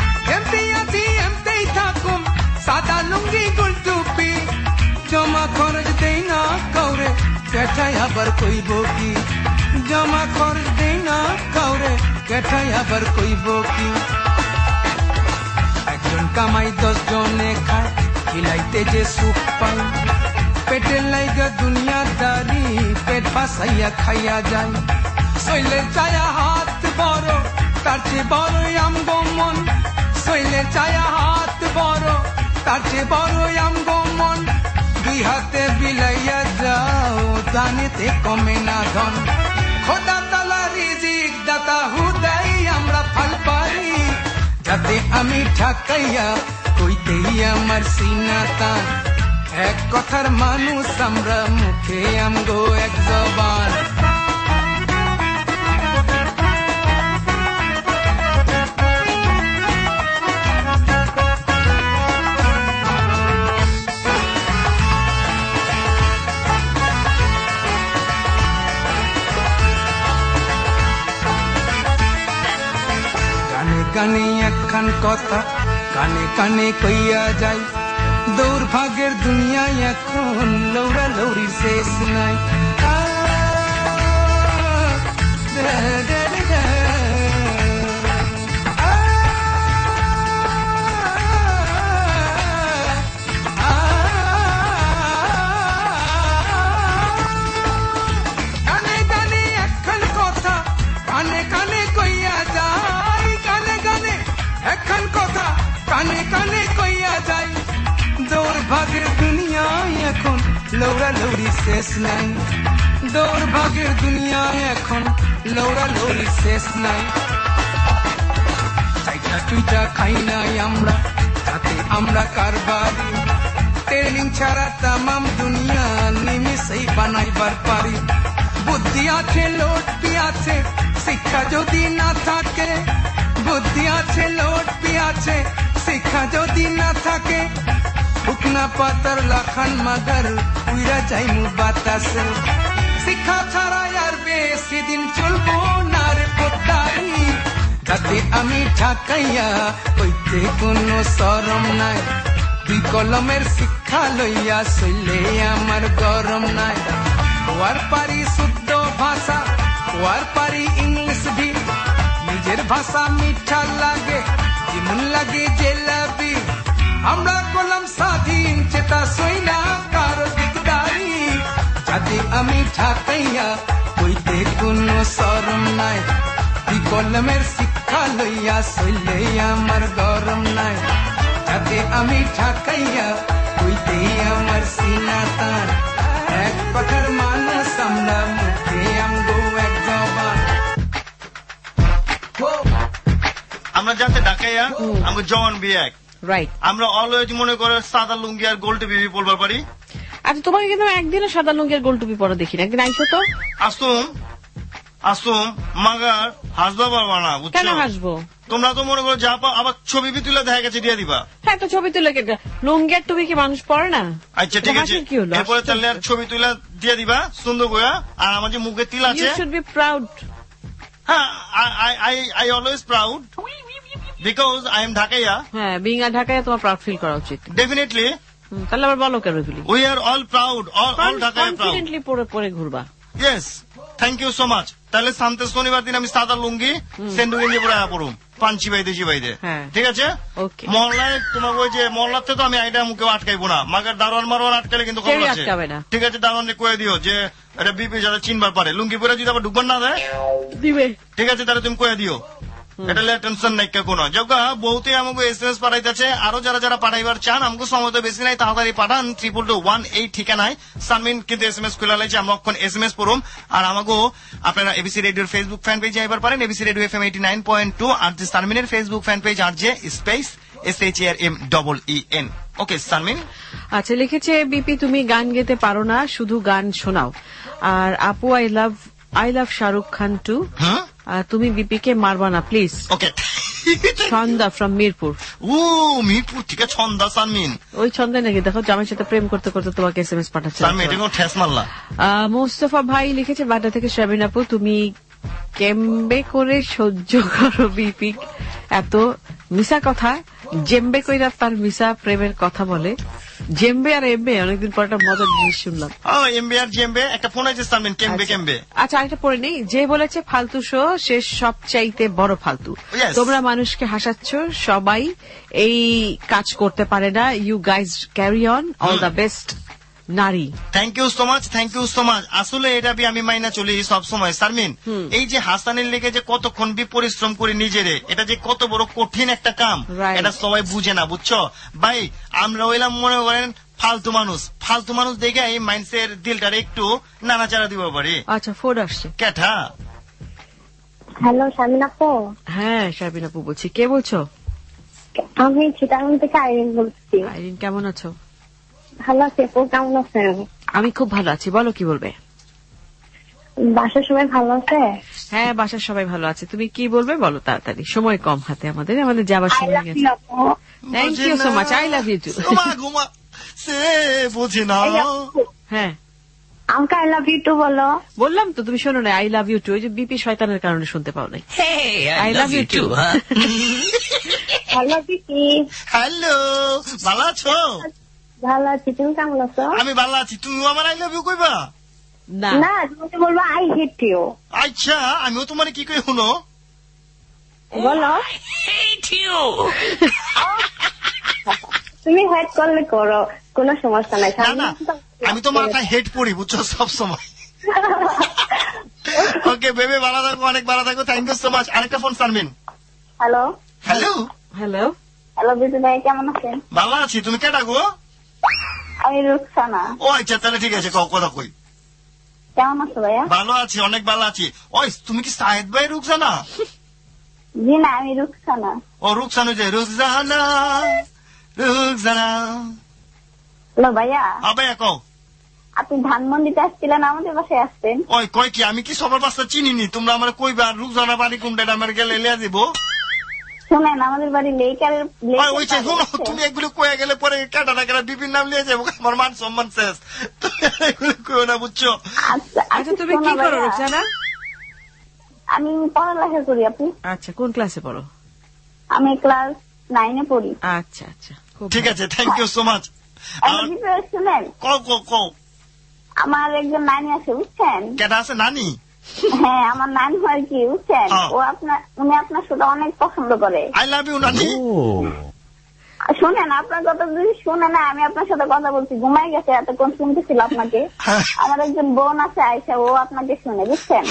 সাদা লুঙ্গি গুল টুপি জমা খরচ দেই না কাউরে কেঠাই আবার কইব কি। জমা খরচ দেই না কাউরে কেঠাই আবার কইব কি। একজন কামাই 10 জনে খায় খিলাইতে যে সুখ পাই। পেটের লাইগা দুনিয়াদারি পেট বাসাইয়া খাইয়া যায়। শৈলের চায়া হাত বড় তার চেয়ে বড় আমগো মন। শৈলের চায়া হাত বড় তার চেয়ে বড় আমগো মন দুই হাতে বিলাইয়া যাও দানেতে কমে না ধন খোদা তালা রিজিক দাতা হুদাই আমরা ফল পারি যাতে আমি ঠাকাইয়া কইতেই আমার সিনা টান এক কথার মানুষ আমরা মুখে আমগো এক জবান গানে একখান কথা কানে কানে কইয়া যাই দুর্ভাগ্যের দুনিয়ায় এখন লৌরা লৌরির শেষ নাই কানে কানে একখান কথা কানে কানে কইয়া যাই কানে কানে একখান কথা কানে কানে কইয়া যাই দুর্ভাগ্যের দুনিয়ায় এখন লৌরা লৌরি শেষ নাই দুর্ভাগ্যের দুনিয়ায় এখন লৌরা লৌরি শেষ নাই চাইটা টুইটা খাই নাই আমরা তাতে আমরা কারবারি ট্রেনিং ছাড়া তামাম দুনিয়া নিমিষেই বানাইবার পারি বুদ্ধি আছে লোট পিয়াছে শিক্ষা যদি না থাকে বুদ্ধি আছে লোট পিয়াছে শিক্ষা যদি না থাকে উকনা পাতার লাখান মাগার উইরা যাইমু বাতাসে শিক্ষা ছাড়া আর বেশি দিন চলবো না রে পোতারি যাতে আমি ঠাকাইয়া হইতে কোনো শরম নাই দুই কলমের শিক্ষা লইয়া শৈলে আমার গরম নাই ওয়ার পারি শুদ্ধ ভাষা ওয়ার পারি ইংলিশ ভি নিজের ভাষা মিঠা লাগে যেমন লাগে জেলাবি আমরা কলম স্বাধীন চেতা সইনা কারো দিকদারি যাতে আমি ঠাকাইয়া হইতে কোনো শরম নাই দুই কলমের শিক্ষা লইয়া শৈলে আমার গরম নাই যাতে আমি ঠাকাইয়া হইতে আমার সিনা টান এক কথার মানুষ আমরা মুখে আমগো এক জবান আমরা যাতে ঢাকাইয়া আমগো জওয়ান বিয়াক রাইট আমরা অলওয়েজ মনে করে সাদা লুঙ্গি আর গোল টুপি পরবার পারি আচ্ছা তোমাকে কিন্তু একদিনও সাদা লুঙ্গি আর গোল টুপি পরা দেখি না একদিন আইসো তো আসুম মাগার হাসবা পারবা না বুঝছো কেন হাসবো তোমরা তো মনে করো যা পাও আবার ছবি তুলে দেখা গেছে দিয়ে দিবা হ্যাঁ তো ছবি তুলে লুঙ্গি আর টুপি কি মানুষ পরে না আচ্ছা ঠিক আছে এরপরে তাহলে আর ছবি তুলে দিয়ে দিবা সুন্দর করে আর আমার যে মুখে তিল আছে ইউ শুড বি প্রাউড হ্যাঁ I always proud because I am Dhakaiya হ্যাঁ বিং আ ঢাকাইয়া তোমার প্রাউড ফিল করা উচিত ডেফিনেটলি তাহলে আবার বলো কেন এগুলি we are all proud all Dhakaiya proud confidently পরে ঘুরবা yes thank you so much তাহলে শান্তি শনিবার দিন আমি সাদা লুঙ্গি সেন্ডু গেঞ্জি পরে পড়ুম পাঞ্চি বাইদে জিবাইদে ঠিক আছে মহল্লায় তোমার ওই যে মহল্লাতে তো আমি আইডা মুখে আটকাইবো না মাগার দারোয়ান মারোয়ান আটকালে কিন্তু খবর আছে ঠিক আছে দারোয়ানকে কয়ে দিও যে এটা বিপি যাতে চিনবার পারে লুঙ্গি পরে যদি আবার ঢুকবার না দেয় দিবে ঠিক আছে তাহলে তুমি কয়ে দিও এটা টেনশন নাই কোনো যোগা বহুতে আমাকে SMS পাঠাইতেছে আরো যারা পাঠাইবার চান আমাকে সময় তো বেশি নাই তাড়াতাড়ি পাঠান 32218 ঠিকানায় সামিন কিন্তু SMS খুলে লাইছে আমরা এখন SMS পড়ুম আর আমাকে আপনারা এবিসি রেডিওর ফেসবুক ফ্যান পেজে আইবার পারেন এবিসি রেডিও FM 89.2 আর যে সামিনের ফেসবুক ফ্যান পেজ আর যে স্পেস SHRMEEN ওকে সামিন আচ্ছা লিখেছে বিপি তুমি গান গেতে পারো না শুধু গান শোনাও আর আপু I love Shahrukh Khan too তুমি বিপিকে মারবা না please okay Chhanda from Mirpur Mirpur থেকে ছন্দা সানমিন ওই ছন্দা নাকি দেখো জামাইয়ের সাথে প্রেম করতে করতে তোমাকে SMS পাঠাচ্ছে মোস্তফা ভাই লিখেছে বাড্ডা থেকে শাবিন আপু তুমি কেমবে করে সহ্য করো বিপি এত মিশা কথা জেম্বে কইরা তার মিশা প্রেমের কথা বলে জেম্বে আর এমবে অনেকদিন পর একটা মজার জিনিস শুনলাম এমবে আর জেম্বে একটা ফোন আছে সামনে কেমবে আচ্ছা আরেকটা পড়ে নেই যে বলেছে ফালতু শো সে সবচাইতে বড় ফালতু তোমরা মানুষকে হাসাচ্ছ সবাই এই কাজ করতে পারে না you guys carry on all the best নারী। Thank you so much. আসলে এটা আমি মাইনা চলি সব সময়। শারমিন, এই যে হাসানের লেগে যে কতক্ষণ পরিশ্রম করে নিজেরে, এটা যে কত বড় কঠিন একটা কাম, এটা সবাই বুঝে না, বুঝছো ভাই। আমরা হইলাম মনে করেন ফালতু মানুষ দেখে এই মাইন্ডসের দিলটারে একটু নানাচাড়া দিব পারি। আচ্ছা, ফোন আসছে। কেটা? হ্যালো শারমিন আপু। হ্যাঁ শারমিন আপু বলছি। কে বলছো? আমি চিটাগাং থেকে আইরিন বলছি। আইরিন, কেমন আছো? ভালো আছি আপু, কেমন আছেন? আমি খুব ভালো আছি। বলো কি বলবে? বাসার সবাই ভালো আছে? হ্যাঁ, বাসার সবাই ভালো আছে। তুমি কি বলবে বলো তাড়াতাড়ি, সময় কম হাতে আমাদের যাবার সময় গেছে। Thank you so much. I love you too. সে বুঝি না। হ্যাঁ, আমাকে আই লাভ ইউ টু বলো। বললাম তো, তুমি শোনো না। আই লাভ ইউ টু, ওই যে বিপি শয়তানের কারণে শুনতে পাও নাই। I love you too. Hello BP. Hello, ভালো আছো? ভালো আছি, তুমি কেমন আছো? আমি ভালো আছি। তুমিও আমার আই লাভ ইউ কইবা? না, তুমি বলবো আই হেট ইউ। আচ্ছা, আমিও তোমার কি কই শুনো? বলো। তুমি হেড করলে করো, কোনো সমস্যা নাই। না, আমি তো মাথায় হেড পড়ি, বুঝছো, সব সময়। ওকে বেবি, ভালো থাকো, অনেক ভালো থাকো। Thank you so much. আরেকটা phone Sharmin. Hello hello hello hello BP ভাই, কেমন আছেন? ভালো আছি। তুমি কেটা গো? আমি রুকসানা। ও আচ্ছা, তাহলে ঠিক আছে, কথা কই। কেমন আছো ভাইয়া? ভালো আছি, অনেক ভালো আছি। ওই তুমি কি সাহেদ ভাই রুকসানা? জি না, আমি রুকসানা। ও রুকসানা, যে রুকসানা। হ্যালো ভাইয়া। ভাইয়া কও। আপনি ধানমন্ডিতে আসছিলেন, আমাদের বাসায় আসছেন। ওই কয় কি, আমি কি সবার বাসা চিনিনি? তোমরা আমার কইবা রুকসানা বাড়ি কোনটা, আমার গেলে লিয়া দিব। শোনেন, আমাদের বাড়ি লেকারের। তুমি এগুলো কয়ে গেলে পরে কেটা না কেটা বিভিন্ন নাম লিয়ে যাবো, আমার মান সম্মান শেষ। এগুলো কইও না, বুঝছো? আচ্ছা, তুমি কি করো রুকসানা? আমি পড়ালেখা করি। আপনি? আচ্ছা, কোন ক্লাসে পড়ো? আমি ক্লাস 9 পড়ি। আচ্ছা আচ্ছা, ঠিক আছে, থ্যাংক ইউ সো মাচ। শুনেন, কও। আমার একজন নানি আছে, বুঝছেন? কেটা আছে নানি? হ্যাঁ, আমার নানি হয় কি বুঝছেন, উনি আপনার সাথে অনেক পছন্দ করে। আই লাভ ইউ নানি। শুনেন, আপনার কথা যদি শুনে না, আমি আপনার সাথে কথা বলছি, ঘুমাই গেছে, এতক্ষণ শুনতেছিল আপনাকে। আমার একজন বোন আছে আয়সা, ও আপনাকে শুনে, বুঝছেন?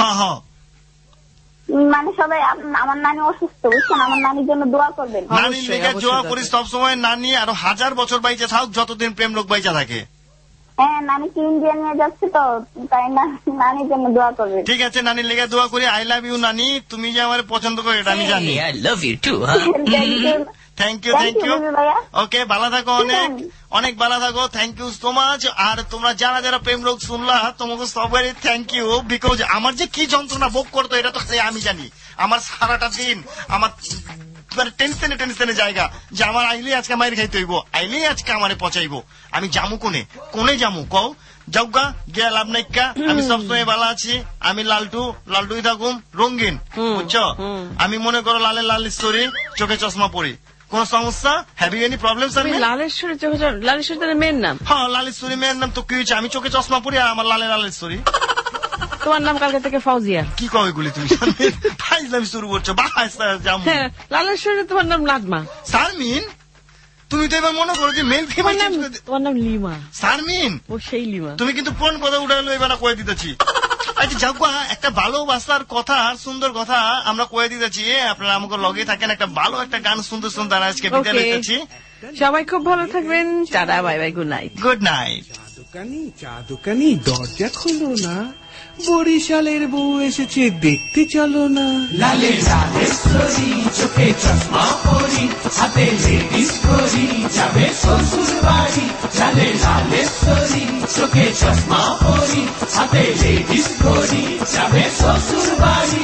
মানে সবাই, আমার নানি অসুস্থ, বুঝছেন? আমার নানির জন্য দোয়া করবেন। নানির লেগে দোয়া করি সবসময়। নানি আরো 1000 বছর বাইচে থাক, যতদিন প্রেম লোক বাইচা থাকে। হ্যাঁ, নানিকে ইন্ডিয়া নিয়ে যাচ্ছে তো, তাই নানির জন্য দোয়া করবেন। ঠিক আছে, নানির লেগে দোয়া করি। আই লাভ ইউ নানি। তুমি যে আমার পছন্দ করো এটা আমি জানি। I love you too. Thank you okay, ভালো থাকো, অনেক ভালো থাকো। Thank you so much. আর তোমরা যারা প্রেম লোক শুনলা, তোমাকে সবারই থ্যাংক ইউ। বিকজ আমার যে কি যন্ত্রণা ভোগ করতো, এটা তো আমি জানি। আমার সারাটা দিন আমার টেনশনে জায়গা, যে আমার আইলে আজকে মায়ের খাইতে হইব, আইলে আজকে আমারে পচাইবো। আমি জামু কোনে জামু কও? যাওগা গিয়া লাভ নাইকা। আমি সবসময় ভালো আছি। আমি লালটুই থাকুম, রঙিন, বুঝছো? আমি মনে করো লালেশ্বরী, চোখে চশমা পরি। কোন সমস্যা? Have you any problem? Laleshwari, Laleshwari তার মেয়ের নাম? হ্যাঁ, লালেশ্বরী মেয়ের নাম। তো কি হয়েছে? আমি চোখে চশমা পরি আর আমার লালেশ্বরী। তোমার নাম কালকে থেকে ফাউজিয়া। কি কও এগুলি তুমি? ফাইজলামি শুরু করছো। লালেশ্বরী, তোমার নাম নাজমা। শারমিন, তুমি তো এবার মনে করো যে মেল ফিমেল। তোমার নাম লিমা। শারমিন, ও সেই লিমা। তুমি কিন্তু কোন কথা উঠালো এবার কয়ে দিতেছি। আচ্ছা যাওয়া, একটা ভালোবাসার কথা, সুন্দর কথা আমরা কয়ে দিতেছি। আপনারা আমাকে লগে থাকেন, একটা ভালো একটা গান সুন্দর সুন্দর আজকে বিদায় নিতেছি। সবাই খুব ভালো থাকবেন। Tata, bye bye, good night. Good night. চা দোকানি দরজা খোলো না, বরিশালের বউ এসেছে, দেখতে চলো না। লালে লালেশ্বরী, চোখে চশমা পরি, হাতে লেডিস করি, যাবে শ্বশুর বাড়ি। লালে লালেশ্বরী, চোখে চশমা পরি, হাতে লেডিস করি, যাবে শ্বশুর বাড়ি।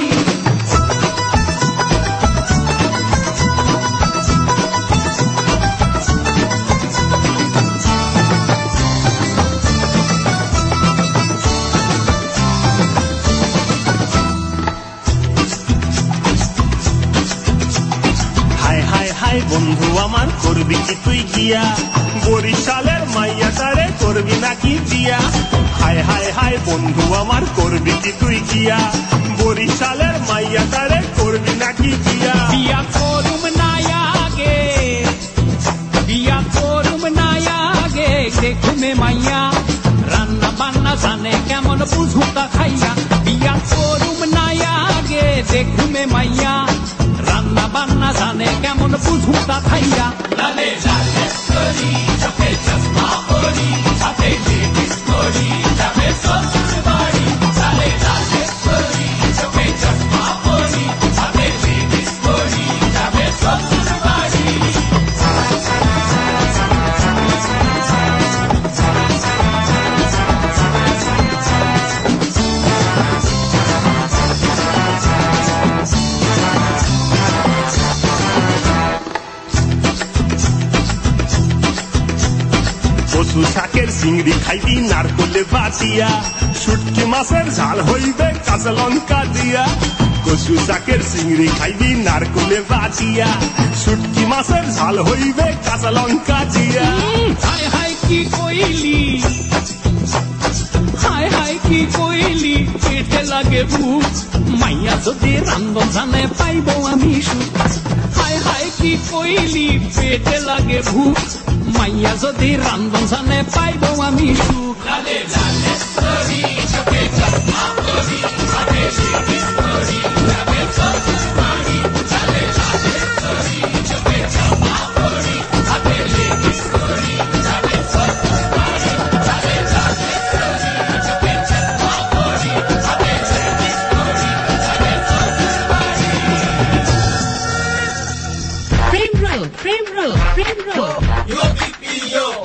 বন্ধু আমার, করবি কি তুই গিয়া, বরিশালের মাইয়া তারে করবি নাকি দিয়া? হায় হায় হায় বন্ধু আমার, করবি কি তুই গিয়া, বরিশালের মাইয়া তারে করবি নাকি দিয়া? বিয়া করুম না আগে, বিয়া করুম না আগে, দেখুমে মাইয়া জানে কেমন বুঝুতা খাইয়া বিয়া করুম নাইয়া আগে দেখুমে মাইয়া রান্না বান্না জানে কেমন বুঝুতা খাইয়া লালে লালে করি চোখে চশমা পরি সাথে লিপস্টিক করি যাবে শ্বশুর বাড়ি লালে লালে করি চোখে চশমা পরি সাথে লিপস্টিক করি যাবে শ্বশুর বাড়ি কচু শাকের চিংড়ি খাইবি নারকলে বাটিয়া শুটকি মাছের ঝাল হইবে কাঁচা লঙ্কা দিয়া কচু শাকের চিংড়ি খাইবি নারকলে বাটিয়া শুটকি মাছের ঝাল হইবে কাঁচা লঙ্কা দিয়া হায় হায় কি কইলি হায় হায় কি কইলি পেটে লাগে ভুক মাইয়া যদি রান্ধন জানে পাইব আমি সুখ হায় হায় কি কইলি পেটে লাগে ভুক মাইয়া যদি রান্ধন জানে পাইব আমি সুখ লালে লালে করি চোখে চশমা পরি সাথে লিপস্টিক করি যাবে শ্বশুর বাড়ি লালে লালে করি চোখে চশমা পরি সাথে লিপস্টিক করি যাবে শ্বশুর বাড়ি লালে লালে করি চোখে চশমা পরি সাথে লিপস্টিক করি যাবে শ্বশুর বাড়ি প্রেম রোল প্রেম রোল প্রেম রোল Yo,